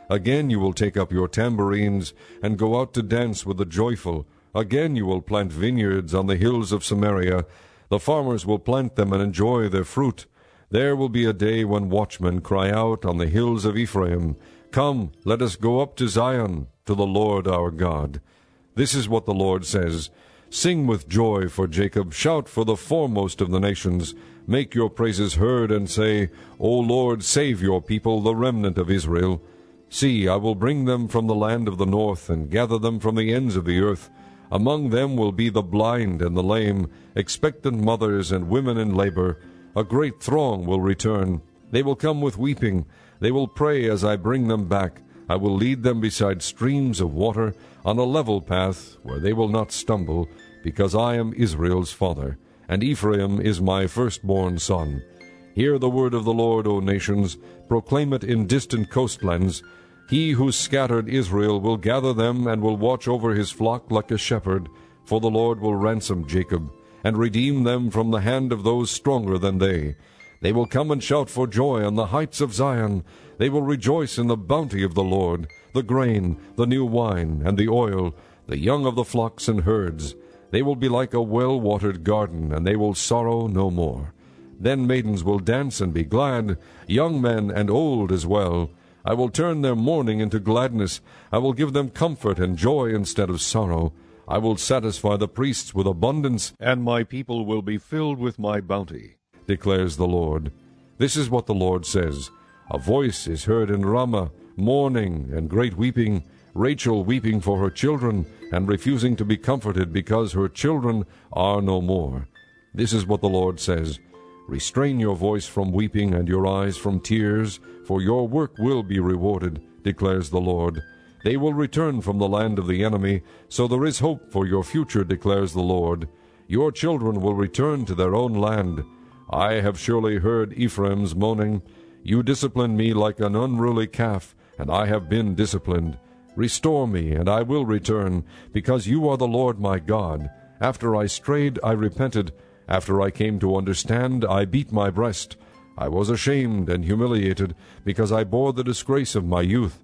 Again you will take up your tambourines, and go out to dance with the joyful. Again you will plant vineyards on the hills of Samaria. The farmers will plant them and enjoy their fruit. There will be a day when watchmen cry out on the hills of Ephraim, Come, let us go up to Zion, to the Lord our God. This is what the Lord says, Sing with joy for Jacob, shout for the foremost of the nations. Make your praises heard, and say, O Lord, save your people, the remnant of Israel. See, I will bring them from the land of the north, and gather them from the ends of the earth. Among them will be the blind and the lame, expectant mothers and women in labor. A great throng will return. They will come with weeping. They will pray as I bring them back. I will lead them beside streams of water, on a level path where they will not stumble, because I am Israel's father, and Ephraim is my firstborn son. Hear the word of the Lord, O nations, proclaim it in distant coastlands. He who scattered Israel will gather them and will watch over his flock like a shepherd, for the Lord will ransom Jacob, and redeem them from the hand of those stronger than they. They will come and shout for joy on the heights of Zion. They will rejoice in the bounty of the Lord, the grain, the new wine, and the oil, the young of the flocks and herds. They will be like a well-watered garden, and they will sorrow no more. Then maidens will dance and be glad, young men and old as well. I will turn their mourning into gladness. I will give them comfort and joy instead of sorrow. I will satisfy the priests with abundance, and my people will be filled with my bounty, declares the Lord. This is what the Lord says. A voice is heard in Ramah, mourning and great weeping, Rachel weeping for her children, and refusing to be comforted because her children are no more. This is what the Lord says. Restrain your voice from weeping and your eyes from tears, for your work will be rewarded, declares the Lord. They will return from the land of the enemy, so there is hope for your future, declares the Lord. Your children will return to their own land. I have surely heard Ephraim's moaning. You discipline me like an unruly calf, and I have been disciplined. Restore me, and I will return, because you are the Lord my God. After I strayed, I repented. After I came to understand, I beat my breast. I was ashamed and humiliated, because I bore the disgrace of my youth.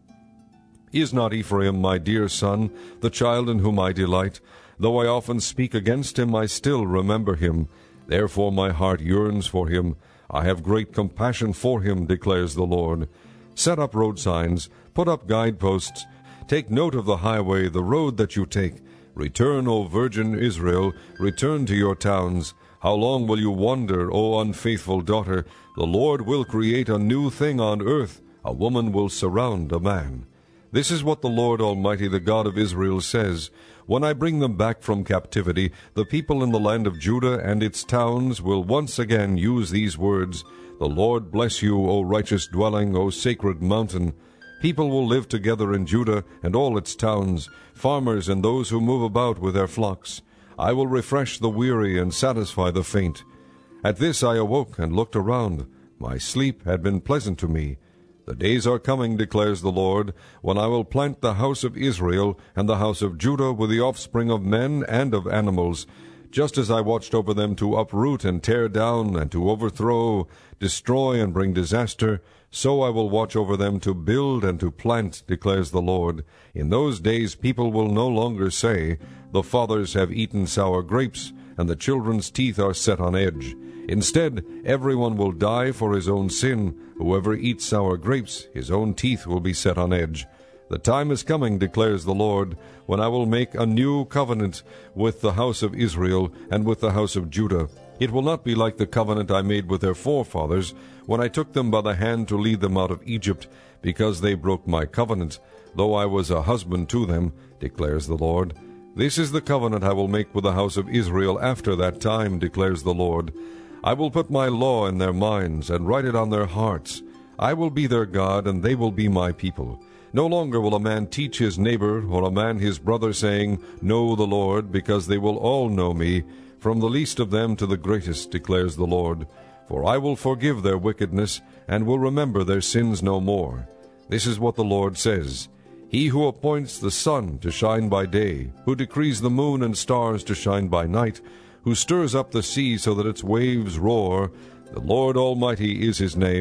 Is not Ephraim my dear son, the child in whom I delight? Though I often speak against him, I still remember him. Therefore my heart yearns for him. I have great compassion for him, declares the Lord. Set up road signs, put up guideposts. Take note of the highway, the road that you take. Return, O virgin Israel, return to your towns. How long will you wander, O unfaithful daughter? The Lord will create a new thing on earth. A woman will surround a man. This is what the Lord Almighty, the God of Israel, says. When I bring them back from captivity, the people in the land of Judah and its towns will once again use these words, The Lord bless you, O righteous dwelling, O sacred mountain. People will live together in Judah and all its towns, farmers and those who move about with their flocks. I will refresh the weary and satisfy the faint. At this I awoke and looked around. My sleep had been pleasant to me. The days are coming, declares the Lord, when I will plant the house of Israel and the house of Judah with the offspring of men and of animals, just as I watched over them to uproot and tear down and to overthrow, destroy and bring disaster, so I will watch over them to build and to plant, declares the Lord. In those days people will no longer say, The fathers have eaten sour grapes, and the children's teeth are set on edge. Instead, everyone will die for his own sin. Whoever eats sour grapes, his own teeth will be set on edge. The time is coming, declares the Lord, when I will make a new covenant with the house of Israel and with the house of Judah. It will not be like the covenant I made with their forefathers, when I took them by the hand to lead them out of Egypt, because they broke my covenant, though I was a husband to them, declares the Lord. This is the covenant I will make with the house of Israel after that time, declares the Lord. I will put my law in their minds and write it on their hearts. I will be their God, and they will be my people. No longer will a man teach his neighbor or a man his brother, saying, Know the Lord, because they will all know me, from the least of them to the greatest, declares the Lord. For I will forgive their wickedness, and will remember their sins no more. This is what the Lord says. He who appoints the sun to shine by day, who decrees the moon and stars to shine by night, who stirs up the sea so that its waves roar, the Lord Almighty is his name.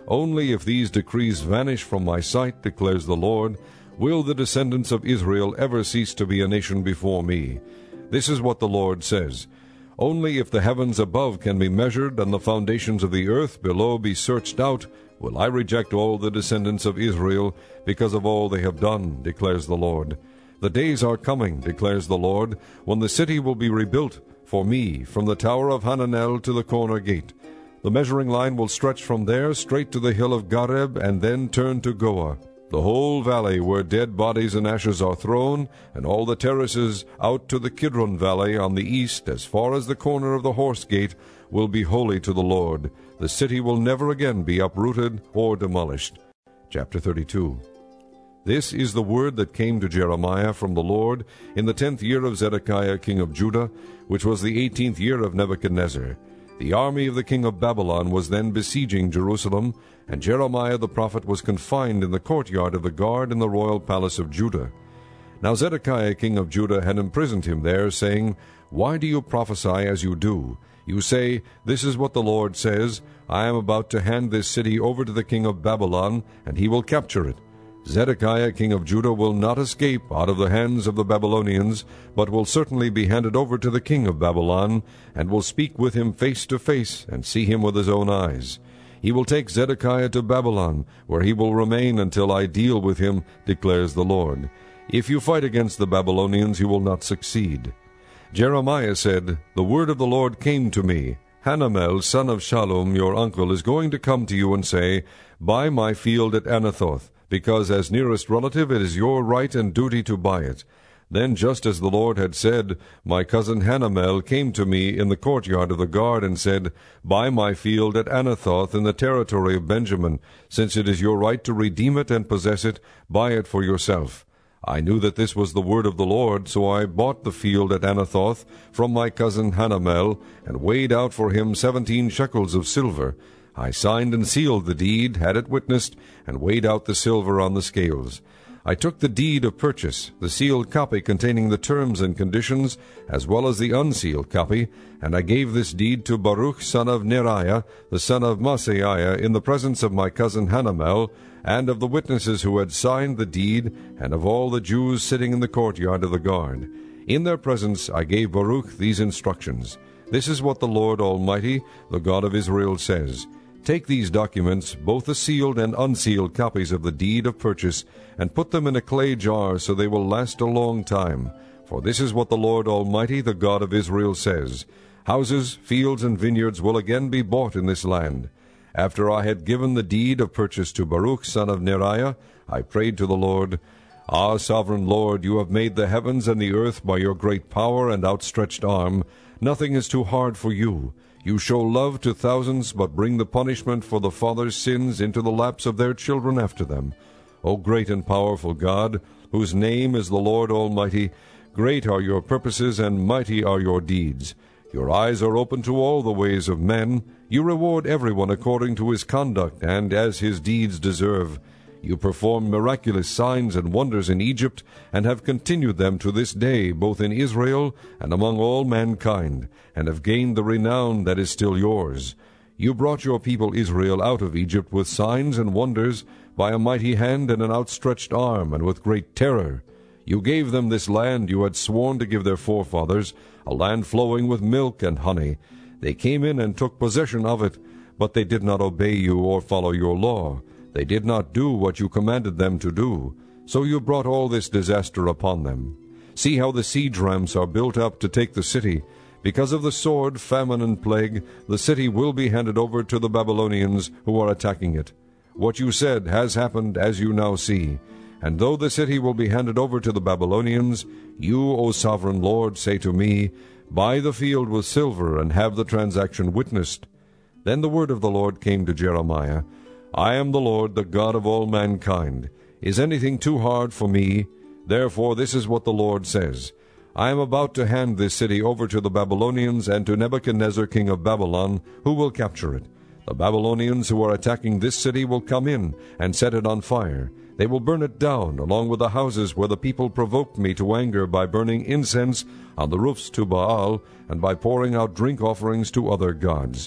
Only if these decrees vanish from my sight, declares the Lord, will the descendants of Israel ever cease to be a nation before me. This is what the Lord says. Only if the heavens above can be measured, and the foundations of the earth below be searched out, will I reject all the descendants of Israel, because of all they have done, declares the Lord. The days are coming, declares the Lord, when the city will be rebuilt for me, from the tower of Hananel to the corner gate. The measuring line will stretch from there straight to the hill of Gareb, and then turn to Goah. The whole valley where dead bodies and ashes are thrown, and all the terraces out to the Kidron valley on the east, as far as the corner of the horse gate, will be holy to the Lord. The city will never again be uprooted or demolished. Chapter thirty-two. This is the word that came to Jeremiah from the Lord in the tenth year of Zedekiah king of Judah, which was the eighteenth year of Nebuchadnezzar. The army of the king of Babylon was then besieging Jerusalem, and Jeremiah the prophet was confined in the courtyard of the guard in the royal palace of Judah. Now Zedekiah king of Judah had imprisoned him there, saying, Why do you prophesy as you do? You say, This is what the Lord says, I am about to hand this city over to the king of Babylon, and he will capture it. Zedekiah king of Judah will not escape out of the hands of the Babylonians, but will certainly be handed over to the king of Babylon, and will speak with him face to face, and see him with his own eyes. He will take Zedekiah to Babylon, where he will remain until I deal with him, declares the Lord. If you fight against the Babylonians, you will not succeed. Jeremiah said, The word of the Lord came to me. Hanamel, son of Shallum, your uncle, is going to come to you and say, Buy my field at Anathoth, because as nearest relative it is your right and duty to buy it. Then, just as the Lord had said, my cousin Hanamel came to me in the courtyard of the guard and said, Buy my field at Anathoth in the territory of Benjamin. Since it is your right to redeem it and possess it, buy it for yourself. I knew that this was the word of the Lord, so I bought the field at Anathoth from my cousin Hanamel, and weighed out for him seventeen shekels of silver. I signed and sealed the deed, had it witnessed, and weighed out the silver on the scales. I took the deed of purchase, the sealed copy containing the terms and conditions, as well as the unsealed copy, and I gave this deed to Baruch son of Neriah, the son of Maaseiah, in the presence of my cousin Hanamel, and of the witnesses who had signed the deed, and of all the Jews sitting in the courtyard of the guard. In their presence I gave Baruch these instructions. This is what the Lord Almighty, the God of Israel, says. Take these documents, both the sealed and unsealed copies of the deed of purchase, and put them in a clay jar so they will last a long time. For this is what the Lord Almighty, the God of Israel, says. Houses, fields, and vineyards will again be bought in this land. After I had given the deed of purchase to Baruch son of Neriah, I prayed to the Lord, Ah, sovereign Lord, you have made the heavens and the earth by your great power and outstretched arm. Nothing is too hard for you. You show love to thousands, but bring the punishment for the fathers' sins into the laps of their children after them. O great and powerful God, whose name is the Lord Almighty, great are your purposes and mighty are your deeds. Your eyes are open to all the ways of men. You reward everyone according to his conduct and as his deeds deserve. You performed miraculous signs and wonders in Egypt, and have continued them to this day, both in Israel and among all mankind, and have gained the renown that is still yours. You brought your people Israel out of Egypt with signs and wonders, by a mighty hand and an outstretched arm, and with great terror. You gave them this land you had sworn to give their forefathers, a land flowing with milk and honey. They came in and took possession of it, but they did not obey you or follow your law. They did not do what you commanded them to do. So you brought all this disaster upon them. See how the siege ramps are built up to take the city. Because of the sword, famine, and plague, the city will be handed over to the Babylonians who are attacking it. What you said has happened, as you now see. And though the city will be handed over to the Babylonians, you, O sovereign Lord, say to me, Buy the field with silver, and have the transaction witnessed. Then the word of the Lord came to Jeremiah, I am the Lord, the God of all mankind. Is anything too hard for me? Therefore this is what the Lord says. I am about to hand this city over to the Babylonians and to Nebuchadnezzar king of Babylon, who will capture it. The Babylonians who are attacking this city will come in and set it on fire. They will burn it down, along with the houses where the people provoked me to anger by burning incense on the roofs to Baal and by pouring out drink offerings to other gods.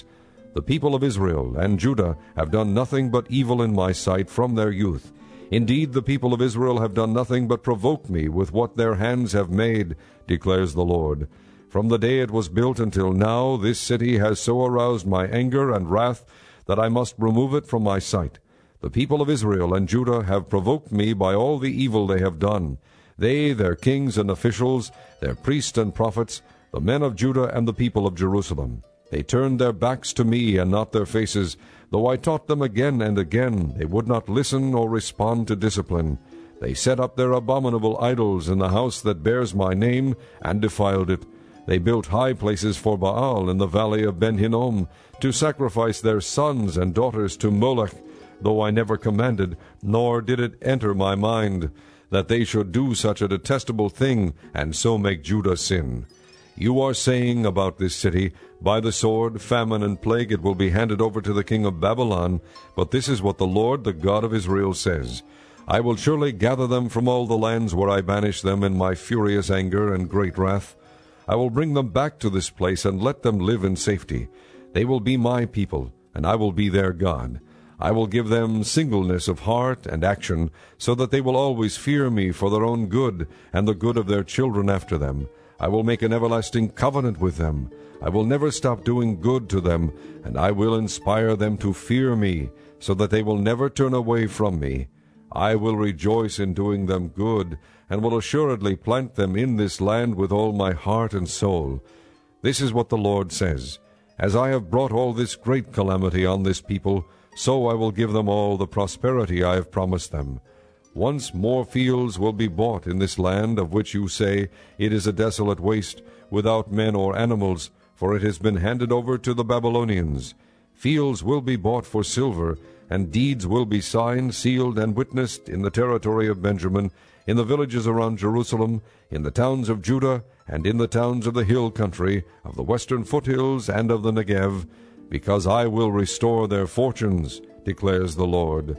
The people of Israel and Judah have done nothing but evil in my sight from their youth. Indeed, the people of Israel have done nothing but provoke me with what their hands have made, declares the Lord. From the day it was built until now, this city has so aroused my anger and wrath that I must remove it from my sight. The people of Israel and Judah have provoked me by all the evil they have done. They, their kings and officials, their priests and prophets, the men of Judah and the people of Jerusalem. They turned their backs to me and not their faces. Though I taught them again and again, they would not listen or respond to discipline. They set up their abominable idols in the house that bears my name, and defiled it. They built high places for Baal in the valley of Ben-Hinnom, to sacrifice their sons and daughters to Molech, though I never commanded, nor did it enter my mind, that they should do such a detestable thing, and so make Judah sin. You are saying about this city, by the sword, famine, and plague it will be handed over to the king of Babylon, but this is what the Lord, the God of Israel, says. I will surely gather them from all the lands where I banished them in my furious anger and great wrath. I will bring them back to this place and let them live in safety. They will be my people, and I will be their God. I will give them singleness of heart and action, so that they will always fear me for their own good and the good of their children after them. I will make an everlasting covenant with them. I will never stop doing good to them, and I will inspire them to fear me, so that they will never turn away from me. I will rejoice in doing them good, and will assuredly plant them in this land with all my heart and soul. This is what the Lord says. As I have brought all this great calamity on this people, so I will give them all the prosperity I have promised them. Once more fields will be bought in this land, of which you say, it is a desolate waste, without men or animals, for it has been handed over to the Babylonians. Fields will be bought for silver, and deeds will be signed, sealed, and witnessed in the territory of Benjamin, in the villages around Jerusalem, in the towns of Judah, and in the towns of the hill country, of the western foothills, and of the Negev, because I will restore their fortunes, declares the Lord.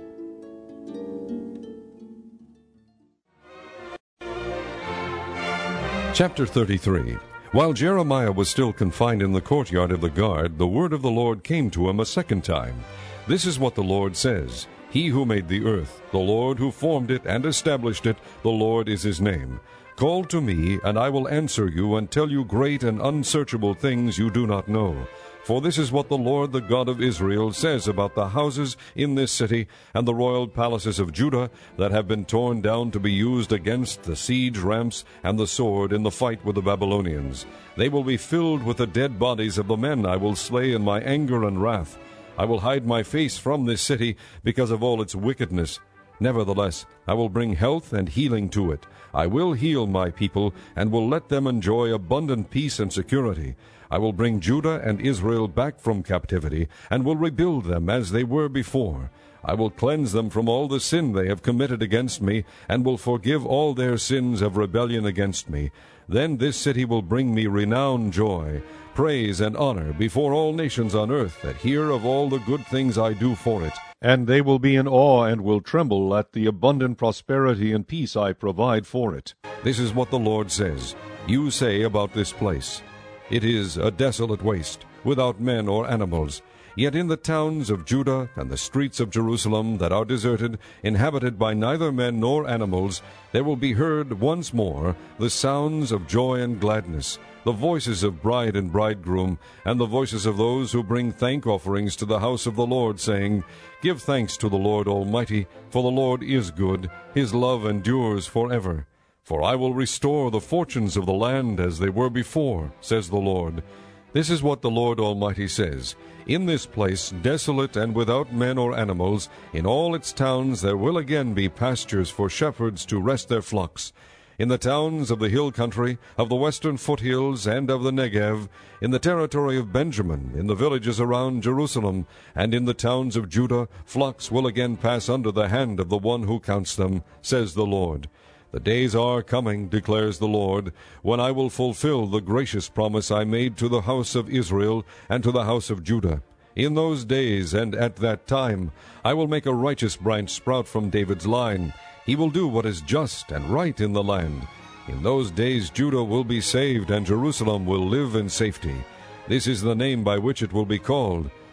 Chapter thirty-three. While Jeremiah was still confined in the courtyard of the guard, the word of the Lord came to him a second time. This is what the Lord says. He who made the earth, the Lord who formed it and established it, the Lord is his name. Call to me, and I will answer you and tell you great and unsearchable things you do not know. For this is what the Lord, the God of Israel, says about the houses in this city and the royal palaces of Judah that have been torn down to be used against the siege ramps and the sword in the fight with the Babylonians. They will be filled with the dead bodies of the men I will slay in my anger and wrath. I will hide my face from this city because of all its wickedness. Nevertheless, I will bring health and healing to it. I will heal my people, and will let them enjoy abundant peace and security. I will bring Judah and Israel back from captivity, and will rebuild them as they were before. I will cleanse them from all the sin they have committed against me, and will forgive all their sins of rebellion against me. Then this city will bring me renown, joy, praise, and honor before all nations on earth that hear of all the good things I do for it. And they will be in awe and will tremble at the abundant prosperity and peace I provide for it. This is what the Lord says. You say about this place, it is a desolate waste, without men or animals. Yet in the towns of Judah and the streets of Jerusalem that are deserted, inhabited by neither men nor animals, there will be heard once more the sounds of joy and gladness, the voices of bride and bridegroom, and the voices of those who bring thank offerings to the house of the Lord, saying, Give thanks to the Lord Almighty, for the Lord is good, his love endures forever. For I will restore the fortunes of the land as they were before, says the Lord. This is what the Lord Almighty says. In this place, desolate and without men or animals, in all its towns there will again be pastures for shepherds to rest their flocks. In the towns of the hill country, of the western foothills, and of the Negev, in the territory of Benjamin, in the villages around Jerusalem, and in the towns of Judah, flocks will again pass under the hand of the one who counts them, says the Lord. The days are coming, declares the Lord, when I will fulfill the gracious promise I made to the house of Israel and to the house of Judah. In those days and at that time I will make a righteous branch sprout from David's line. He will do what is just and right in the land. In those days Judah will be saved, and Jerusalem will live in safety. This is the name by which it will be called,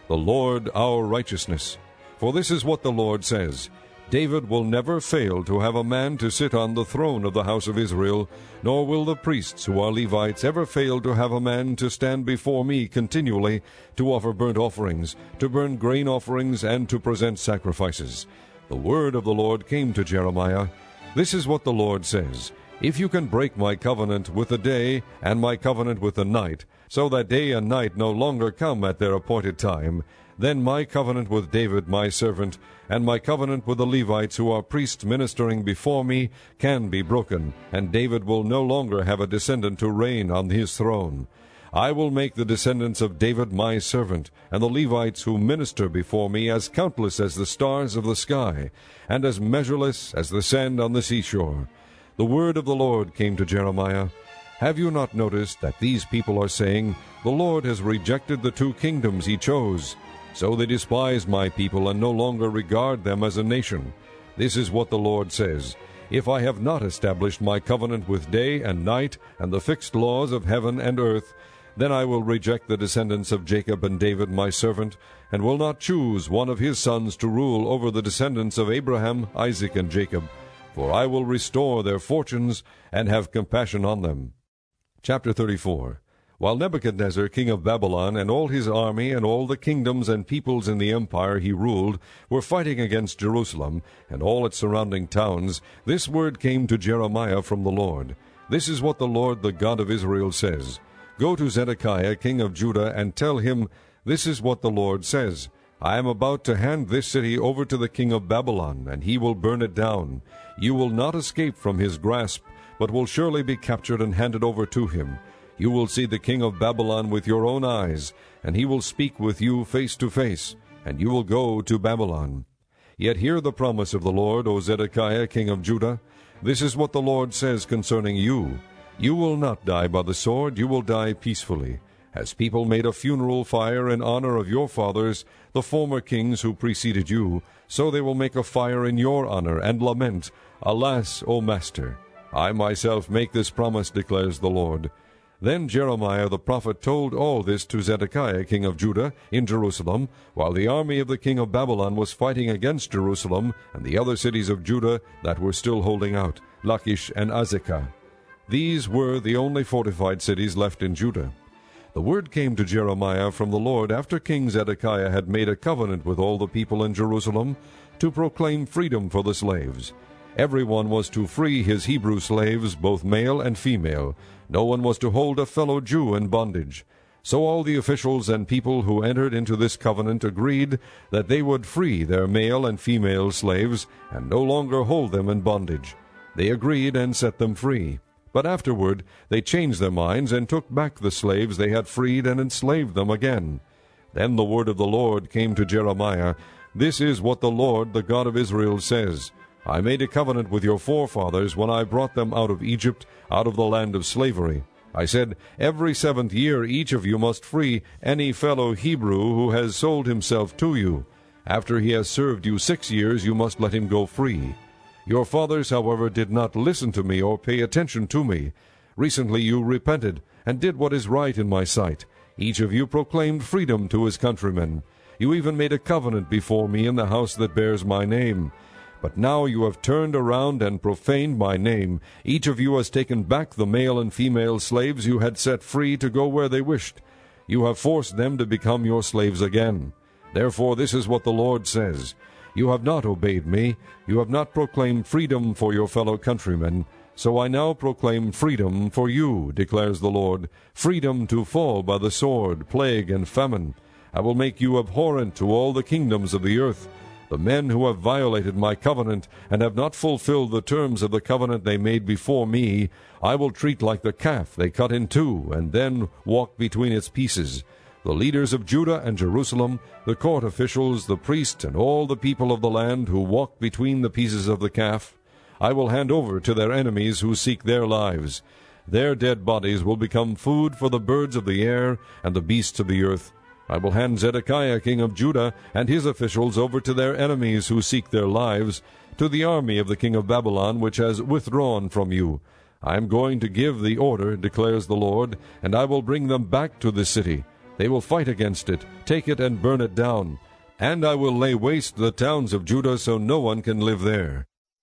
the Lord our righteousness. For this is what the Lord says, David will never fail to have a man to sit on the throne of the house of Israel, nor will the priests who are Levites ever fail to have a man to stand before me continually, to offer burnt offerings, to burn grain offerings, and to present sacrifices. The word of the Lord came to Jeremiah. This is what the Lord says, If you can break my covenant with the day, and my covenant with the night, so that day and night no longer come at their appointed time, then my covenant with David my servant, and my covenant with the Levites who are priests ministering before me, can be broken, and David will no longer have a descendant to reign on his throne. I will make the descendants of David my servant, and the Levites who minister before me, as countless as the stars of the sky, and as measureless as the sand on the seashore. The word of the Lord came to Jeremiah. Have you not noticed that these people are saying, The Lord has rejected the two kingdoms he chose? So they despise my people and no longer regard them as a nation. This is what the Lord says, If I have not established my covenant with day and night and the fixed laws of heaven and earth, then I will reject the descendants of Jacob and David my servant, and will not choose one of his sons to rule over the descendants of Abraham, Isaac, and Jacob, for I will restore their fortunes and have compassion on them. Chapter thirty-four. While Nebuchadnezzar king of Babylon and all his army and all the kingdoms and peoples in the empire he ruled were fighting against Jerusalem and all its surrounding towns, this word came to Jeremiah from the Lord. This is what the Lord, the God of Israel, says, Go to Zedekiah king of Judah and tell him, This is what the Lord says, I am about to hand this city over to the king of Babylon, and he will burn it down. You will not escape from his grasp, but will surely be captured and handed over to him. You will see the king of Babylon with your own eyes, and he will speak with you face to face, and you will go to Babylon. Yet hear the promise of the Lord, O Zedekiah king of Judah. This is what the Lord says concerning you. You will not die by the sword, you will die peacefully. As people made a funeral fire in honor of your fathers, the former kings who preceded you, so they will make a fire in your honor, and lament, Alas, O Master! I myself make this promise, declares the Lord. Then Jeremiah the prophet told all this to Zedekiah king of Judah in Jerusalem, while the army of the king of Babylon was fighting against Jerusalem and the other cities of Judah that were still holding out, Lachish and Azekah. These were the only fortified cities left in Judah. The word came to Jeremiah from the Lord after King Zedekiah had made a covenant with all the people in Jerusalem to proclaim freedom for the slaves. Everyone was to free his Hebrew slaves, both male and female. No one was to hold a fellow Jew in bondage. So all the officials and people who entered into this covenant agreed that they would free their male and female slaves and no longer hold them in bondage. They agreed and set them free. But afterward they changed their minds and took back the slaves they had freed and enslaved them again. Then the word of the Lord came to Jeremiah. This is what the Lord, the God of Israel, says. I made a covenant with your forefathers when I brought them out of Egypt, out of the land of slavery. I said, Every seventh year each of you must free any fellow Hebrew who has sold himself to you. After he has served you six years, you must let him go free. Your fathers, however, did not listen to me or pay attention to me. Recently you repented and did what is right in my sight. Each of you proclaimed freedom to his countrymen. You even made a covenant before me in the house that bears my name. But now you have turned around and profaned my name. Each of you has taken back the male and female slaves you had set free to go where they wished. You have forced them to become your slaves again. Therefore this is what the Lord says. You have not obeyed me. You have not proclaimed freedom for your fellow countrymen. So I now proclaim freedom for you, declares the Lord, freedom to fall by the sword, plague, and famine. I will make you abhorrent to all the kingdoms of the earth. The men who have violated my covenant and have not fulfilled the terms of the covenant they made before me, I will treat like the calf they cut in two and then walk between its pieces. The leaders of Judah and Jerusalem, the court officials, the priests, and all the people of the land who walk between the pieces of the calf, I will hand over to their enemies who seek their lives. Their dead bodies will become food for the birds of the air and the beasts of the earth. I will hand Zedekiah king of Judah and his officials over to their enemies who seek their lives, to the army of the king of Babylon which has withdrawn from you. I am going to give the order, declares the Lord, and I will bring them back to this city. They will fight against it, take it and burn it down. And I will lay waste the towns of Judah, so no one can live there.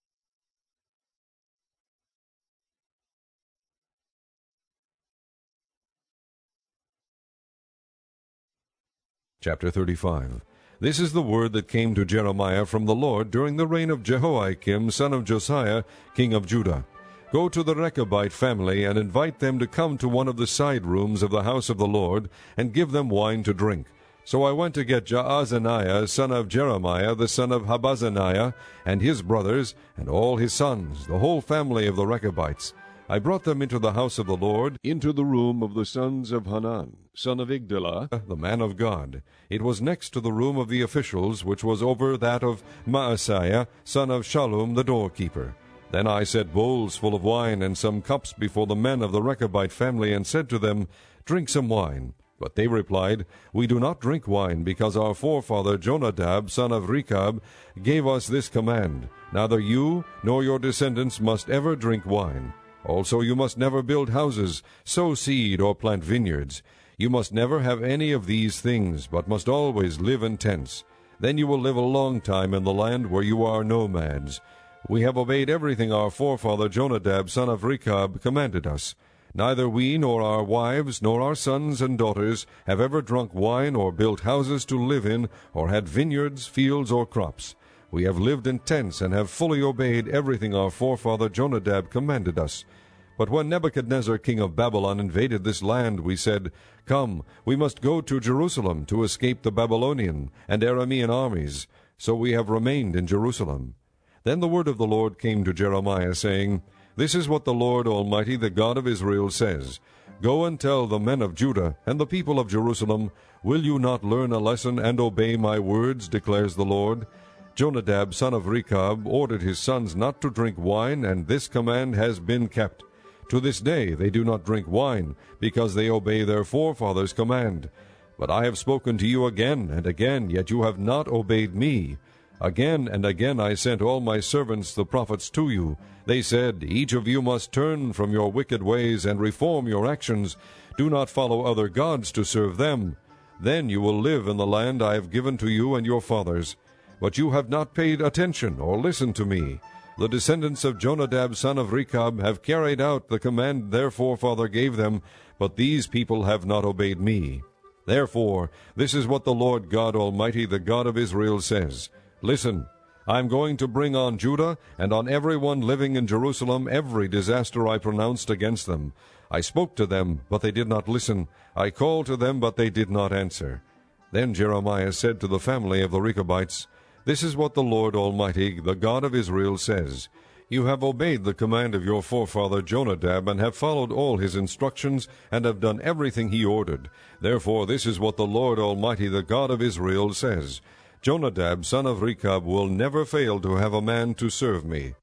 Chapter thirty-five. This is the word that came to Jeremiah from the Lord during the reign of Jehoiakim son of Josiah, king of Judah. Go to the Rechabite family, and invite them to come to one of the side rooms of the house of the Lord, and give them wine to drink. So I went to get Jaazaniah son of Jeremiah, the son of Habazaniah, and his brothers, and all his sons, the whole family of the Rechabites. I brought them into the house of the Lord, into the room of the sons of Hanan, son of Igdalah, the man of God. It was next to the room of the officials, which was over that of Maaseiah, son of Shallum, the doorkeeper. Then I set bowls full of wine and some cups before the men of the Rechabite family, and said to them, Drink some wine. But they replied, We do not drink wine, because our forefather Jonadab, son of Rechab, gave us this command, Neither you nor your descendants must ever drink wine. Also you must never build houses, sow seed, or plant vineyards. You must never have any of these things, but must always live in tents. Then you will live a long time in the land where you are nomads. We have obeyed everything our forefather Jonadab, son of Rechab, commanded us. Neither we nor our wives nor our sons and daughters have ever drunk wine or built houses to live in, or had vineyards, fields, or crops. We have lived in tents and have fully obeyed everything our forefather Jonadab commanded us. But when Nebuchadnezzar king of Babylon invaded this land, we said, Come, we must go to Jerusalem to escape the Babylonian and Aramean armies. So we have remained in Jerusalem. Then the word of the Lord came to Jeremiah, saying, This is what the Lord Almighty, the God of Israel, says, Go and tell the men of Judah and the people of Jerusalem, Will you not learn a lesson and obey my words, declares the Lord? Jonadab son of Rechab ordered his sons not to drink wine, and this command has been kept. To this day they do not drink wine, because they obey their forefathers' command. But I have spoken to you again and again, yet you have not obeyed me. Again and again I sent all my servants the prophets to you. They said, Each of you must turn from your wicked ways and reform your actions. Do not follow other gods to serve them. Then you will live in the land I have given to you and your fathers. But you have not paid attention or listened to me. The descendants of Jonadab son of Rechab have carried out the command their forefather gave them, but these people have not obeyed me. Therefore, this is what the Lord God Almighty, the God of Israel, says. Listen, I am going to bring on Judah and on everyone living in Jerusalem every disaster I pronounced against them. I spoke to them, but they did not listen. I called to them, but they did not answer. Then Jeremiah said to the family of the Rechabites, This is what the Lord Almighty, the God of Israel, says. You have obeyed the command of your forefather Jonadab, and have followed all his instructions, and have done everything he ordered. Therefore this is what the Lord Almighty, the God of Israel, says. Jonadab son of Rechab will never fail to have a man to serve me.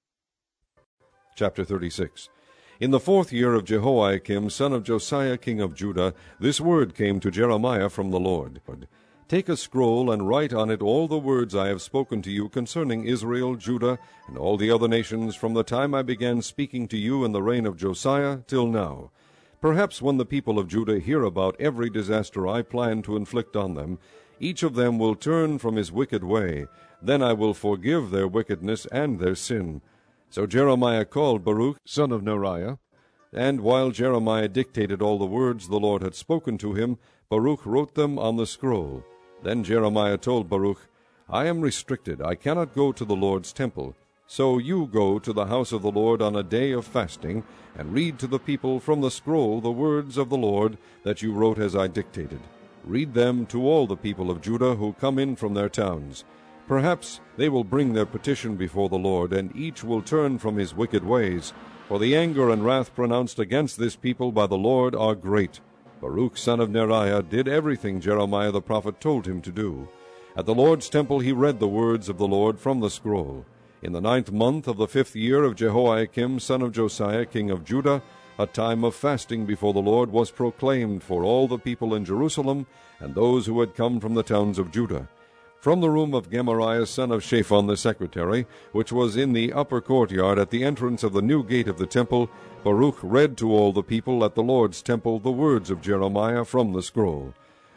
Chapter thirty-six. In the fourth year of Jehoiakim son of Josiah king of Judah, this word came to Jeremiah from the Lord. Take a scroll and write on it all the words I have spoken to you concerning Israel, Judah, and all the other nations from the time I began speaking to you in the reign of Josiah till now. Perhaps when the people of Judah hear about every disaster I plan to inflict on them, each of them will turn from his wicked way. Then I will forgive their wickedness and their sin. So Jeremiah called Baruch, son of Neriah, and while Jeremiah dictated all the words the Lord had spoken to him, Baruch wrote them on the scroll. Then Jeremiah told Baruch, I am restricted, I cannot go to the Lord's temple. So you go to the house of the Lord on a day of fasting, and read to the people from the scroll the words of the Lord that you wrote as I dictated. Read them to all the people of Judah who come in from their towns. Perhaps they will bring their petition before the Lord, and each will turn from his wicked ways. For the anger and wrath pronounced against this people by the Lord are great. Baruch son of Neriah did everything Jeremiah the prophet told him to do. At the Lord's temple he read the words of the Lord from the scroll. In the ninth month of the fifth year of Jehoiakim son of Josiah king of Judah, a time of fasting before the Lord was proclaimed for all the people in Jerusalem and those who had come from the towns of Judah. From the room of Gemariah son of Shaphan the secretary, which was in the upper courtyard at the entrance of the new gate of the temple, Baruch read to all the people at the Lord's temple the words of Jeremiah from the scroll.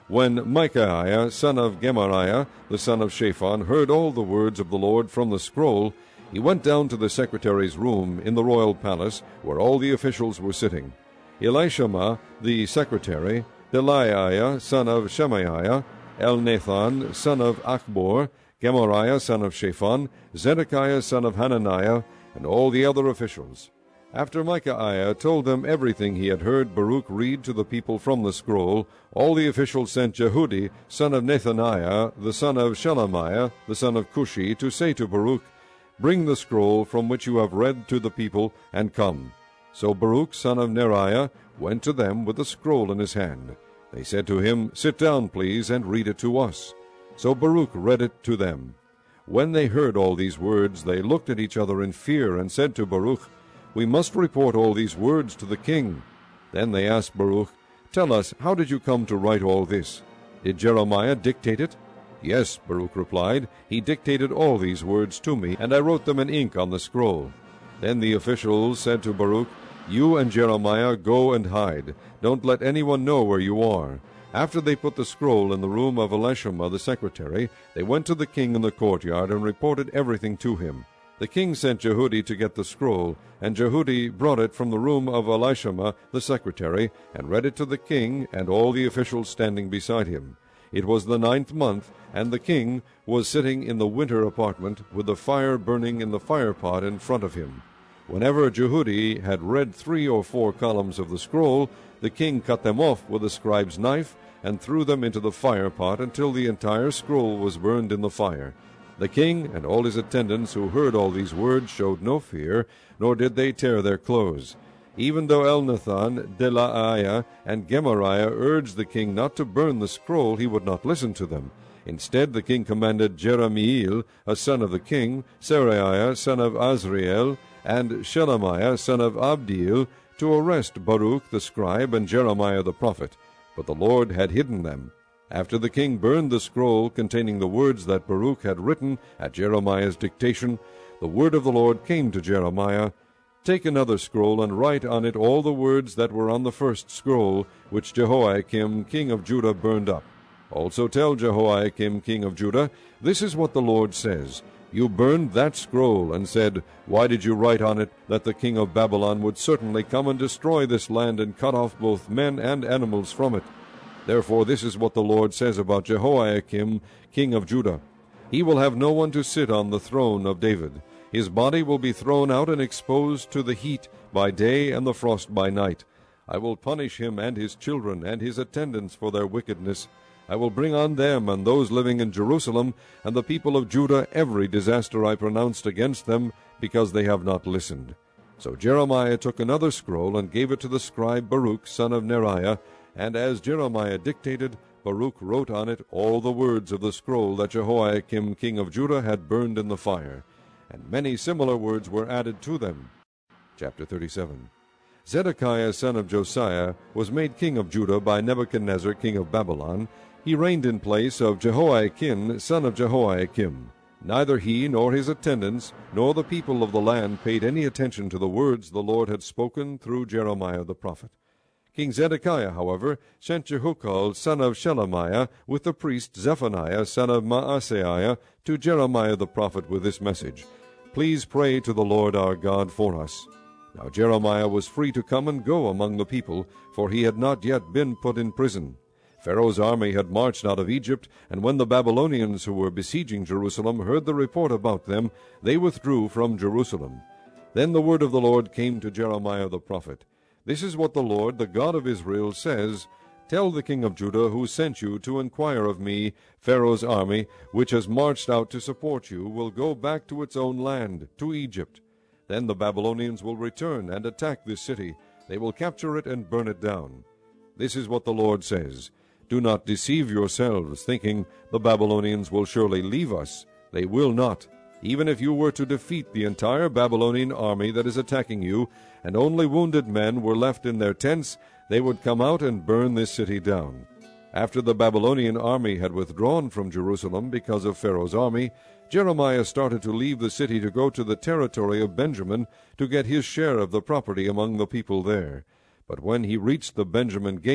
When Micaiah, son of Gemariah, the son of Shaphan, heard all the words of the Lord from the scroll, he went down to the secretary's room in the royal palace, where all the officials were sitting. Elishama, the secretary, Delaiah, son of Shemaiah, Elnathan, son of Achbor, Gemariah, son of Shaphan, Zedekiah, son of Hananiah, and all the other officials. After Micaiah told them everything he had heard Baruch read to the people from the scroll, all the officials sent Jehudi, son of Nethaniah, the son of Shelemiah, the son of Cushi, to say to Baruch, "Bring the scroll from which you have read to the people, and come." So Baruch, son of Neriah, went to them with the scroll in his hand. They said to him, "Sit down, please, and read it to us." So Baruch read it to them. When they heard all these words, they looked at each other in fear, and said to Baruch, "We must report all these words to the king." Then they asked Baruch, "Tell us, how did you come to write all this? Did Jeremiah dictate it?" "Yes," Baruch replied, "he dictated all these words to me, and I wrote them in ink on the scroll." Then the officials said to Baruch, "You and Jeremiah go and hide. Don't let anyone know where you are." After they put the scroll in the room of Elishama the secretary, they went to the king in the courtyard and reported everything to him. The king sent Jehudi to get the scroll, and Jehudi brought it from the room of Elishama the secretary, and read it to the king and all the officials standing beside him. It was the ninth month, and the king was sitting in the winter apartment, with the fire burning in the firepot in front of him. Whenever Jehudi had read three or four columns of the scroll, the king cut them off with a scribe's knife, and threw them into the firepot until the entire scroll was burned in the fire. The king and all his attendants who heard all these words showed no fear, nor did they tear their clothes. Even though Elnathan, Delaiah, and Gemariah urged the king not to burn the scroll, he would not listen to them. Instead, the king commanded Jeremiel, a son of the king, Seraiah, son of Azriel, and Shelemiah, son of Abdiel, to arrest Baruch the scribe and Jeremiah the prophet. But the Lord had hidden them. After the king burned the scroll containing the words that Baruch had written at Jeremiah's dictation, the word of the Lord came to Jeremiah, "Take another scroll and write on it all the words that were on the first scroll, which Jehoiakim king of Judah burned up. Also tell Jehoiakim king of Judah, this is what the Lord says. You burned that scroll, and said, Why did you write on it that the king of Babylon would certainly come and destroy this land and cut off both men and animals from it? Therefore this is what the Lord says about Jehoiakim, king of Judah. He will have no one to sit on the throne of David. His body will be thrown out and exposed to the heat by day and the frost by night. I will punish him and his children and his attendants for their wickedness. I will bring on them and those living in Jerusalem and the people of Judah every disaster I pronounced against them, because they have not listened." So Jeremiah took another scroll and gave it to the scribe Baruch, son of Neriah, and as Jeremiah dictated, Baruch wrote on it all the words of the scroll that Jehoiakim king of Judah had burned in the fire, and many similar words were added to them. Chapter thirty-seven. Zedekiah son of Josiah was made king of Judah by Nebuchadnezzar king of Babylon. He reigned in place of Jehoiakim son of Jehoiakim. Neither he nor his attendants nor the people of the land paid any attention to the words the Lord had spoken through Jeremiah the prophet. King Zedekiah, however, sent Jehukal son of Shelemiah with the priest Zephaniah son of Maaseiah to Jeremiah the prophet with this message, "Please pray to the Lord our God for us." Now Jeremiah was free to come and go among the people, for he had not yet been put in prison. Pharaoh's army had marched out of Egypt, and when the Babylonians who were besieging Jerusalem heard the report about them, they withdrew from Jerusalem. Then the word of the Lord came to Jeremiah the prophet. "This is what the Lord, the God of Israel, says, Tell the king of Judah who sent you to inquire of me, Pharaoh's army, which has marched out to support you, will go back to its own land, to Egypt. Then the Babylonians will return and attack this city. They will capture it and burn it down. This is what the Lord says. Do not deceive yourselves, thinking, The Babylonians will surely leave us. They will not. Even if you were to defeat the entire Babylonian army that is attacking you, and only wounded men were left in their tents, they would come out and burn this city down." After the Babylonian army had withdrawn from Jerusalem because of Pharaoh's army, Jeremiah started to leave the city to go to the territory of Benjamin to get his share of the property among the people there. But when he reached the Benjamin gate,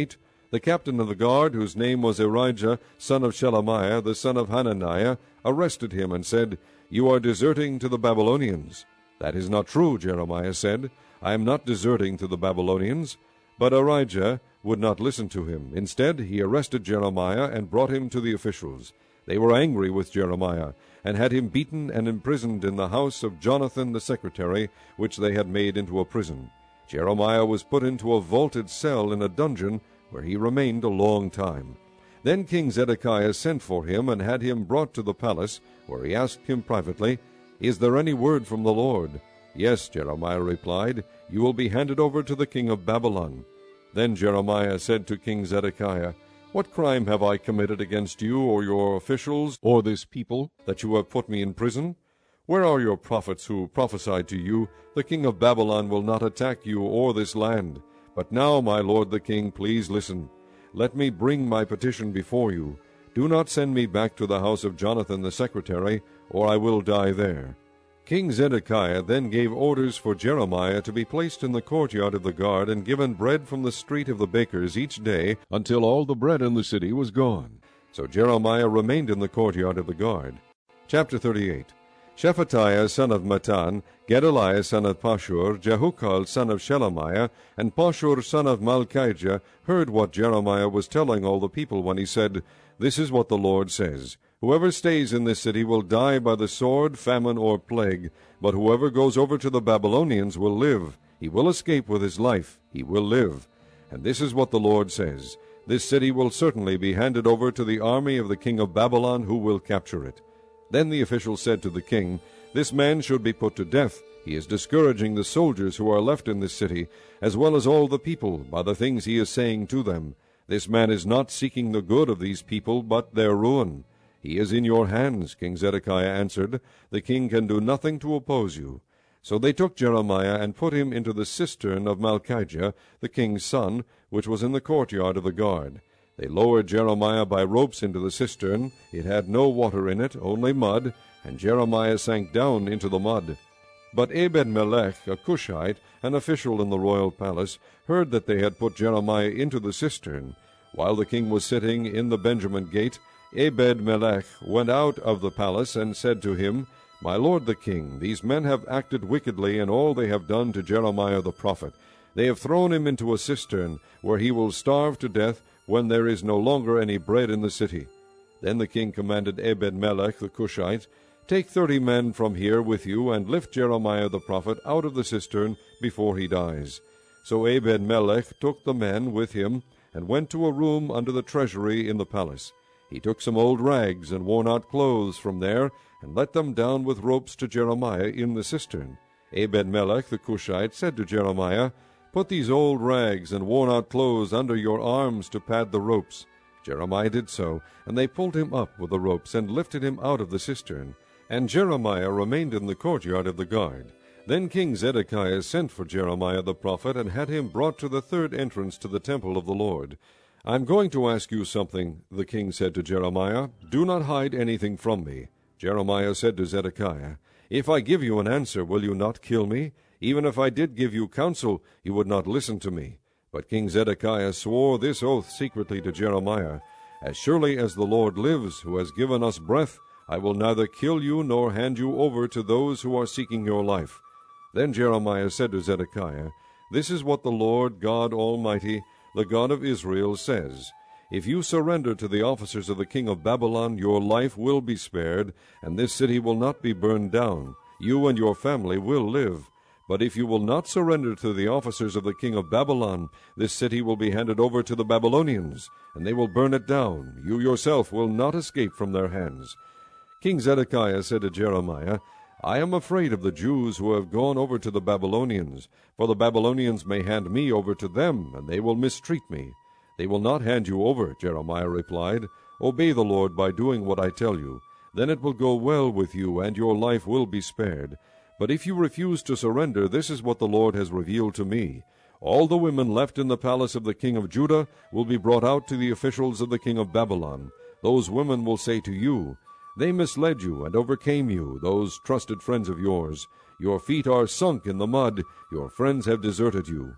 The captain of the guard, whose name was Erijah, son of Shelemiah, the son of Hananiah, arrested him and said, "You are deserting to the Babylonians." "That is not true," Jeremiah said. "I am not deserting to the Babylonians." But Erijah would not listen to him. Instead, he arrested Jeremiah and brought him to the officials. They were angry with Jeremiah, and had him beaten and imprisoned in the house of Jonathan the secretary, which they had made into a prison. Jeremiah was put into a vaulted cell in a dungeon, where he remained a long time. Then King Zedekiah sent for him, and had him brought to the palace, where he asked him privately, "Is there any word from the Lord?" "Yes," Jeremiah replied, "you will be handed over to the king of Babylon." Then Jeremiah said to King Zedekiah, "What crime have I committed against you or your officials or this people, that you have put me in prison? Where are your prophets who prophesied to you, 'The king of Babylon will not attack you or this land'? But now, my lord the king, please listen. Let me bring my petition before you. Do not send me back to the house of Jonathan the secretary, or I will die there." King Zedekiah then gave orders for Jeremiah to be placed in the courtyard of the guard and given bread from the street of the bakers each day until all the bread in the city was gone. So Jeremiah remained in the courtyard of the guard. Chapter thirty-eight. Shephatiah son of Mattan, Gedaliah son of Pashur, Jehukal son of Shelemiah, and Pashur son of Malchijah heard what Jeremiah was telling all the people when he said, "This is what the Lord says. Whoever stays in this city will die by the sword, famine, or plague, but whoever goes over to the Babylonians will live. He will escape with his life. He will live. And this is what the Lord says. This city will certainly be handed over to the army of the king of Babylon, who will capture it." Then the official said to the king, "This man should be put to death. He is discouraging the soldiers who are left in this city, as well as all the people, by the things he is saying to them. This man is not seeking the good of these people, but their ruin." "He is in your hands," King Zedekiah answered. "The king can do nothing to oppose you." So they took Jeremiah and put him into the cistern of Malchijah, the king's son, which was in the courtyard of the guard. They lowered Jeremiah by ropes into the cistern. It had no water in it, only mud, and Jeremiah sank down into the mud. But Ebed-melech, a Cushite, an official in the royal palace, heard that they had put Jeremiah into the cistern. While the king was sitting in the Benjamin gate, Ebed-melech went out of the palace and said to him, "My lord the king, these men have acted wickedly in all they have done to Jeremiah the prophet. They have thrown him into a cistern, where he will starve to death when there is no longer any bread in the city." Then the king commanded Ebed-melech the Cushite, "Take thirty men from here with you, and lift Jeremiah the prophet out of the cistern before he dies." So Ebed-melech took the men with him, and went to a room under the treasury in the palace. He took some old rags and worn-out clothes from there, and let them down with ropes to Jeremiah in the cistern. Ebed-melech the Cushite said to Jeremiah, "Put these old rags and worn-out clothes under your arms to pad the ropes." Jeremiah did so, and they pulled him up with the ropes and lifted him out of the cistern. And Jeremiah remained in the courtyard of the guard. Then King Zedekiah sent for Jeremiah the prophet, and had him brought to the third entrance to the temple of the Lord. "I am going to ask you something," the king said to Jeremiah. "Do not hide anything from me." Jeremiah said to Zedekiah, "If I give you an answer, will you not kill me? Even if I did give you counsel, you would not listen to me." But King Zedekiah swore this oath secretly to Jeremiah, "As surely as the Lord lives, who has given us breath, I will neither kill you nor hand you over to those who are seeking your life." Then Jeremiah said to Zedekiah, "This is what the Lord God Almighty, the God of Israel, says. If you surrender to the officers of the king of Babylon, your life will be spared, and this city will not be burned down. You and your family will live. But if you will not surrender to the officers of the king of Babylon, this city will be handed over to the Babylonians, and they will burn it down. You yourself will not escape from their hands." King Zedekiah said to Jeremiah, "I am afraid of the Jews who have gone over to the Babylonians, for the Babylonians may hand me over to them, and they will mistreat me." "They will not hand you over," Jeremiah replied. "Obey the Lord by doing what I tell you. Then it will go well with you, and your life will be spared. But if you refuse to surrender, this is what the Lord has revealed to me. All the women left in the palace of the king of Judah will be brought out to the officials of the king of Babylon. Those women will say to you, 'They misled you and overcame you, those trusted friends of yours. Your feet are sunk in the mud. Your friends have deserted you.'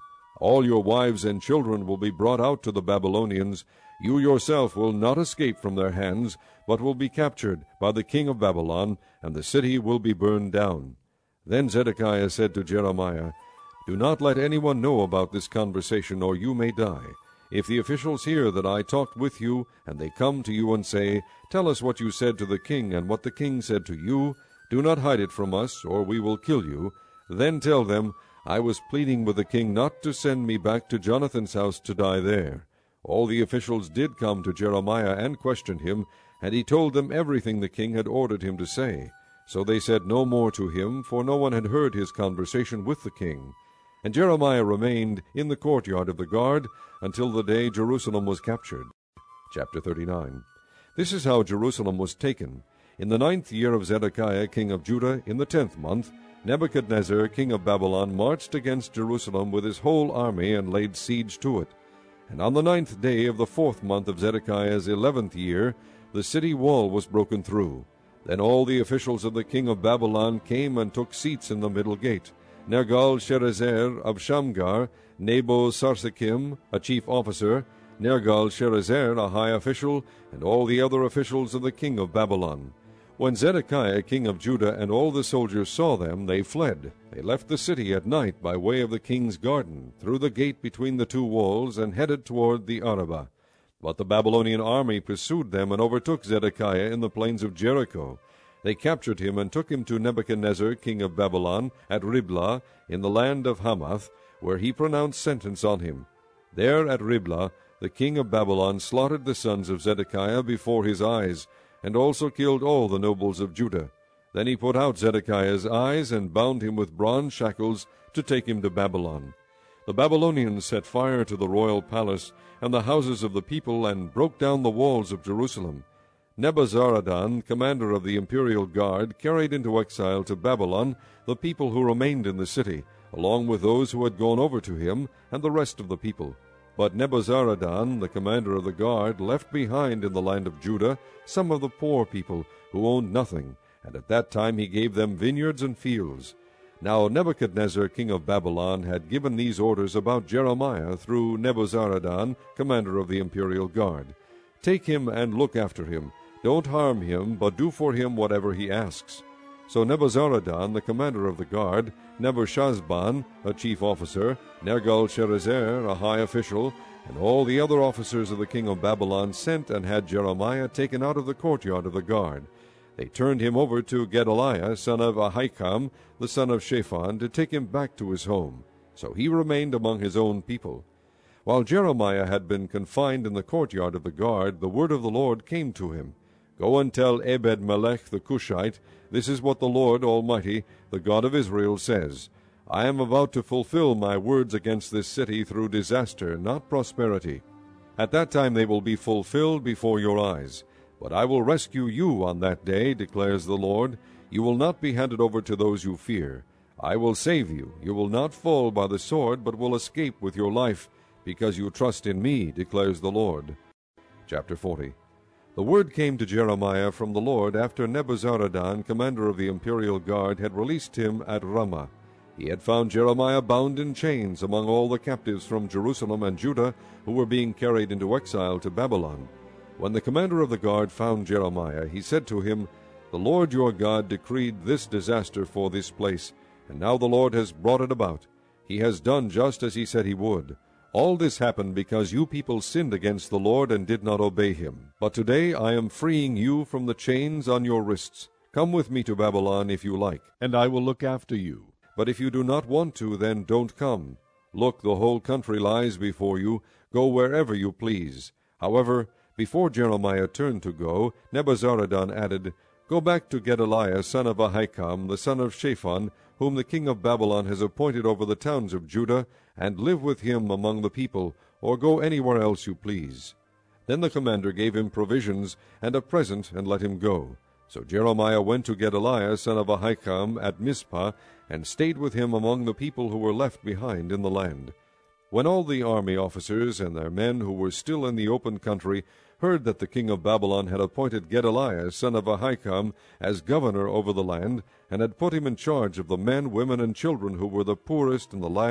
All your wives and children will be brought out to the Babylonians. You yourself will not escape from their hands, but will be captured by the king of Babylon, and the city will be burned down." Then Zedekiah said to Jeremiah, "Do not let anyone know about this conversation, or you may die. If the officials hear that I talked with you, and they come to you and say, 'Tell us what you said to the king, and what the king said to you,' do not hide it from us, or we will kill you. Then tell them, 'I was pleading with the king not to send me back to Jonathan's house to die there.'" All the officials did come to Jeremiah and questioned him, and he told them everything the king had ordered him to say. So they said no more to him, for no one had heard his conversation with the king. And Jeremiah remained in the courtyard of the guard until the day Jerusalem was captured. Chapter thirty-nine. This is how Jerusalem was taken. In the ninth year of Zedekiah king of Judah, in the tenth month, Nebuchadnezzar king of Babylon marched against Jerusalem with his whole army and laid siege to it. And on the ninth day of the fourth month of Zedekiah's eleventh year, the city wall was broken through. Then all the officials of the king of Babylon came and took seats in the middle gate. Nergal-Sharezer of Shamgar, Nebo-Sarsekim, a chief officer, Nergal-Sharezer, a high official, and all the other officials of the king of Babylon. When Zedekiah king of Judah and all the soldiers saw them, they fled. They left the city at night by way of the king's garden, through the gate between the two walls, and headed toward the Arabah. But the Babylonian army pursued them and overtook Zedekiah in the plains of Jericho. They captured him and took him to Nebuchadnezzar king of Babylon at Riblah in the land of Hamath, where he pronounced sentence on him. There at Riblah the king of Babylon slaughtered the sons of Zedekiah before his eyes, and also killed all the nobles of Judah. Then he put out Zedekiah's eyes and bound him with bronze shackles to take him to Babylon. The Babylonians set fire to the royal palace and the houses of the people, and broke down the walls of Jerusalem. Nebuzaradan, commander of the imperial guard, carried into exile to Babylon the people who remained in the city, along with those who had gone over to him, and the rest of the people. But Nebuzaradan, the commander of the guard, left behind in the land of Judah some of the poor people who owned nothing, and at that time he gave them vineyards and fields. Now Nebuchadnezzar king of Babylon had given these orders about Jeremiah through Nebuzaradan, commander of the imperial guard. "Take him and look after him. Don't harm him, but do for him whatever he asks." So Nebuzaradan, the commander of the guard, Nebushazban, a chief officer, Nergal-Sharezer, a high official, and all the other officers of the king of Babylon sent and had Jeremiah taken out of the courtyard of the guard. They turned him over to Gedaliah, son of Ahikam, the son of Shaphan, to take him back to his home. So he remained among his own people. While Jeremiah had been confined in the courtyard of the guard, the word of the Lord came to him. "Go and tell Ebed-melech the Cushite, this is what the Lord Almighty, the God of Israel, says. I am about to fulfill my words against this city through disaster, not prosperity. At that time they will be fulfilled before your eyes. But I will rescue you on that day, declares the Lord. You will not be handed over to those you fear. I will save you. You will not fall by the sword, but will escape with your life, because you trust in me, declares the Lord." Chapter forty. The word came to Jeremiah from the Lord after Nebuzaradan, commander of the imperial guard, had released him at Ramah. He had found Jeremiah bound in chains among all the captives from Jerusalem and Judah who were being carried into exile to Babylon. When the commander of the guard found Jeremiah, he said to him, "The Lord your God decreed this disaster for this place, and now the Lord has brought it about. He has done just as he said he would. All this happened because you people sinned against the Lord and did not obey him. But today I am freeing you from the chains on your wrists. Come with me to Babylon if you like, and I will look after you. But if you do not want to, then don't come. Look, the whole country lies before you. Go wherever you please." However, before Jeremiah turned to go, Nebuzaradan added, "Go back to Gedaliah, son of Ahikam, the son of Shaphan, whom the king of Babylon has appointed over the towns of Judah, and live with him among the people, or go anywhere else you please." Then the commander gave him provisions and a present, and let him go. So Jeremiah went to Gedaliah, son of Ahikam, at Mizpah, and stayed with him among the people who were left behind in the land. When all the army officers and their men who were still in the open country heard that the king of Babylon had appointed Gedaliah, son of Ahikam, as governor over the land, and had put him in charge of the men, women, and children who were the poorest in the land,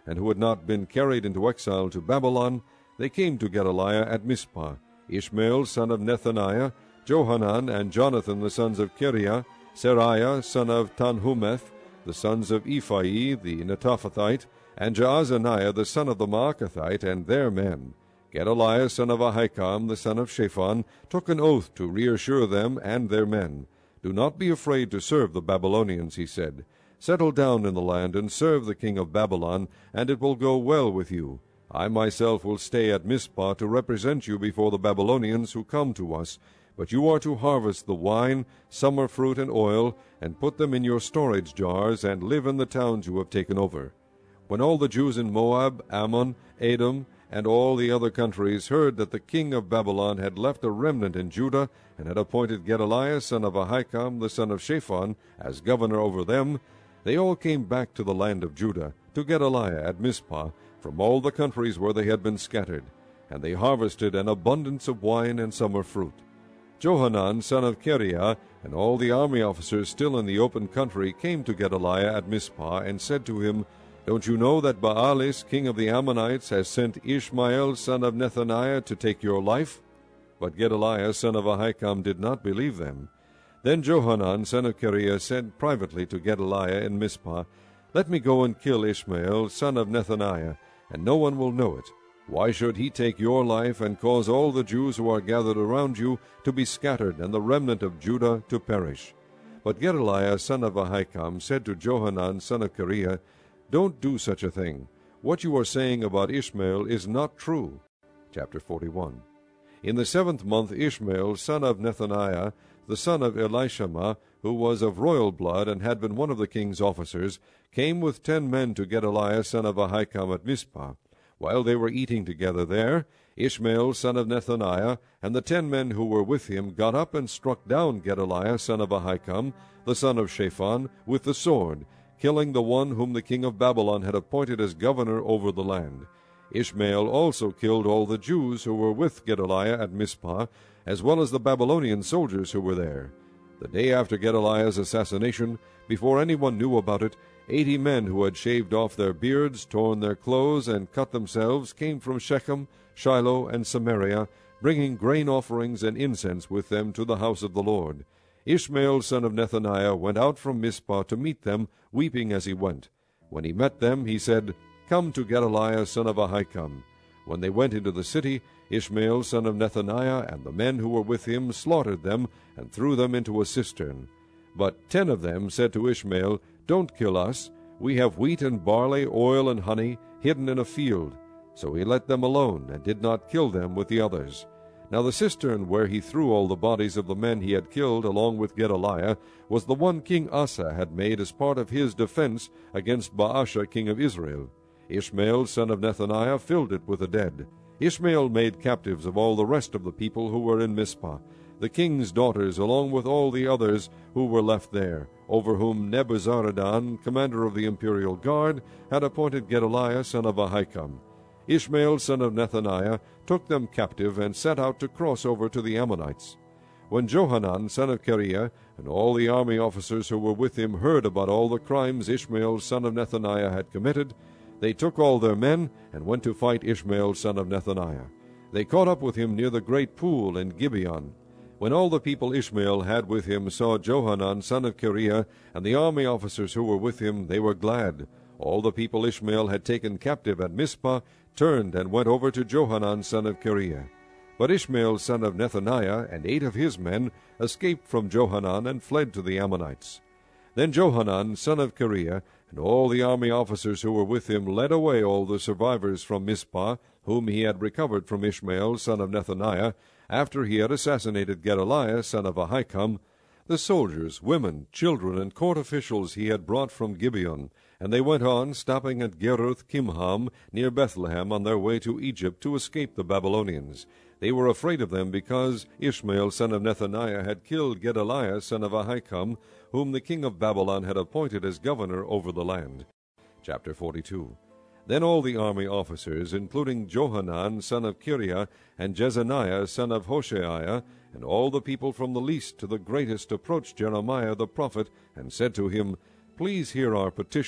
and who had not been carried into exile to Babylon, they came to Gedaliah at Mizpah, Ishmael son of Nethaniah, Johanan and Jonathan the sons of Keriah, Seraiah son of Tanhumeth, the sons of Ephai the Netophathite, and Jaazaniah the son of the Maacathite, and their men. Gedaliah son of Ahikam the son of Shaphan took an oath to reassure them and their men. Do not be afraid to serve the Babylonians, he said. Settle down in the land and serve the king of Babylon, and it will go well with you. I myself will stay at Mizpah to represent you before the Babylonians who come to us. But you are to harvest the wine, summer fruit, and oil, and put them in your storage jars, and live in the towns you have taken over. When all the Jews in Moab, Ammon, Edom, and all the other countries heard that the king of Babylon had left a remnant in Judah, and had appointed Gedaliah son of Ahikam the son of Shaphan as governor over them, they all came back to the land of Judah, to Gedaliah at Mizpah, from all the countries where they had been scattered, and they harvested an abundance of wine and summer fruit. Johanan son of Keriah and all the army officers still in the open country came to Gedaliah at Mizpah, and said to him, Don't you know that Baalis king of the Ammonites has sent Ishmael son of Nethaniah to take your life? But Gedaliah son of Ahikam did not believe them. Then Johanan son of Keriah said privately to Gedaliah in Mizpah, Let me go and kill Ishmael son of Nethaniah, and no one will know it. Why should he take your life and cause all the Jews who are gathered around you to be scattered, and the remnant of Judah to perish? But Gedaliah son of Ahikam said to Johanan son of Keriah, Don't do such a thing. What you are saying about Ishmael is not true. Chapter forty-one. In the seventh month Ishmael son of Nethaniah, the son of Elishama, who was of royal blood and had been one of the king's officers, came with ten men to Gedaliah son of Ahikam at Mizpah. While they were eating together there, Ishmael son of Nethaniah and the ten men who were with him got up and struck down Gedaliah son of Ahikam, the son of Shaphan, with the sword, killing the one whom the king of Babylon had appointed as governor over the land. Ishmael also killed all the Jews who were with Gedaliah at Mizpah, as well as the Babylonian soldiers who were there. The day after Gedaliah's assassination, before anyone knew about it, eighty men who had shaved off their beards, torn their clothes, and cut themselves came from Shechem, Shiloh, and Samaria, bringing grain offerings and incense with them to the house of the Lord. Ishmael son of Nethaniah went out from Mizpah to meet them, weeping as he went. When he met them, he said, Come to Gedaliah son of Ahikam. When they went into the city, Ishmael son of Nethaniah and the men who were with him slaughtered them, and threw them into a cistern. But ten of them said to Ishmael, Don't kill us. We have wheat and barley, oil and honey, hidden in a field. So he let them alone, and did not kill them with the others. Now the cistern where he threw all the bodies of the men he had killed along with Gedaliah was the one King Asa had made as part of his defense against Baasha king of Israel. Ishmael son of Nethaniah filled it with the dead. Ishmael made captives of all the rest of the people who were in Mizpah, the king's daughters, along with all the others who were left there, over whom Nebuzaradan, commander of the imperial guard, had appointed Gedaliah son of Ahikam. Ishmael son of Nethaniah took them captive and set out to cross over to the Ammonites. When Johanan son of Keriah and all the army officers who were with him heard about all the crimes Ishmael son of Nethaniah had committed, they took all their men and went to fight Ishmael son of Nethaniah. They caught up with him near the great pool in Gibeon. When all the people Ishmael had with him saw Johanan son of Keriah and the army officers who were with him, they were glad. All the people Ishmael had taken captive at Mizpah turned and went over to Johanan son of Keriah. But Ishmael son of Nethaniah and eight of his men escaped from Johanan and fled to the Ammonites. Then Johanan son of Keriah and all the army officers who were with him led away all the survivors from Mizpah, whom he had recovered from Ishmael son of Nethaniah, after he had assassinated Gedaliah son of Ahikam, the soldiers, women, children, and court officials he had brought from Gibeon, and they went on, stopping at Geruth Kimham, near Bethlehem, on their way to Egypt, to escape the Babylonians. They were afraid of them because Ishmael son of Nethaniah had killed Gedaliah son of Ahikam, whom the king of Babylon had appointed as governor over the land. Chapter forty-two. Then all the army officers, including Johanan son of Keriah and Jezaniah son of Hoshaiah, and all the people from the least to the greatest, approached Jeremiah the prophet, and said to him, Please hear our petition,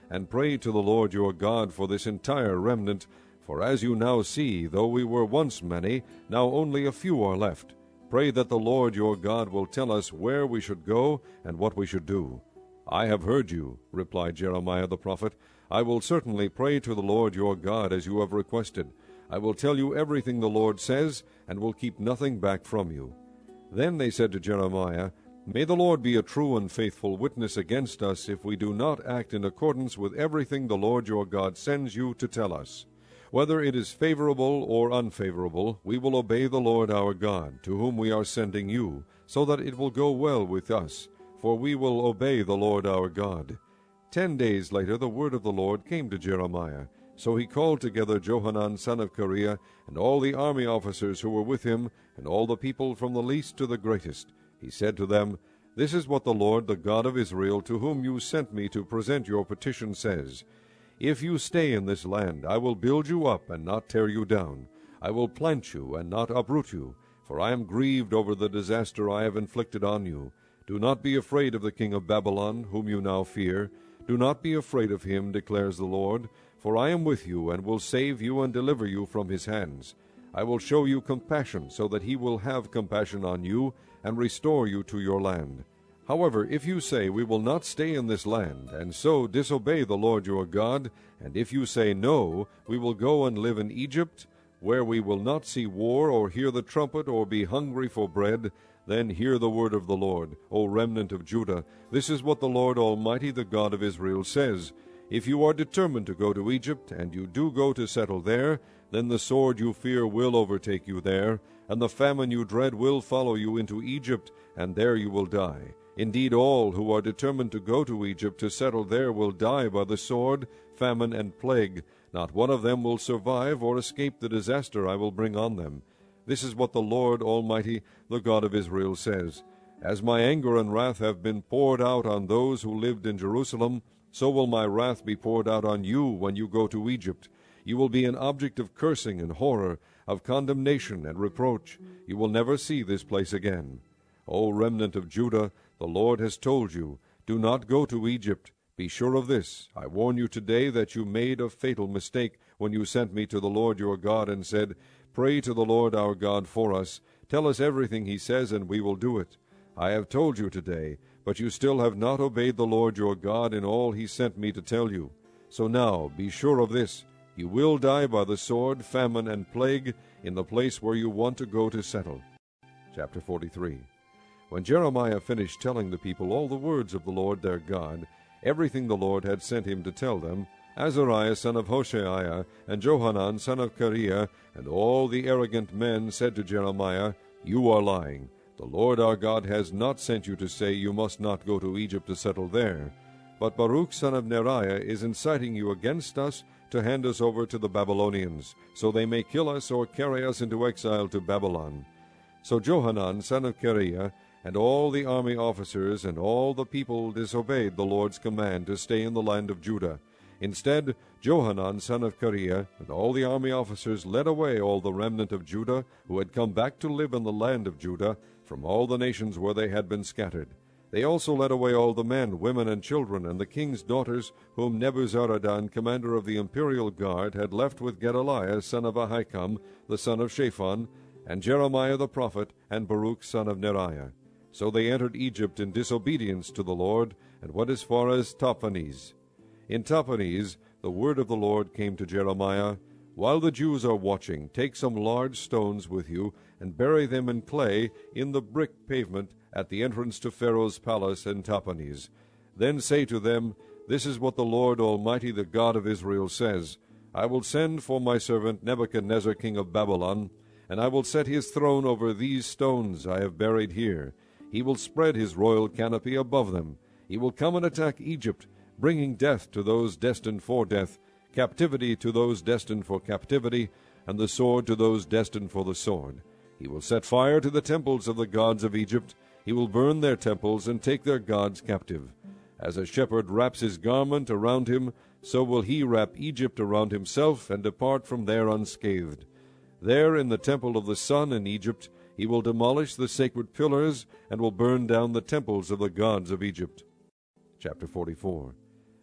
and pray to the Lord your God for this entire remnant, for as you now see, though we were once many, now only a few are left. Pray that the Lord your God will tell us where we should go and what we should do." "I have heard you," replied Jeremiah the prophet. "I will certainly pray to the Lord your God as you have requested. I will tell you everything the Lord says, and will keep nothing back from you." Then they said to Jeremiah, "May the Lord be a true and faithful witness against us if we do not act in accordance with everything the Lord your God sends you to tell us. Whether it is favorable or unfavorable, we will obey the Lord our God, to whom we are sending you, so that it will go well with us, for we will obey the Lord our God." Ten days later the word of the Lord came to Jeremiah. So he called together Johanan son of Kareah, and all the army officers who were with him, and all the people from the least to the greatest. He said to them, "This is what the Lord, the God of Israel, to whom you sent me to present your petition, says. If you stay in this land, I will build you up and not tear you down. I will plant you and not uproot you, for I am grieved over the disaster I have inflicted on you. Do not be afraid of the king of Babylon, whom you now fear. Do not be afraid of him, declares the Lord, for I am with you, and will save you and deliver you from his hands. I will show you compassion, so that he will have compassion on you, and restore you to your land. However, if you say, 'We will not stay in this land,' and so disobey the Lord your God, and if you say, 'No, we will go and live in Egypt,' where we will not see war, or hear the trumpet, or be hungry for bread, then hear the word of the Lord, O remnant of Judah. This is what the Lord Almighty, the God of Israel, says. If you are determined to go to Egypt, and you do go to settle there, then the sword you fear will overtake you there, and the famine you dread will follow you into Egypt, and there you will die. Indeed, all who are determined to go to Egypt to settle there will die by the sword, famine, and plague. Not one of them will survive or escape the disaster I will bring on them. This is what the Lord Almighty, the God of Israel, says. As my anger and wrath have been poured out on those who lived in Jerusalem, so will my wrath be poured out on you when you go to Egypt. You will be an object of cursing and horror, of condemnation and reproach. You will never see this place again. O remnant of Judah, the Lord has told you, do not go to Egypt. Be sure of this. I warn you today that you made a fatal mistake when you sent me to the Lord your God and said, 'Pray to the Lord our God for us. Tell us everything he says, and we will do it.' I have told you today, but you still have not obeyed the Lord your God in all he sent me to tell you. So now be sure of this. You will die by the sword, famine, and plague in the place where you want to go to settle." Chapter forty-three. When Jeremiah finished telling the people all the words of the Lord their God, everything the Lord had sent him to tell them, Azariah son of Hoshaiah, and Johanan son of Kareah, and all the arrogant men said to Jeremiah, "You are lying. The Lord our God has not sent you to say you must not go to Egypt to settle there. But Baruch son of Neriah is inciting you against us to hand us over to the Babylonians, so they may kill us or carry us into exile to Babylon." So Johanan son of Kareah, and all the army officers and all the people disobeyed the Lord's command to stay in the land of Judah. Instead, Johanan son of Kareah and all the army officers led away all the remnant of Judah who had come back to live in the land of Judah from all the nations where they had been scattered. They also led away all the men, women, and children, and the king's daughters, whom Nebuzaradan, commander of the imperial guard, had left with Gedaliah son of Ahikam, the son of Shaphan, and Jeremiah the prophet, and Baruch son of Neriah. So they entered Egypt in disobedience to the Lord, and went as far as Tahpanhes. In Tahpanhes the word of the Lord came to Jeremiah, "While the Jews are watching, take some large stones with you, and bury them in clay in the brick pavement at the entrance to Pharaoh's palace in Tahpanhes. Then say to them, 'This is what the Lord Almighty, the God of Israel, says. I will send for my servant Nebuchadnezzar king of Babylon, and I will set his throne over these stones I have buried here. He will spread his royal canopy above them. He will come and attack Egypt, bringing death to those destined for death, captivity to those destined for captivity, and the sword to those destined for the sword. He will set fire to the temples of the gods of Egypt. He will burn their temples and take their gods captive. As a shepherd wraps his garment around him, so will he wrap Egypt around himself and depart from there unscathed. There in the temple of the sun in Egypt he will demolish the sacred pillars and will burn down the temples of the gods of Egypt." Chapter forty-four.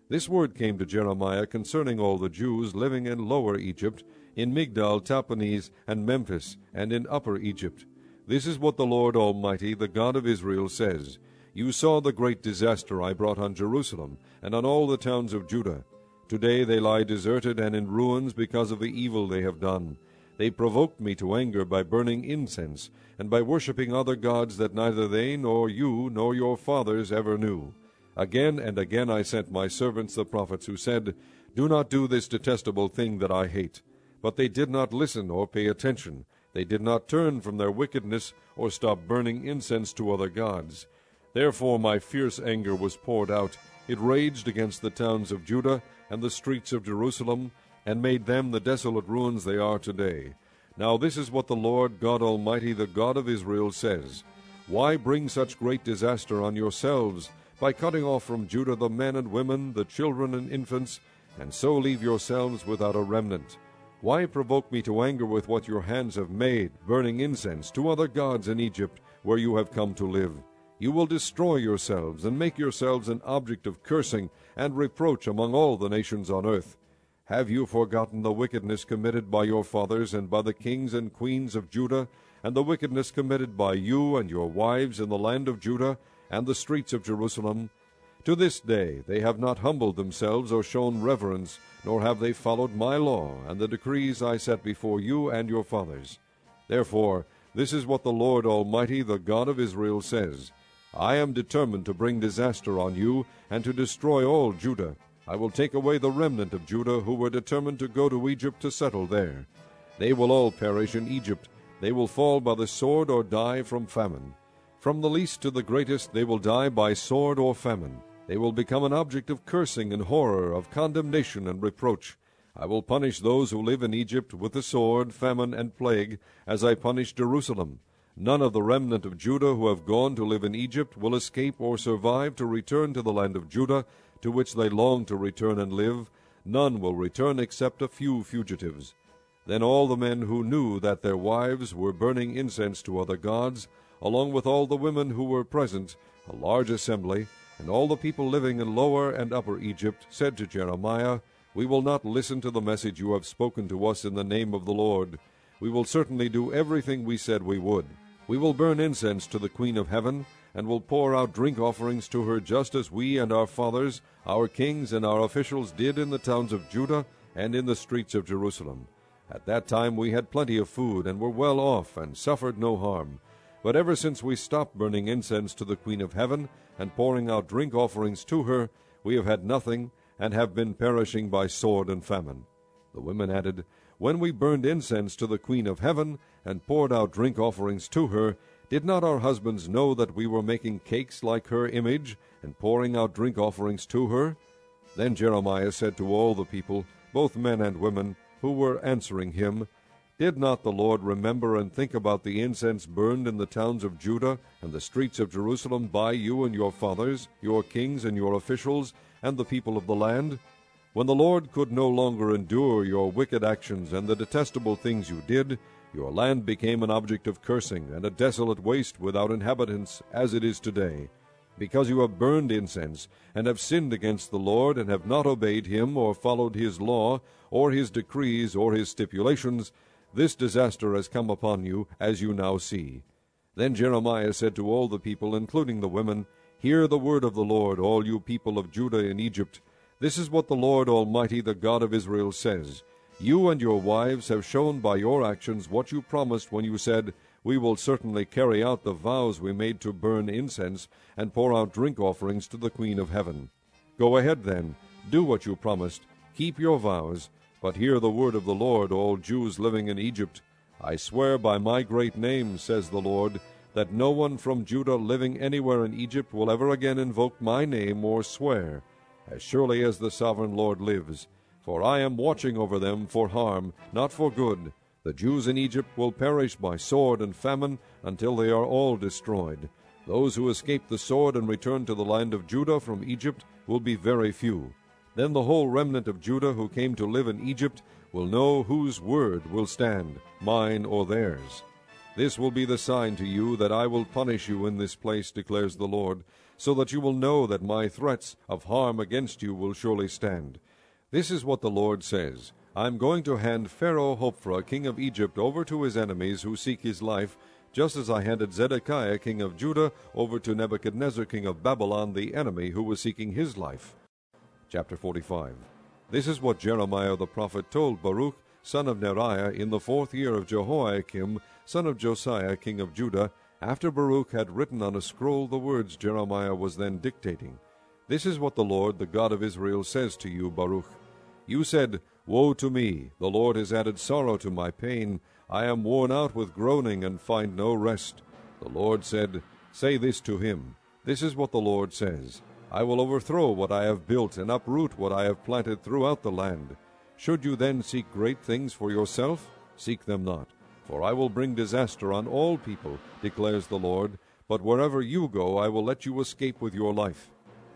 This word came to Jeremiah concerning all the Jews living in Lower Egypt, in Migdal, Tahpanhes, and Memphis, and in Upper Egypt. This is what the Lord Almighty, the God of Israel, says. You saw the great disaster I brought on Jerusalem, and on all the towns of Judah. Today they lie deserted and in ruins because of the evil they have done. They provoked me to anger by burning incense, and by worshipping other gods that neither they nor you nor your fathers ever knew. Again and again I sent my servants the prophets, who said, Do not do this detestable thing that I hate. But they did not listen or pay attention. They did not turn from their wickedness or stop burning incense to other gods. Therefore my fierce anger was poured out. It raged against the towns of Judah and the streets of Jerusalem, and made them the desolate ruins they are today. Now this is what the Lord God Almighty, the God of Israel, says. Why bring such great disaster on yourselves, by cutting off from Judah the men and women, the children and infants, and so leave yourselves without a remnant? Why provoke me to anger with what your hands have made, burning incense to other gods in Egypt, where you have come to live? You will destroy yourselves, and make yourselves an object of cursing and reproach among all the nations on earth. Have you forgotten the wickedness committed by your fathers and by the kings and queens of Judah, and the wickedness committed by you and your wives in the land of Judah and the streets of Jerusalem? To this day they have not humbled themselves or shown reverence, nor have they followed my law and the decrees I set before you and your fathers. Therefore, this is what the Lord Almighty, the God of Israel, says. I am determined to bring disaster on you, and to destroy all Judah. I will take away the remnant of Judah who were determined to go to Egypt to settle there. They will all perish in Egypt. They will fall by the sword or die from famine. From the least to the greatest they will die by sword or famine. They will become an object of cursing and horror, of condemnation and reproach. I will punish those who live in Egypt with the sword, famine, and plague, as I punished Jerusalem. None of the remnant of Judah who have gone to live in Egypt will escape or survive to return to the land of Judah, to which they long to return and live. None will return except a few fugitives. Then all the men who knew that their wives were burning incense to other gods, along with all the women who were present, a large assembly, and all the people living in Lower and Upper Egypt, said to Jeremiah, We will not listen to the message you have spoken to us in the name of the Lord. We will certainly do everything we said we would. We will burn incense to the Queen of Heaven, and will pour out drink offerings to her, just as we and our fathers, our kings and our officials did in the towns of Judah and in the streets of Jerusalem. At that time we had plenty of food, and were well off, and suffered no harm. But ever since we stopped burning incense to the Queen of Heaven, and pouring out drink offerings to her, we have had nothing, and have been perishing by sword and famine. The women added, When we burned incense to the Queen of Heaven, and poured out drink offerings to her, did not our husbands know that we were making cakes like her image, and pouring out drink offerings to her? Then Jeremiah said to all the people, both men and women, who were answering him, Did not the Lord remember and think about the incense burned in the towns of Judah and the streets of Jerusalem by you and your fathers, your kings and your officials, and the people of the land? When the Lord could no longer endure your wicked actions and the detestable things you did, your land became an object of cursing and a desolate waste without inhabitants, as it is today. Because you have burned incense, and have sinned against the Lord, and have not obeyed him, or followed his law, or his decrees, or his stipulations, this disaster has come upon you, as you now see. Then Jeremiah said to all the people, including the women, Hear the word of the Lord, all you people of Judah in Egypt. This is what the Lord Almighty, the God of Israel, says. You and your wives have shown by your actions what you promised when you said, We will certainly carry out the vows we made to burn incense and pour out drink offerings to the Queen of Heaven. Go ahead then, do what you promised, keep your vows, but hear the word of the Lord, all Jews living in Egypt. I swear by my great name, says the Lord, that no one from Judah living anywhere in Egypt will ever again invoke my name or swear, as surely as the sovereign Lord lives. For I am watching over them for harm, not for good. The Jews in Egypt will perish by sword and famine until they are all destroyed. Those who escape the sword and return to the land of Judah from Egypt will be very few. Then the whole remnant of Judah who came to live in Egypt will know whose word will stand, mine or theirs. This will be the sign to you that I will punish you in this place, declares the Lord. so that you will know that my threats of harm against you will surely stand. This is what the Lord says. I am going to hand Pharaoh Hophra, king of Egypt, over to his enemies who seek his life, just as I handed Zedekiah, king of Judah, over to Nebuchadnezzar, king of Babylon, the enemy who was seeking his life. Chapter forty-five. This is what Jeremiah the prophet told Baruch, son of Neriah, in the fourth year of Jehoiakim, son of Josiah, king of Judah, after Baruch had written on a scroll the words Jeremiah was then dictating. This is what the Lord, the God of Israel, says to you, Baruch. You said, Woe to me! The Lord has added sorrow to my pain. I am worn out with groaning and find no rest. The Lord said, Say this to him. This is what the Lord says. I will overthrow what I have built and uproot what I have planted throughout the land. Should you then seek great things for yourself? Seek them not. For I will bring disaster on all people, declares the Lord. But wherever you go, I will let you escape with your life.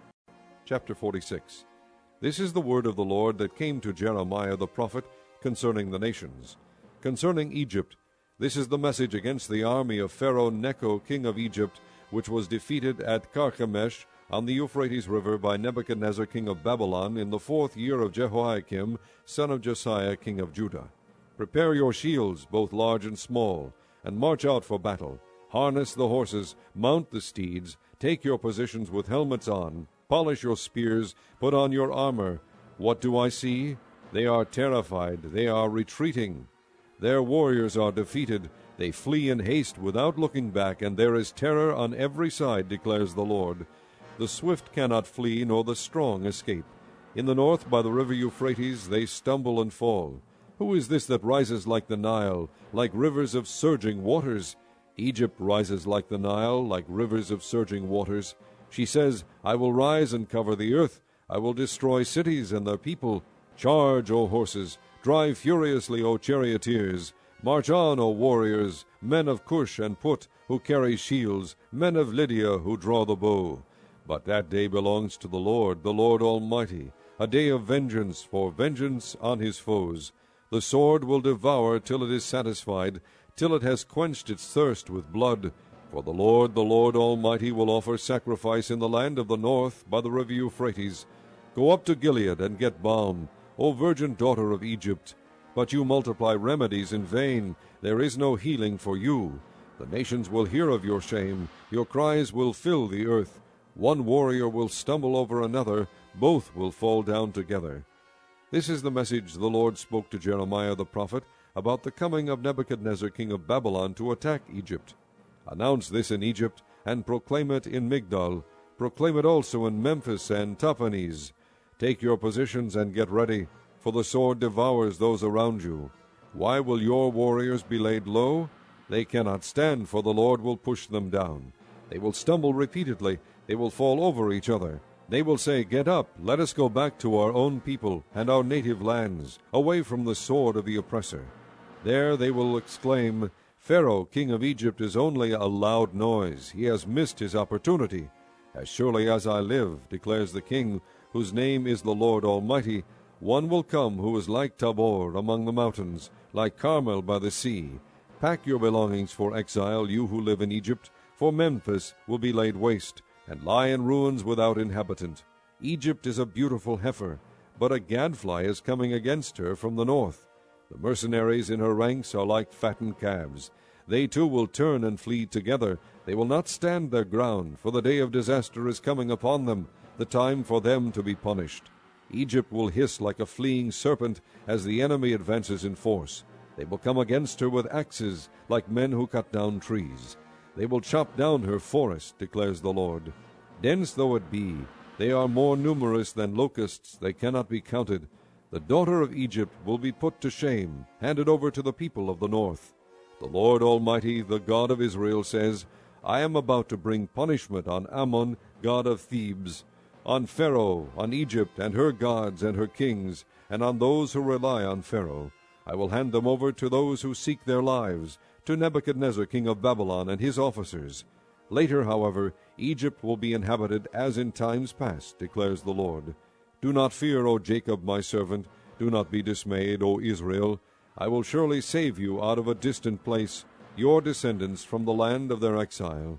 Chapter forty-six. This is the word of the Lord that came to Jeremiah the prophet concerning the nations. Concerning Egypt, this is the message against the army of Pharaoh Necho, king of Egypt, which was defeated at Carchemish on the Euphrates River by Nebuchadnezzar, king of Babylon, in the fourth year of Jehoiakim, son of Josiah, king of Judah. Prepare your shields, both large and small, and march out for battle. Harness the horses, mount the steeds, take your positions with helmets on, polish your spears, put on your armor. What do I see? They are terrified, they are retreating. Their warriors are defeated, they flee in haste without looking back, and there is terror on every side, declares the Lord. The swift cannot flee, nor the strong escape. In the north, by the river Euphrates, they stumble and fall. Who is this that rises like the Nile, like rivers of surging waters? Egypt rises like the Nile, like rivers of surging waters. She says, I will rise and cover the earth. I will destroy cities and their people. Charge, O horses! Drive furiously, O charioteers! March on, O warriors, men of Cush and Put, who carry shields, men of Lydia, who draw the bow. But that day belongs to the Lord, the Lord Almighty, a day of vengeance, for vengeance on his foes. The sword will devour till it is satisfied, till it has quenched its thirst with blood. For the Lord, the Lord Almighty, will offer sacrifice in the land of the north by the river Euphrates. Go up to Gilead and get balm, O virgin daughter of Egypt. But you multiply remedies in vain. There is no healing for you. The nations will hear of your shame. Your cries will fill the earth. One warrior will stumble over another. Both will fall down together. This is the message the Lord spoke to Jeremiah the prophet about the coming of Nebuchadnezzar, king of Babylon, to attack Egypt. Announce this in Egypt, and proclaim it in Migdol. Proclaim it also in Memphis and Tahpanhes. Take your positions and get ready, for the sword devours those around you. Why will your warriors be laid low? They cannot stand, for the Lord will push them down. They will stumble repeatedly. They will fall over each other. They will say, Get up, let us go back to our own people and our native lands, away from the sword of the oppressor. There they will exclaim, Pharaoh, king of Egypt, is only a loud noise. He has missed his opportunity. As surely as I live, declares the King, whose name is the Lord Almighty, one will come who is like Tabor among the mountains, like Carmel by the sea. Pack your belongings for exile, you who live in Egypt, for Memphis will be laid waste, and lie in ruins without inhabitant. Egypt is a beautiful heifer, but a gadfly is coming against her from the north. The mercenaries in her ranks are like fattened calves. They too will turn and flee together. They will not stand their ground, for the day of disaster is coming upon them, the time for them to be punished. Egypt will hiss like a fleeing serpent as the enemy advances in force. They will come against her with axes, like men who cut down trees. They will chop down her forest, declares the Lord. Dense though it be, they are more numerous than locusts, they cannot be counted. The daughter of Egypt will be put to shame, handed over to the people of the north. The Lord Almighty, the God of Israel, says, I am about to bring punishment on Ammon, god of Thebes, on Pharaoh, on Egypt, and her gods and her kings, and on those who rely on Pharaoh. I will hand them over to those who seek their lives, to Nebuchadnezzar king of Babylon and his officers. Later, however, Egypt will be inhabited as in times past, declares the Lord. Do not fear, O Jacob, my servant. Do not be dismayed, O Israel. I will surely save you out of a distant place, your descendants from the land of their exile.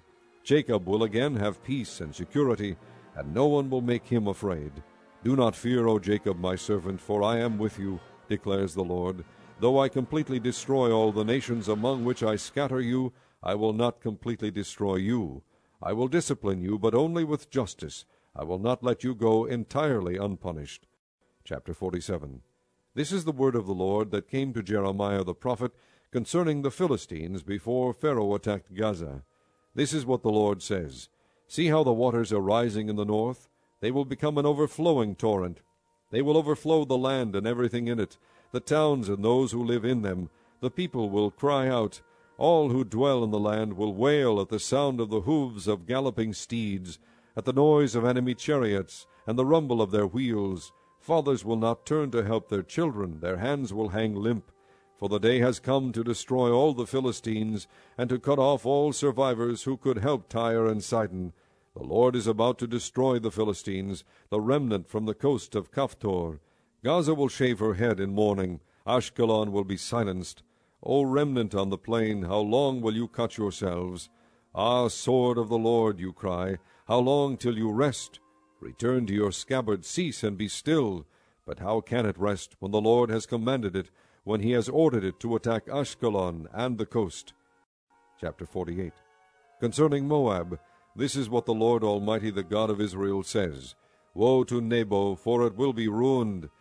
Jacob will again have peace and security, and no one will make him afraid. Do not fear, O Jacob, my servant, for I am with you, declares the Lord. Though I completely destroy all the nations among which I scatter you, I will not completely destroy you. I will discipline you, but only with justice. I will not let you go entirely unpunished. Chapter forty-seven. This is the word of the Lord that came to Jeremiah the prophet concerning the Philistines before Pharaoh attacked Gaza. This is what the Lord says. See how the waters are rising in the north? They will become an overflowing torrent. They will overflow the land and everything in it, the towns and those who live in them. The people will cry out. All who dwell in the land will wail at the sound of the hoofs of galloping steeds, at the noise of enemy chariots, and the rumble of their wheels. Fathers will not turn to help their children, their hands will hang limp. For the day has come to destroy all the Philistines, and to cut off all survivors who could help Tyre and Sidon. The Lord is about to destroy the Philistines, the remnant from the coast of Caphtor. Gaza will shave her head in mourning. Ashkelon will be silenced. O remnant on the plain, how long will you cut yourselves? Ah, sword of the Lord, you cry, how long till you rest? Return to your scabbard, cease and be still. But how can it rest when the Lord has commanded it, when he has ordered it to attack Ashkelon and the coast? Chapter forty-eight. Concerning Moab, this is what the Lord Almighty, the God of Israel, says. Woe to Nebo, for it will be ruined.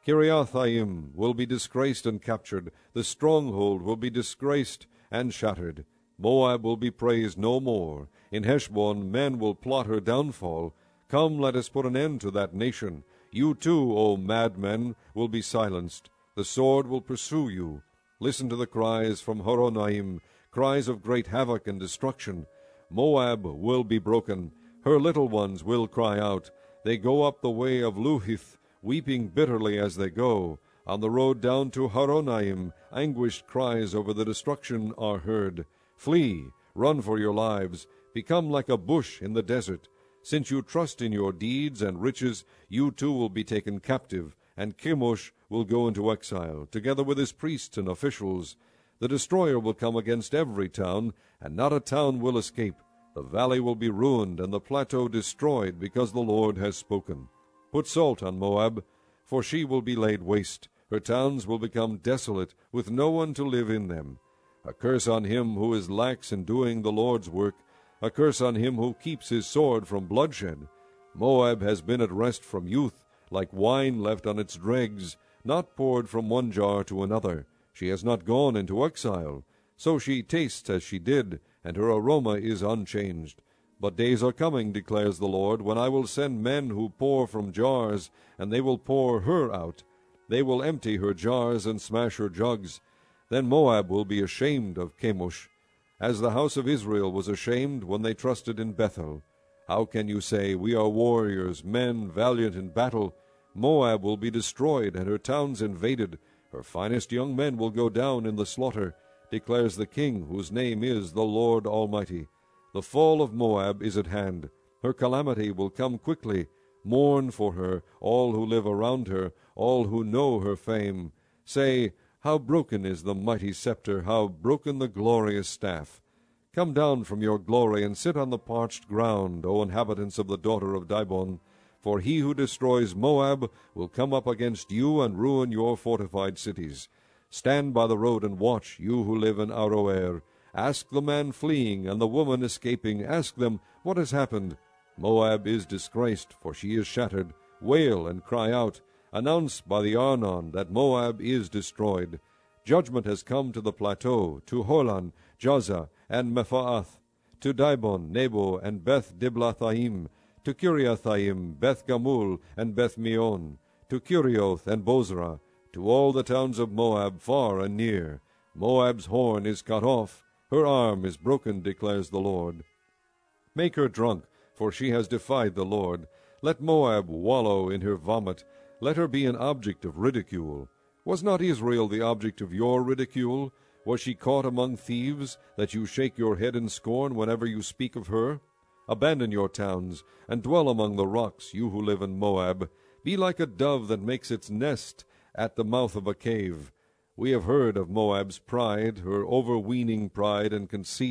Kiriathaim will be disgraced and captured. The stronghold will be disgraced and shattered. Moab will be praised no more. In Heshbon men will plot her downfall. Come, let us put an end to that nation. You too, O madmen, will be silenced. The sword will pursue you. Listen to the cries from Horonaim, cries of great havoc and destruction. Moab will be broken. Her little ones will cry out. They go up the way of Luhith, weeping bitterly as they go. On the road down to Horonaim, anguished cries over the destruction are heard. Flee, run for your lives, become like a bush in the desert. Since you trust in your deeds and riches, you too will be taken captive, and Chemosh will go into exile, together with his priests and officials. The destroyer will come against every town, and not a town will escape. The valley will be ruined, and the plateau destroyed, because the Lord has spoken. Put salt on Moab, for she will be laid waste. Her towns will become desolate, with no one to live in them. A curse on him who is lax in doing the Lord's work, a curse on him who keeps his sword from bloodshed. Moab has been at rest from youth, like wine left on its dregs, not poured from one jar to another. She has not gone into exile. So she tastes as she did, and her aroma is unchanged. But days are coming, declares the Lord, when I will send men who pour from jars, and they will pour her out. They will empty her jars and smash her jugs. Then Moab will be ashamed of Chemosh, as the house of Israel was ashamed when they trusted in Bethel. How can you say, We are warriors, men valiant in battle? Moab will be destroyed, and her towns invaded. Her finest young men will go down in the slaughter, declares the King, whose name is the Lord Almighty. The fall of Moab is at hand. Her calamity will come quickly. Mourn for her, all who live around her, all who know her fame. Say, How broken is the mighty scepter, how broken the glorious staff. Come down from your glory and sit on the parched ground, O inhabitants of the daughter of Dibon. For he who destroys Moab will come up against you and ruin your fortified cities. Stand by the road and watch, you who live in Aroer. Ask the man fleeing and the woman escaping, ask them, What has happened? Moab is disgraced, for she is shattered. Wail and cry out. Announce by the Arnon that Moab is destroyed. Judgment has come to the plateau, to Holon, Jazza, and Mephaath, to Dibon, Nebo, and Beth Diblathaim, to Kiriathaim, Beth Gamul, and Beth Meon, to Kirioth and Bozrah, to all the towns of Moab far and near. Moab's horn is cut off, her arm is broken, declares the Lord. Make her drunk, for she has defied the Lord. Let Moab wallow in her vomit. Let her be an object of ridicule. Was not Israel the object of your ridicule? Was she caught among thieves, that you shake your head in scorn whenever you speak of her? Abandon your towns, and dwell among the rocks, you who live in Moab. Be like a dove that makes its nest at the mouth of a cave. We have heard of Moab's pride, her overweening pride and conceit,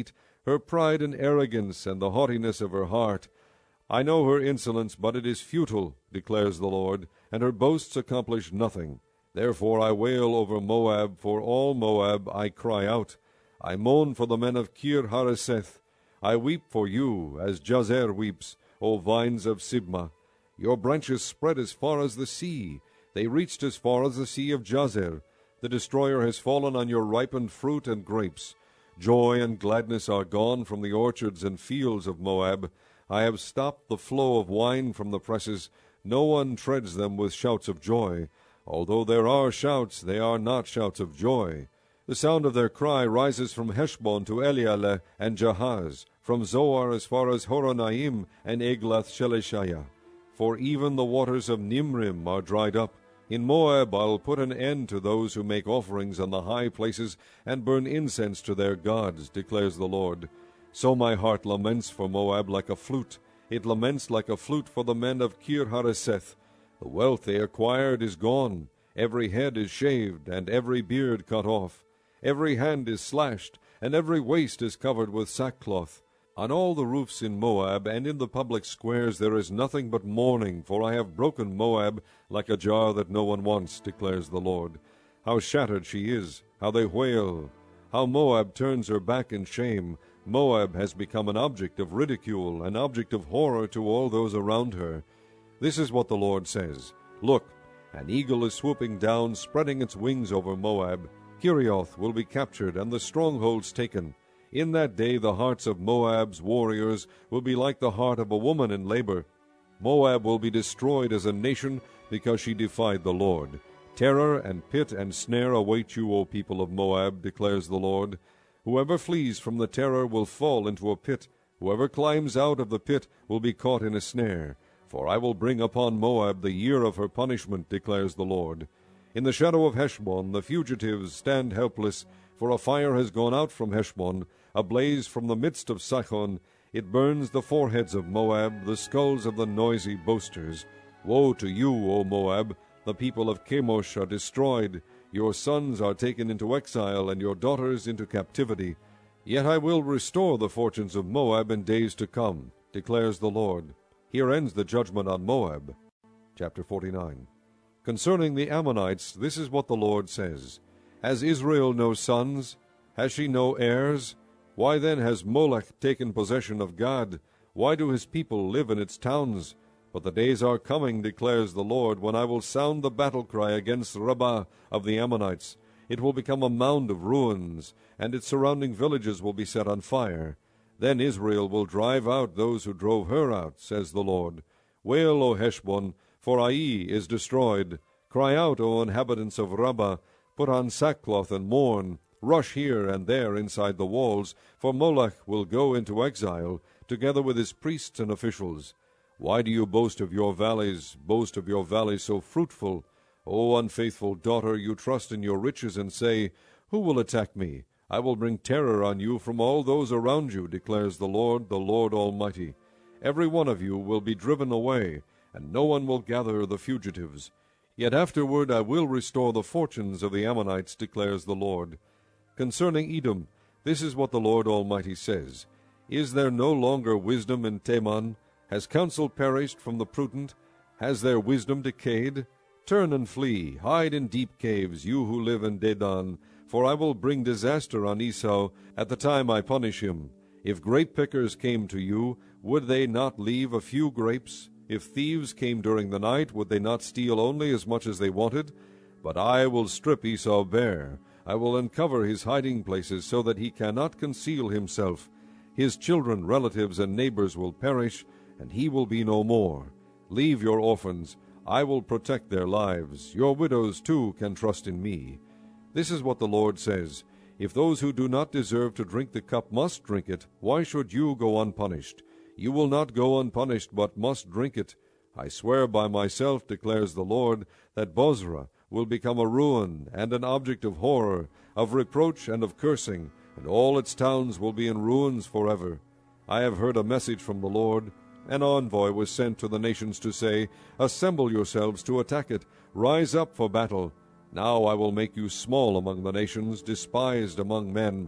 her pride and arrogance, and the haughtiness of her heart. I know her insolence, but it is futile, declares the Lord, and her boasts accomplish nothing. Therefore I wail over Moab, for all Moab I cry out. I mourn for the men of Kir-hareseth. I weep for you, as Jazer weeps, O vines of Sibmah. Your branches spread as far as the sea. They reached as far as the sea of Jazer. The destroyer has fallen on your ripened fruit and grapes. Joy and gladness are gone from the orchards and fields of Moab. I have stopped the flow of wine from the presses. No one treads them with shouts of joy. Although there are shouts, they are not shouts of joy. The sound of their cry rises from Heshbon to Elealeh and Jahaz, from Zoar as far as Horonaim and Eglath-Shelishah. For even the waters of Nimrim are dried up. In Moab I'll put an end to those who make offerings on the high places and burn incense to their gods, declares the Lord. So my heart laments for Moab like a flute. It laments like a flute for the men of Kir-hareseth. The wealth they acquired is gone. Every head is shaved, and every beard cut off. Every hand is slashed, and every waist is covered with sackcloth. On all the roofs in Moab and in the public squares there is nothing but mourning, for I have broken Moab like a jar that no one wants, declares the Lord. How shattered she is, how they wail, how Moab turns her back in shame. Moab has become an object of ridicule, an object of horror to all those around her. This is what the Lord says. Look, an eagle is swooping down, spreading its wings over Moab. Kerioth will be captured, and the strongholds taken. In that day the hearts of Moab's warriors will be like the heart of a woman in labor. Moab will be destroyed as a nation because she defied the Lord. Terror and pit and snare await you, O people of Moab, declares the Lord. Whoever flees from the terror will fall into a pit. Whoever climbs out of the pit will be caught in a snare. For I will bring upon Moab the year of her punishment, declares the Lord. In the shadow of Heshbon the fugitives stand helpless, for a fire has gone out from Heshbon, a blaze from the midst of Sihon. It burns the foreheads of Moab, the skulls of the noisy boasters. Woe to you, O Moab! The people of Chemosh are destroyed. Your sons are taken into exile, and your daughters into captivity. Yet I will restore the fortunes of Moab in days to come, declares the Lord. Here ends the judgment on Moab. Chapter forty-nine. Concerning the Ammonites, this is what the Lord says. Has Israel no sons? Has she no heirs? Why then has Molech taken possession of Gad? Why do his people live in its towns? But the days are coming, declares the Lord, when I will sound the battle cry against Rabbah of the Ammonites. It will become a mound of ruins, and its surrounding villages will be set on fire. Then Israel will drive out those who drove her out, says the Lord. Wail, O Heshbon, for Ai is destroyed. Cry out, O inhabitants of Rabbah, put on sackcloth and mourn. Rush here and there inside the walls, for Molech will go into exile, together with his priests and officials. Why do you boast of your valleys, boast of your valleys so fruitful? O unfaithful daughter, you trust in your riches and say, Who will attack me? I will bring terror on you from all those around you, declares the Lord, the Lord Almighty. Every one of you will be driven away, and no one will gather the fugitives. Yet afterward I will restore the fortunes of the Ammonites, declares the Lord. Concerning Edom, this is what the Lord Almighty says. Is there no longer wisdom in Teman? Has counsel perished from the prudent? Has their wisdom decayed? Turn and flee, hide in deep caves, you who live in Dedan, for I will bring disaster on Esau at the time I punish him. If grape pickers came to you, would they not leave a few grapes? If thieves came during the night, would they not steal only as much as they wanted? But I will strip Esau bare. I will uncover his hiding places so that he cannot conceal himself. His children, relatives, and neighbors will perish, and he will be no more. Leave your orphans. I will protect their lives. Your widows, too, can trust in me. This is what the Lord says. If those who do not deserve to drink the cup must drink it, why should you go unpunished? You will not go unpunished, but must drink it. I swear by myself, declares the Lord, that Bozrah will become a ruin and an object of horror, of reproach and of cursing, and all its towns will be in ruins forever. I have heard a message from the Lord. An envoy was sent to the nations to say, Assemble yourselves to attack it. Rise up for battle. Now I will make you small among the nations, despised among men.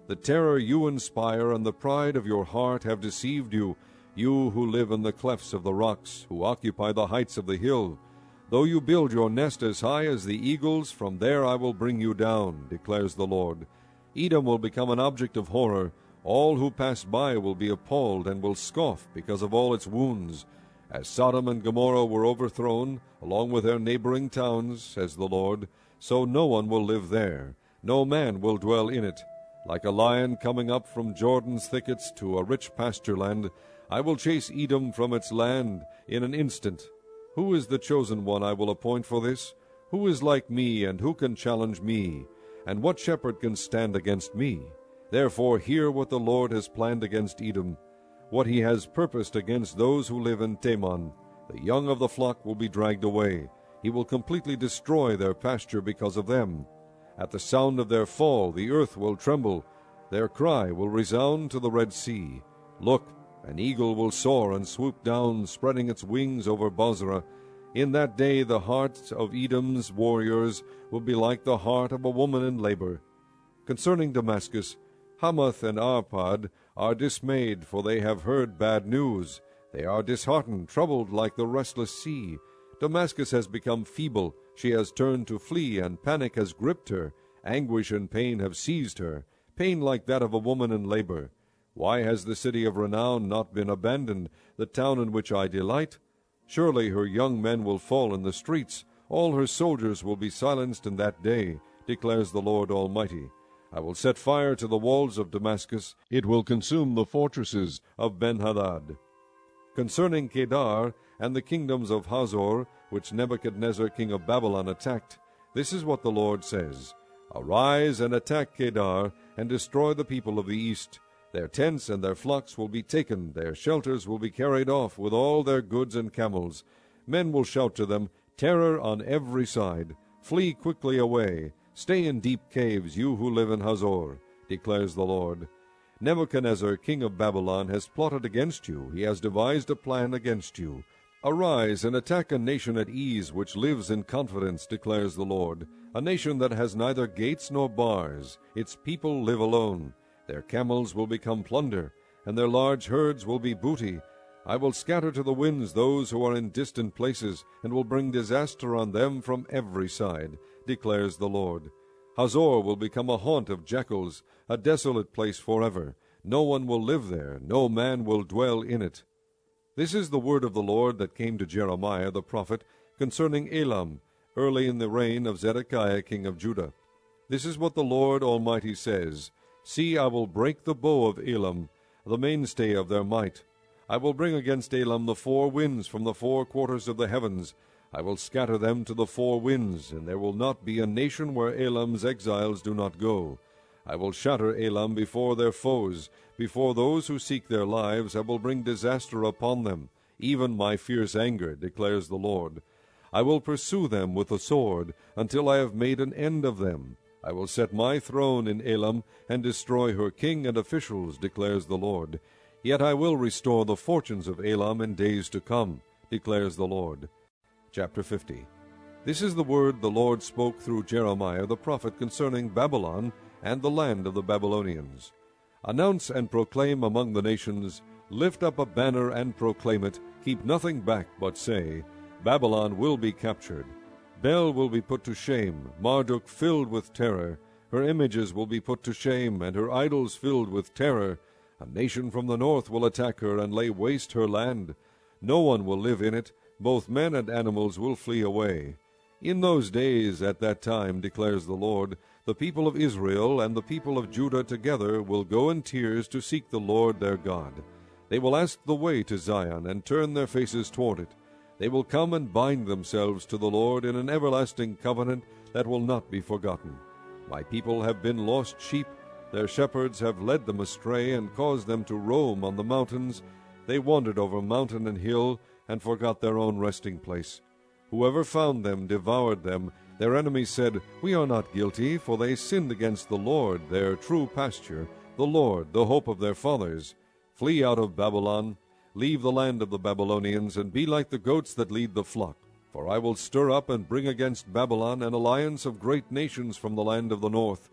The terror you inspire and the pride of your heart have deceived you, you who live in the clefts of the rocks, who occupy the heights of the hill. Though you build your nest as high as the eagles, from there I will bring you down, declares the Lord. Edom will become an object of horror. All who pass by will be appalled and will scoff because of all its wounds. As Sodom and Gomorrah were overthrown, along with their neighboring towns, says the Lord, so no one will live there, no man will dwell in it. Like a lion coming up from Jordan's thickets to a rich pasture land, I will chase Edom from its land in an instant. Who is the chosen one I will appoint for this? Who is like me, and who can challenge me? And what shepherd can stand against me? Therefore hear what the Lord has planned against Edom, what he has purposed against those who live in Teman. The young of the flock will be dragged away. He will completely destroy their pasture because of them. At the sound of their fall the earth will tremble. Their cry will resound to the Red Sea. Look, an eagle will soar and swoop down, spreading its wings over Bozrah. In that day the heart of Edom's warriors will be like the heart of a woman in labor. Concerning Damascus, Hamath and Arpad are dismayed, for they have heard bad news. They are disheartened, troubled like the restless sea. Damascus has become feeble. She has turned to flee, and panic has gripped her. Anguish and pain have seized her, pain like that of a woman in labor. Why has the city of renown not been abandoned, the town in which I delight? Surely her young men will fall in the streets. All her soldiers will be silenced in that day, declares the Lord Almighty. I will set fire to the walls of Damascus. It will consume the fortresses of Ben-Hadad. Concerning Kedar and the kingdoms of Hazor, which Nebuchadnezzar king of Babylon attacked, this is what the Lord says. Arise and attack Kedar, and destroy the people of the east. Their tents and their flocks will be taken, their shelters will be carried off, with all their goods and camels. Men will shout to them, terror on every side. Flee quickly away. Stay in deep caves, you who live in Hazor, declares the Lord. Nebuchadnezzar, king of Babylon, has plotted against you. He has devised a plan against you. Arise and attack a nation at ease, which lives in confidence, declares the Lord. A nation that has neither gates nor bars. Its people live alone. Their camels will become plunder, and their large herds will be booty. I will scatter to the winds those who are in distant places, and will bring disaster on them from every side, declares the Lord. Hazor will become a haunt of jackals, a desolate place forever. No one will live there, no man will dwell in it. This is the word of the Lord that came to Jeremiah the prophet concerning Elam, early in the reign of Zedekiah king of Judah. This is what the Lord Almighty says. See, I will break the bow of Elam, the mainstay of their might. I will bring against Elam the four winds from the four quarters of the heavens. I will scatter them to the four winds, and there will not be a nation where Elam's exiles do not go. I will shatter Elam before their foes. Before those who seek their lives, I will bring disaster upon them, even my fierce anger, declares the Lord. I will pursue them with the sword, until I have made an end of them. I will set my throne in Elam, and destroy her king and officials, declares the Lord. Yet I will restore the fortunes of Elam in days to come, declares the Lord. Chapter fifty. This is the word the Lord spoke through Jeremiah the prophet concerning Babylon and the land of the Babylonians. Announce and proclaim among the nations, lift up a banner and proclaim it, keep nothing back, but say, Babylon will be captured. Bel will be put to shame, Marduk filled with terror. Her images will be put to shame, and her idols filled with terror. A nation from the north will attack her and lay waste her land. No one will live in it. Both men and animals will flee away. In those days, at that time, declares the Lord, the people of Israel and the people of Judah together will go in tears to seek the Lord their God. They will ask the way to Zion and turn their faces toward it. They will come and bind themselves to the Lord in an everlasting covenant that will not be forgotten. My people have been lost sheep. Their shepherds have led them astray and caused them to roam on the mountains. They wandered over mountain and hill and forgot their own resting place. Whoever found them devoured them. Their enemies said, We are not guilty, for they sinned against the Lord, their true pasture, the Lord, the hope of their fathers. Flee out of Babylon. Leave the land of the Babylonians, and be like the goats that lead the flock. For I will stir up and bring against Babylon an alliance of great nations from the land of the north.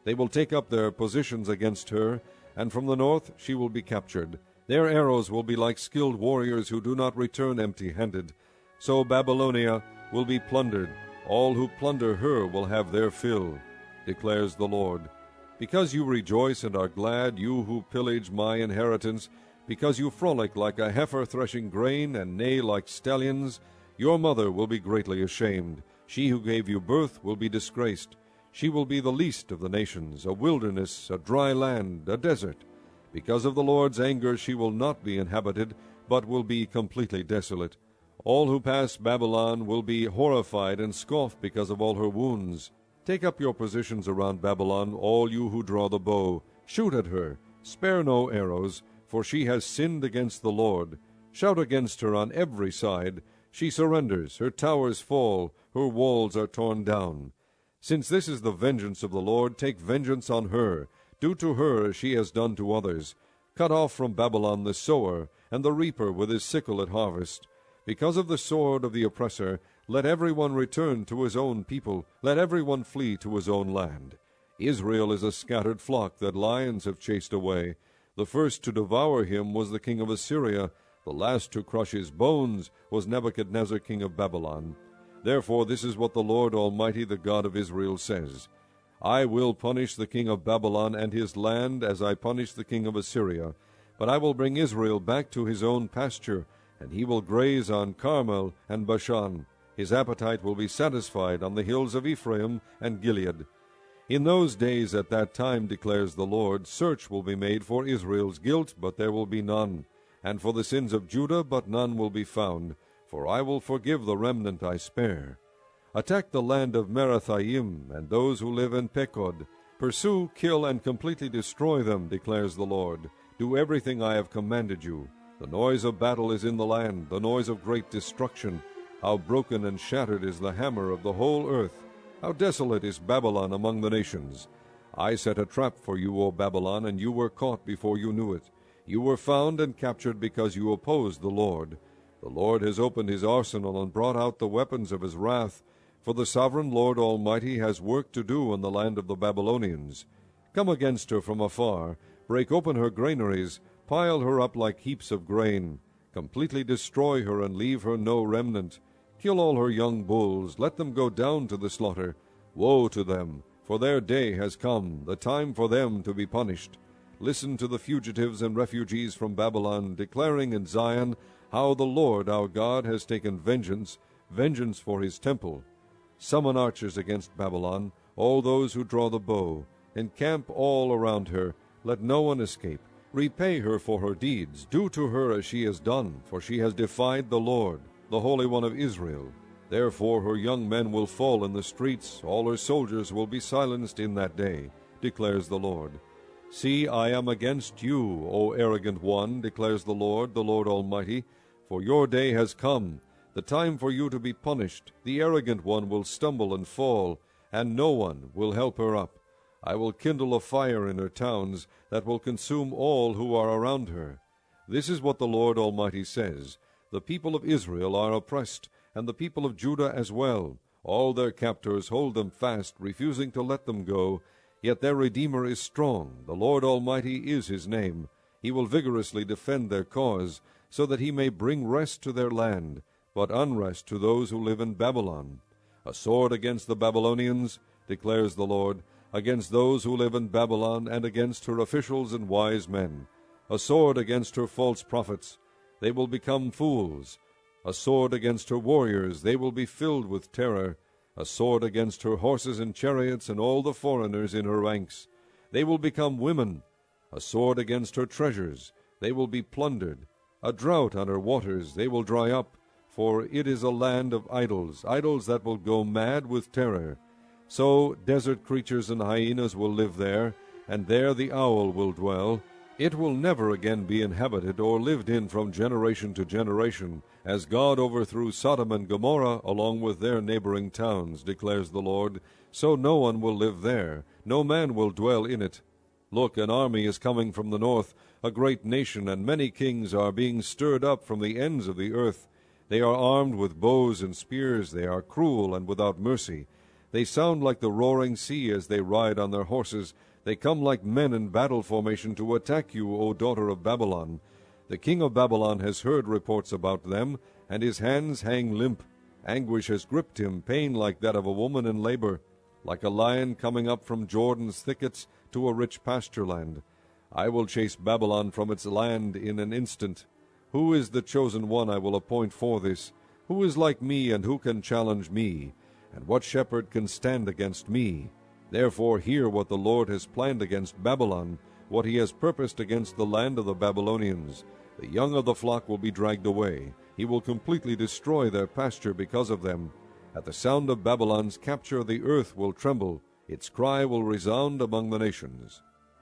They will take up their positions against her, and from the north she will be captured. Their arrows will be like skilled warriors who do not return empty-handed. So Babylonia will be plundered. All who plunder her will have their fill, declares the Lord. Because you rejoice and are glad, you who pillage my inheritance, because you frolic like a heifer threshing grain, and neigh like stallions, your mother will be greatly ashamed. She who gave you birth will be disgraced. She will be the least of the nations, a wilderness, a dry land, a desert. Because of the Lord's anger she will not be inhabited, but will be completely desolate. All who pass Babylon will be horrified and scoff because of all her wounds. Take up your positions around Babylon, all you who draw the bow. Shoot at her. Spare no arrows, for she has sinned against the Lord. Shout against her on every side. She surrenders, her towers fall, her walls are torn down. Since this is the vengeance of the Lord, take vengeance on her. Do to her as she has done to others. Cut off from Babylon the sower, and the reaper with his sickle at harvest. Because of the sword of the oppressor, let every one return to his own people, let every one flee to his own land. Israel is a scattered flock that lions have chased away. The first to devour him was the king of Assyria. The last to crush his bones was Nebuchadnezzar king of Babylon. Therefore this is what the Lord Almighty, the God of Israel, says. I will punish the king of Babylon and his land as I punished the king of Assyria. But I will bring Israel back to his own pasture, and he will graze on Carmel and Bashan. His appetite will be satisfied on the hills of Ephraim and Gilead. In those days at that time, declares the Lord, search will be made for Israel's guilt, but there will be none, and for the sins of Judah, but none will be found, for I will forgive the remnant I spare. Attack the land of Merathaim and those who live in Pekod. Pursue, kill, and completely destroy them, declares the Lord. Do everything I have commanded you. The noise of battle is in the land, the noise of great destruction. How broken and shattered is the hammer of the whole earth! How desolate is Babylon among the nations! I set a trap for you, O Babylon, and you were caught before you knew it. You were found and captured because you opposed the Lord. The Lord has opened his arsenal and brought out the weapons of his wrath, for the sovereign Lord Almighty has work to do in the land of the Babylonians. Come against her from afar, break open her granaries, pile her up like heaps of grain. Completely destroy her and leave her no remnant. Kill all her young bulls, let them go down to the slaughter. Woe to them, for their day has come, the time for them to be punished. Listen to the fugitives and refugees from Babylon, declaring in Zion how the Lord our God has taken vengeance, vengeance for his temple. Summon archers against Babylon, all those who draw the bow. Encamp all around her, let no one escape. Repay her for her deeds, do to her as she has done, for she has defied the Lord, the Holy One of Israel. Therefore her young men will fall in the streets, all her soldiers will be silenced in that day, declares the Lord. See, I am against you, O arrogant one, declares the Lord, the Lord Almighty, for your day has come, the time for you to be punished. The arrogant one will stumble and fall, and no one will help her up. I will kindle a fire in her towns that will consume all who are around her. This is what the Lord Almighty says. The people of Israel are oppressed, and the people of Judah as well. All their captors hold them fast, refusing to let them go. Yet their Redeemer is strong. The Lord Almighty is his name. He will vigorously defend their cause, so that he may bring rest to their land, but unrest to those who live in Babylon. A sword against the Babylonians, declares the Lord, against those who live in Babylon, and against her officials and wise men. A sword against her false prophets. They will become fools. A sword against her warriors. They will be filled with terror. A sword against her horses and chariots and all the foreigners in her ranks. They will become women. A sword against her treasures. They will be plundered. A drought on her waters. They will dry up. For it is a land of idols, idols that will go mad with terror. So desert creatures and hyenas will live there, and there the owl will dwell. It will never again be inhabited or lived in from generation to generation, as God overthrew Sodom and Gomorrah along with their neighboring towns, declares the Lord. So no one will live there, no man will dwell in it. Look, an army is coming from the north, a great nation, and many kings are being stirred up from the ends of the earth. They are armed with bows and spears, they are cruel and without mercy. They sound like the roaring sea as they ride on their horses. They come like men in battle formation to attack you, O daughter of Babylon. The king of Babylon has heard reports about them, and his hands hang limp. Anguish has gripped him, pain like that of a woman in labor, like a lion coming up from Jordan's thickets to a rich pasture land. I will chase Babylon from its land in an instant. Who is the chosen one I will appoint for this? Who is like me, and who can challenge me? And what shepherd can stand against me? Therefore hear what the Lord has planned against Babylon, what he has purposed against the land of the Babylonians. The young of the flock will be dragged away. He will completely destroy their pasture because of them. At the sound of Babylon's capture the earth will tremble. Its cry will resound among the nations.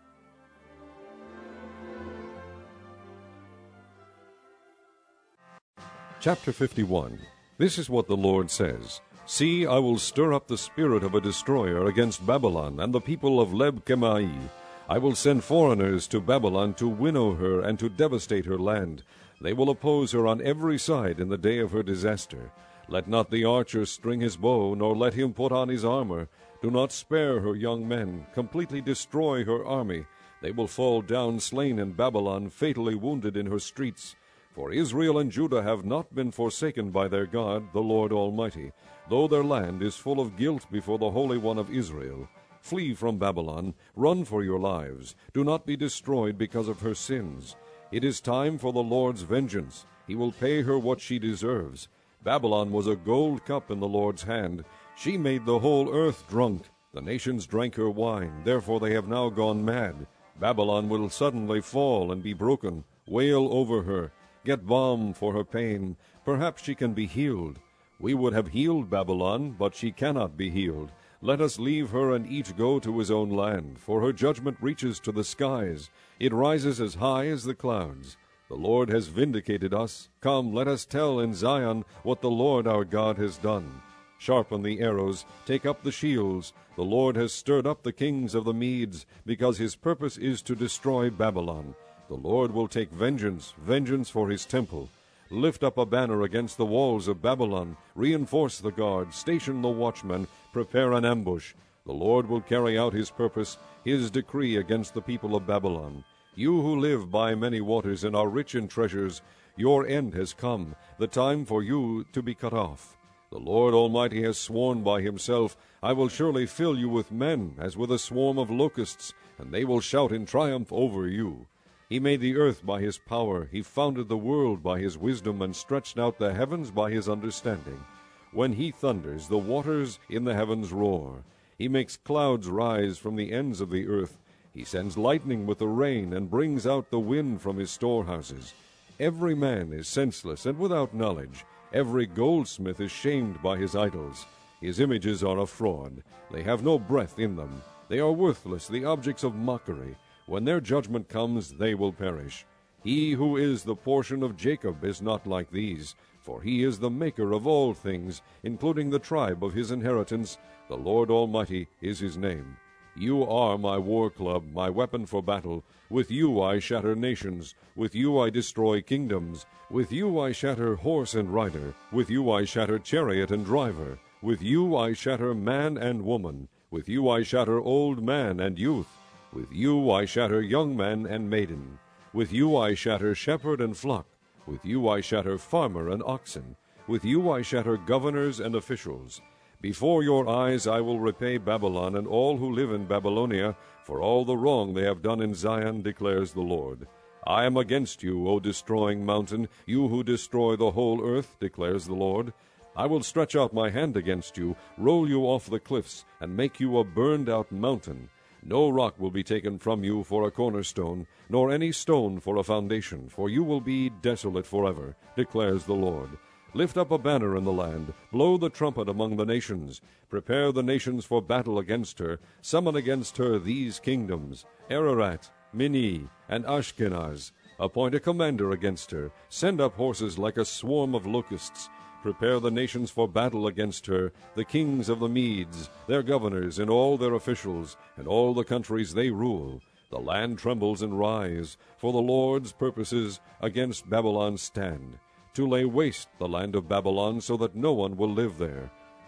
Chapter fifty-one. This is what the Lord says. See, I will stir up the spirit of a destroyer against Babylon and the people of Leb-Chemai. I will send foreigners to Babylon to winnow her and to devastate her land. They will oppose her on every side in the day of her disaster. Let not the archer string his bow, nor let him put on his armor. Do not spare her young men. Completely destroy her army. They will fall down slain in Babylon, fatally wounded in her streets. For Israel and Judah have not been forsaken by their God, the Lord Almighty, though their land is full of guilt before the Holy One of Israel. Flee from Babylon, run for your lives. Do not be destroyed because of her sins. It is time for the Lord's vengeance. He will pay her what she deserves. Babylon was a gold cup in the Lord's hand. She made the whole earth drunk. The nations drank her wine, therefore they have now gone mad. Babylon will suddenly fall and be broken. Wail over her. Get balm for her pain. Perhaps she can be healed. We would have healed Babylon, but she cannot be healed. Let us leave her and each go to his own land, for her judgment reaches to the skies. It rises as high as the clouds. The Lord has vindicated us. Come, let us tell in Zion what the Lord our God has done. Sharpen the arrows, take up the shields. The Lord has stirred up the kings of the Medes, because his purpose is to destroy Babylon. The Lord will take vengeance, vengeance for his temple. Lift up a banner against the walls of Babylon. Reinforce the guard, station the watchmen, prepare an ambush. The Lord will carry out his purpose, his decree against the people of Babylon. You who live by many waters and are rich in treasures, your end has come, the time for you to be cut off. The Lord Almighty has sworn by himself, I will surely fill you with men, as with a swarm of locusts, and they will shout in triumph over you. He made the earth by his power. He founded the world by his wisdom and stretched out the heavens by his understanding. When he thunders, the waters in the heavens roar. He makes clouds rise from the ends of the earth. He sends lightning with the rain and brings out the wind from his storehouses. Every man is senseless and without knowledge. Every goldsmith is shamed by his idols. His images are a fraud. They have no breath in them. They are worthless, the objects of mockery. When their judgment comes, they will perish. He who is the portion of Jacob is not like these, for he is the maker of all things, including the tribe of his inheritance. The Lord Almighty is his name. You are my war club, my weapon for battle. With you I shatter nations. With you I destroy kingdoms. With you I shatter horse and rider. With you I shatter chariot and driver. With you I shatter man and woman. With you I shatter old man and youth. With you I shatter young man and maiden. With you I shatter shepherd and flock. With you I shatter farmer and oxen. With you I shatter governors and officials. Before your eyes I will repay Babylon and all who live in Babylonia for all the wrong they have done in Zion, declares the Lord. I am against you, O destroying mountain, you who destroy the whole earth, declares the Lord. I will stretch out my hand against you, roll you off the cliffs, and make you a burned-out mountain. No rock will be taken from you for a cornerstone, nor any stone for a foundation, for you will be desolate forever, declares the Lord. Lift up a banner in the land, blow the trumpet among the nations. Prepare the nations for battle against her. Summon against her these kingdoms, Ararat, Minni, and Ashkenaz. Appoint a commander against her. Send up horses like a swarm of locusts. Prepare the nations for battle against her, the kings of the Medes, their governors, and all their officials, and all the countries they rule. The land trembles and writhes, for the Lord's purposes against Babylon stand, to lay waste the land of Babylon so that no one will live there.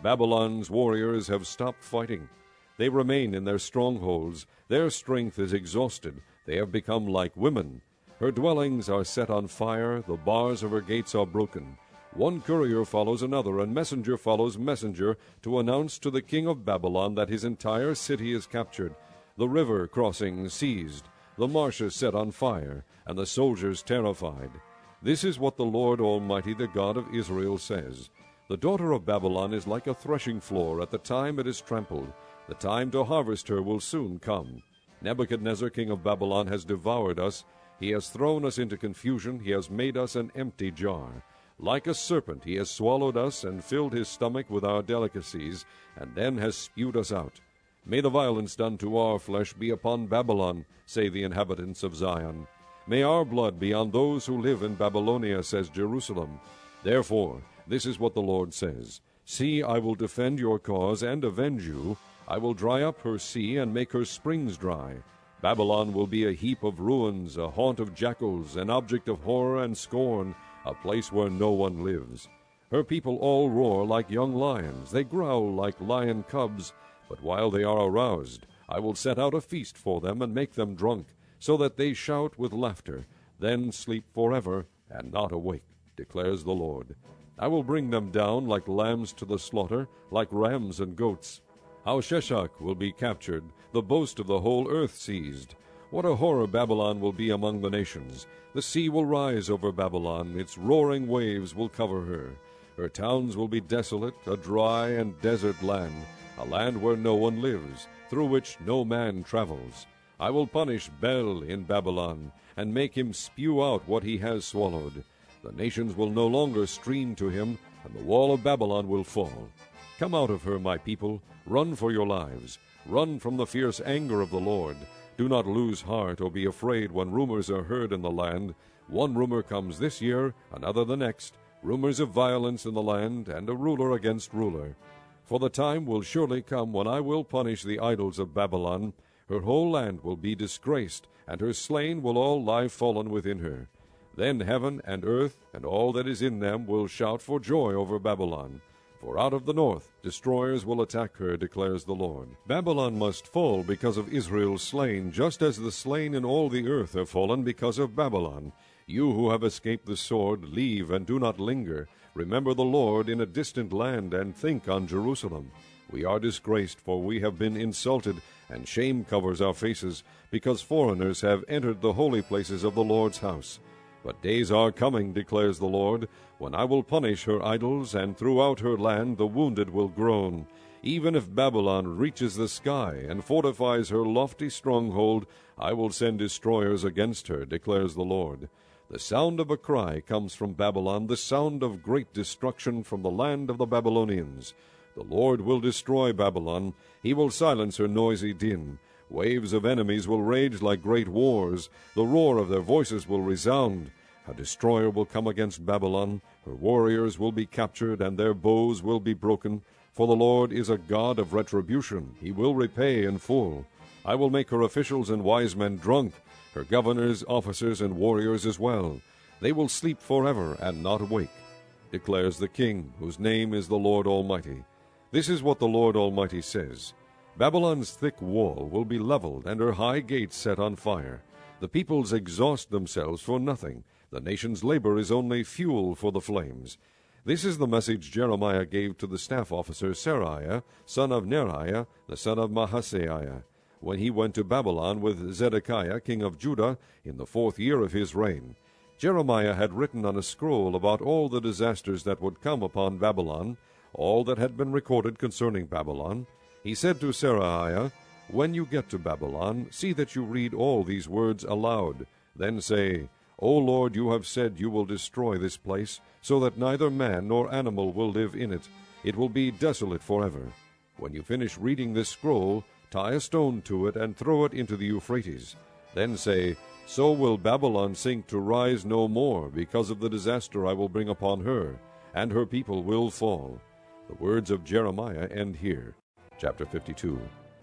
Babylon's warriors have stopped fighting. They remain in their strongholds. Their strength is exhausted. They have become like women. Her dwellings are set on fire. The bars of her gates are broken. One courier follows another, and messenger follows messenger, to announce to the king of Babylon that his entire city is captured, the river crossing seized, the marshes set on fire, and the soldiers terrified. This is what the Lord Almighty, the God of Israel, says. The daughter of Babylon is like a threshing floor at the time it is trampled. The time to harvest her will soon come. Nebuchadnezzar, king of Babylon, has devoured us. He has thrown us into confusion. He has made us an empty jar. Like a serpent he has swallowed us and filled his stomach with our delicacies, and then has spewed us out. May the violence done to our flesh be upon Babylon, say the inhabitants of Zion. May our blood be on those who live in Babylonia, says Jerusalem. Therefore, this is what the Lord says. See, I will defend your cause and avenge you. I will dry up her sea and make her springs dry. Babylon will be a heap of ruins, a haunt of jackals, an object of horror and scorn, a place where no one lives. Her people all roar like young lions. They growl like lion cubs. But while they are aroused, I will set out a feast for them and make them drunk, so that they shout with laughter, then sleep forever and not awake, declares the Lord. I will bring them down like lambs to the slaughter, like rams and goats. How Sheshach will be captured, the boast of the whole earth seized. What a horror Babylon will be among the nations. The sea will rise over Babylon, its roaring waves will cover her. Her towns will be desolate, a dry and desert land, a land where no one lives, through which no man travels. I will punish Bel in Babylon, and make him spew out what he has swallowed. The nations will no longer stream to him, and the wall of Babylon will fall. Come out of her, my people, run for your lives. Run from the fierce anger of the Lord. Do not lose heart or be afraid when rumors are heard in the land. One rumor comes this year, another the next, rumors of violence in the land, and a ruler against ruler. For the time will surely come when I will punish the idols of Babylon. Her whole land will be disgraced, and her slain will all lie fallen within her. Then heaven and earth and all that is in them will shout for joy over Babylon. For out of the north destroyers will attack her, declares the Lord. Babylon must fall because of Israel's slain, just as the slain in all the earth have fallen because of Babylon. You who have escaped the sword, leave and do not linger. Remember the Lord in a distant land, and think on Jerusalem. We are disgraced, for we have been insulted, and shame covers our faces, because foreigners have entered the holy places of the Lord's house. But days are coming, declares the Lord, when I will punish her idols, and throughout her land the wounded will groan. Even if Babylon reaches the sky and fortifies her lofty stronghold, I will send destroyers against her, declares the Lord. The sound of a cry comes from Babylon, the sound of great destruction from the land of the Babylonians. The Lord will destroy Babylon. He will silence her noisy din. Waves of enemies will rage like great wars. The roar of their voices will resound. A destroyer will come against Babylon. Her warriors will be captured, and their bows will be broken. For the Lord is a God of retribution. He will repay in full. I will make her officials and wise men drunk, her governors, officers, and warriors as well. They will sleep forever and not awake, declares the King, whose name is the Lord Almighty. This is what the Lord Almighty says. Babylon's thick wall will be leveled, and her high gates set on fire. The peoples exhaust themselves for nothing. The nation's labor is only fuel for the flames. This is the message Jeremiah gave to the staff officer Seraiah, son of Neriah, the son of Mahaseiah, when he went to Babylon with Zedekiah, king of Judah, in the fourth year of his reign. Jeremiah had written on a scroll about all the disasters that would come upon Babylon, all that had been recorded concerning Babylon. He said to Seraiah, "When you get to Babylon, see that you read all these words aloud. Then say, O Lord, you have said you will destroy this place, so that neither man nor animal will live in it. It will be desolate forever. When you finish reading this scroll, tie a stone to it and throw it into the Euphrates. Then say, So will Babylon sink to rise no more, because of the disaster I will bring upon her, and her people will fall." The words of Jeremiah end here. Chapter fifty-two.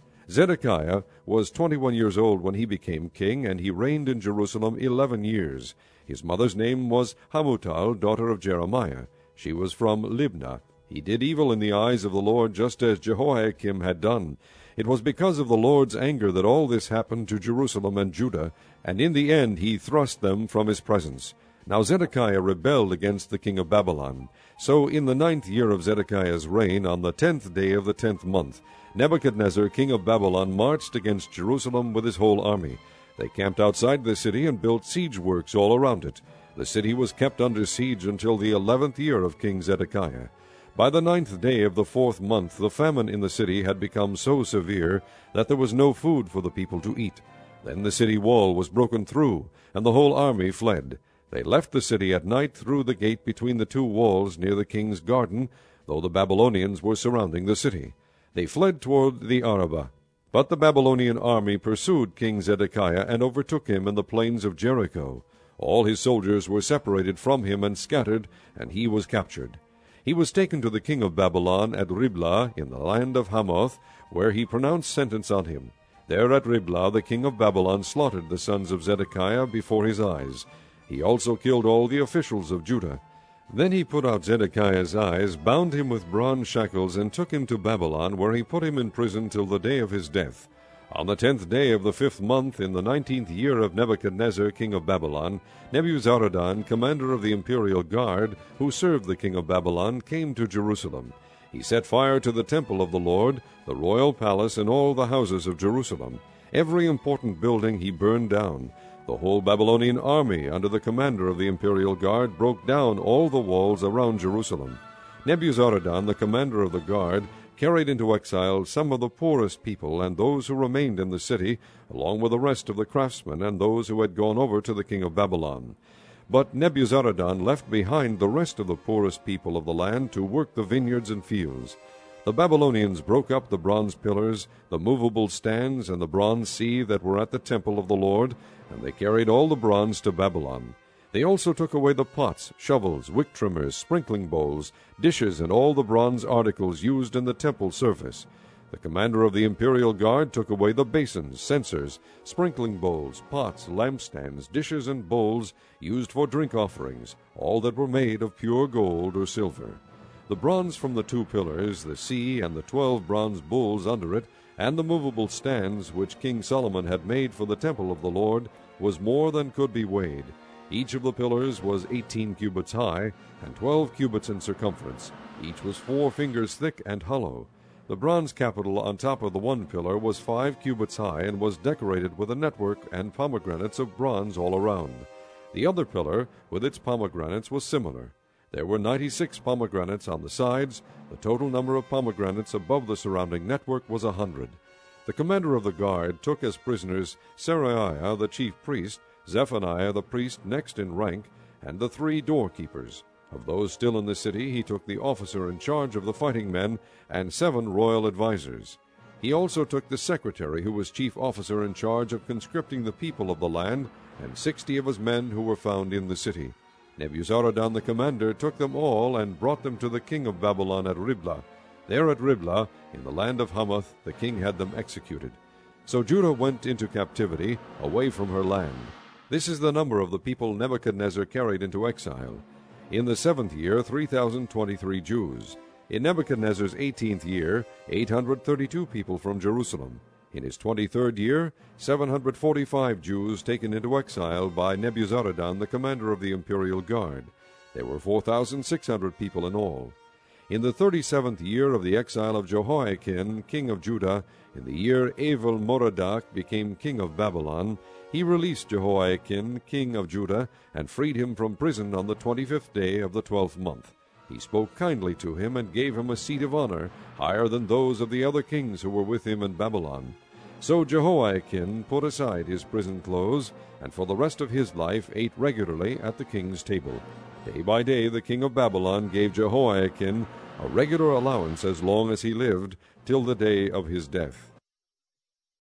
Zedekiah was twenty-one years old when he became king, and he reigned in Jerusalem eleven years. His mother's name was Hamutal, daughter of Jeremiah. She was from Libnah. He did evil in the eyes of the Lord, just as Jehoiakim had done. It was because of the Lord's anger that all this happened to Jerusalem and Judah, and in the end he thrust them from his presence. Now Zedekiah rebelled against the king of Babylon. So in the ninth year of Zedekiah's reign, on the tenth day of the tenth month, Nebuchadnezzar king of Babylon marched against Jerusalem with his whole army. They camped outside the city and built siege works all around it. The city was kept under siege until the eleventh year of King Zedekiah. By the ninth day of the fourth month the famine in the city had become so severe that there was no food for the people to eat. Then the city wall was broken through, and the whole army fled. They left the city at night through the gate between the two walls near the king's garden, though the Babylonians were surrounding the city. They fled toward the Arabah. But the Babylonian army pursued King Zedekiah and overtook him in the plains of Jericho. All his soldiers were separated from him and scattered, and he was captured. He was taken to the king of Babylon at Riblah in the land of Hamath, where he pronounced sentence on him. There at Riblah the king of Babylon slaughtered the sons of Zedekiah before his eyes. He also killed all the officials of Judah. Then he put out Zedekiah's eyes, bound him with bronze shackles, and took him to Babylon, where he put him in prison till the day of his death. On the tenth day of the fifth month, in the nineteenth year of Nebuchadnezzar king of Babylon, Nebuzaradan, commander of the imperial guard, who served the king of Babylon, came to Jerusalem. He set fire to the temple of the Lord, the royal palace, and all the houses of Jerusalem. Every important building he burned down. The whole Babylonian army, under the commander of the imperial guard, broke down all the walls around Jerusalem. Nebuzaradan, the commander of the guard, carried into exile some of the poorest people and those who remained in the city, along with the rest of the craftsmen and those who had gone over to the king of Babylon. But Nebuzaradan left behind the rest of the poorest people of the land to work the vineyards and fields. The Babylonians broke up the bronze pillars, the movable stands, and the bronze sea that were at the temple of the Lord, and they carried all the bronze to Babylon. They also took away the pots, shovels, wick trimmers, sprinkling bowls, dishes, and all the bronze articles used in the temple service. The commander of the imperial guard took away the basins, censers, sprinkling bowls, pots, lampstands, dishes, and bowls used for drink offerings, all that were made of pure gold or silver. The bronze from the two pillars, the sea, and the twelve bronze bulls under it, and the movable stands which King Solomon had made for the temple of the Lord, was more than could be weighed. Each of the pillars was eighteen cubits high, and twelve cubits in circumference. Each was four fingers thick and hollow. The bronze capital on top of the one pillar was five cubits high, and was decorated with a network and pomegranates of bronze all around. The other pillar, with its pomegranates, was similar. There were ninety-six pomegranates on the sides. The total number of pomegranates above the surrounding network was a hundred. The commander of the guard took as prisoners Seraiah the chief priest, Zephaniah the priest next in rank, and the three doorkeepers. Of those still in the city he took the officer in charge of the fighting men and seven royal advisers. He also took the secretary, who was chief officer in charge of conscripting the people of the land, and sixty of his men who were found in the city. Nebuzaradan the commander took them all and brought them to the king of Babylon at Riblah. There at Riblah, in the land of Hamath, the king had them executed. So Judah went into captivity, away from her land. This is the number of the people Nebuchadnezzar carried into exile. In the seventh year, three thousand twenty-three Jews. In Nebuchadnezzar's eighteenth year, eight hundred thirty-two people from Jerusalem. In his twenty-third year, seven hundred forty-five Jews taken into exile by Nebuzaradan, the commander of the imperial guard. There were four thousand six hundred people in all. In the thirty-seventh year of the exile of Jehoiakim, king of Judah, in the year Evil-Merodach became king of Babylon, he released Jehoiakim, king of Judah, and freed him from prison on the twenty-fifth day of the twelfth month. He spoke kindly to him and gave him a seat of honor, higher than those of the other kings who were with him in Babylon. So Jehoiakim put aside his prison clothes, and for the rest of his life ate regularly at the king's table. Day by day the king of Babylon gave Jehoiakim a regular allowance as long as he lived, till the day of his death.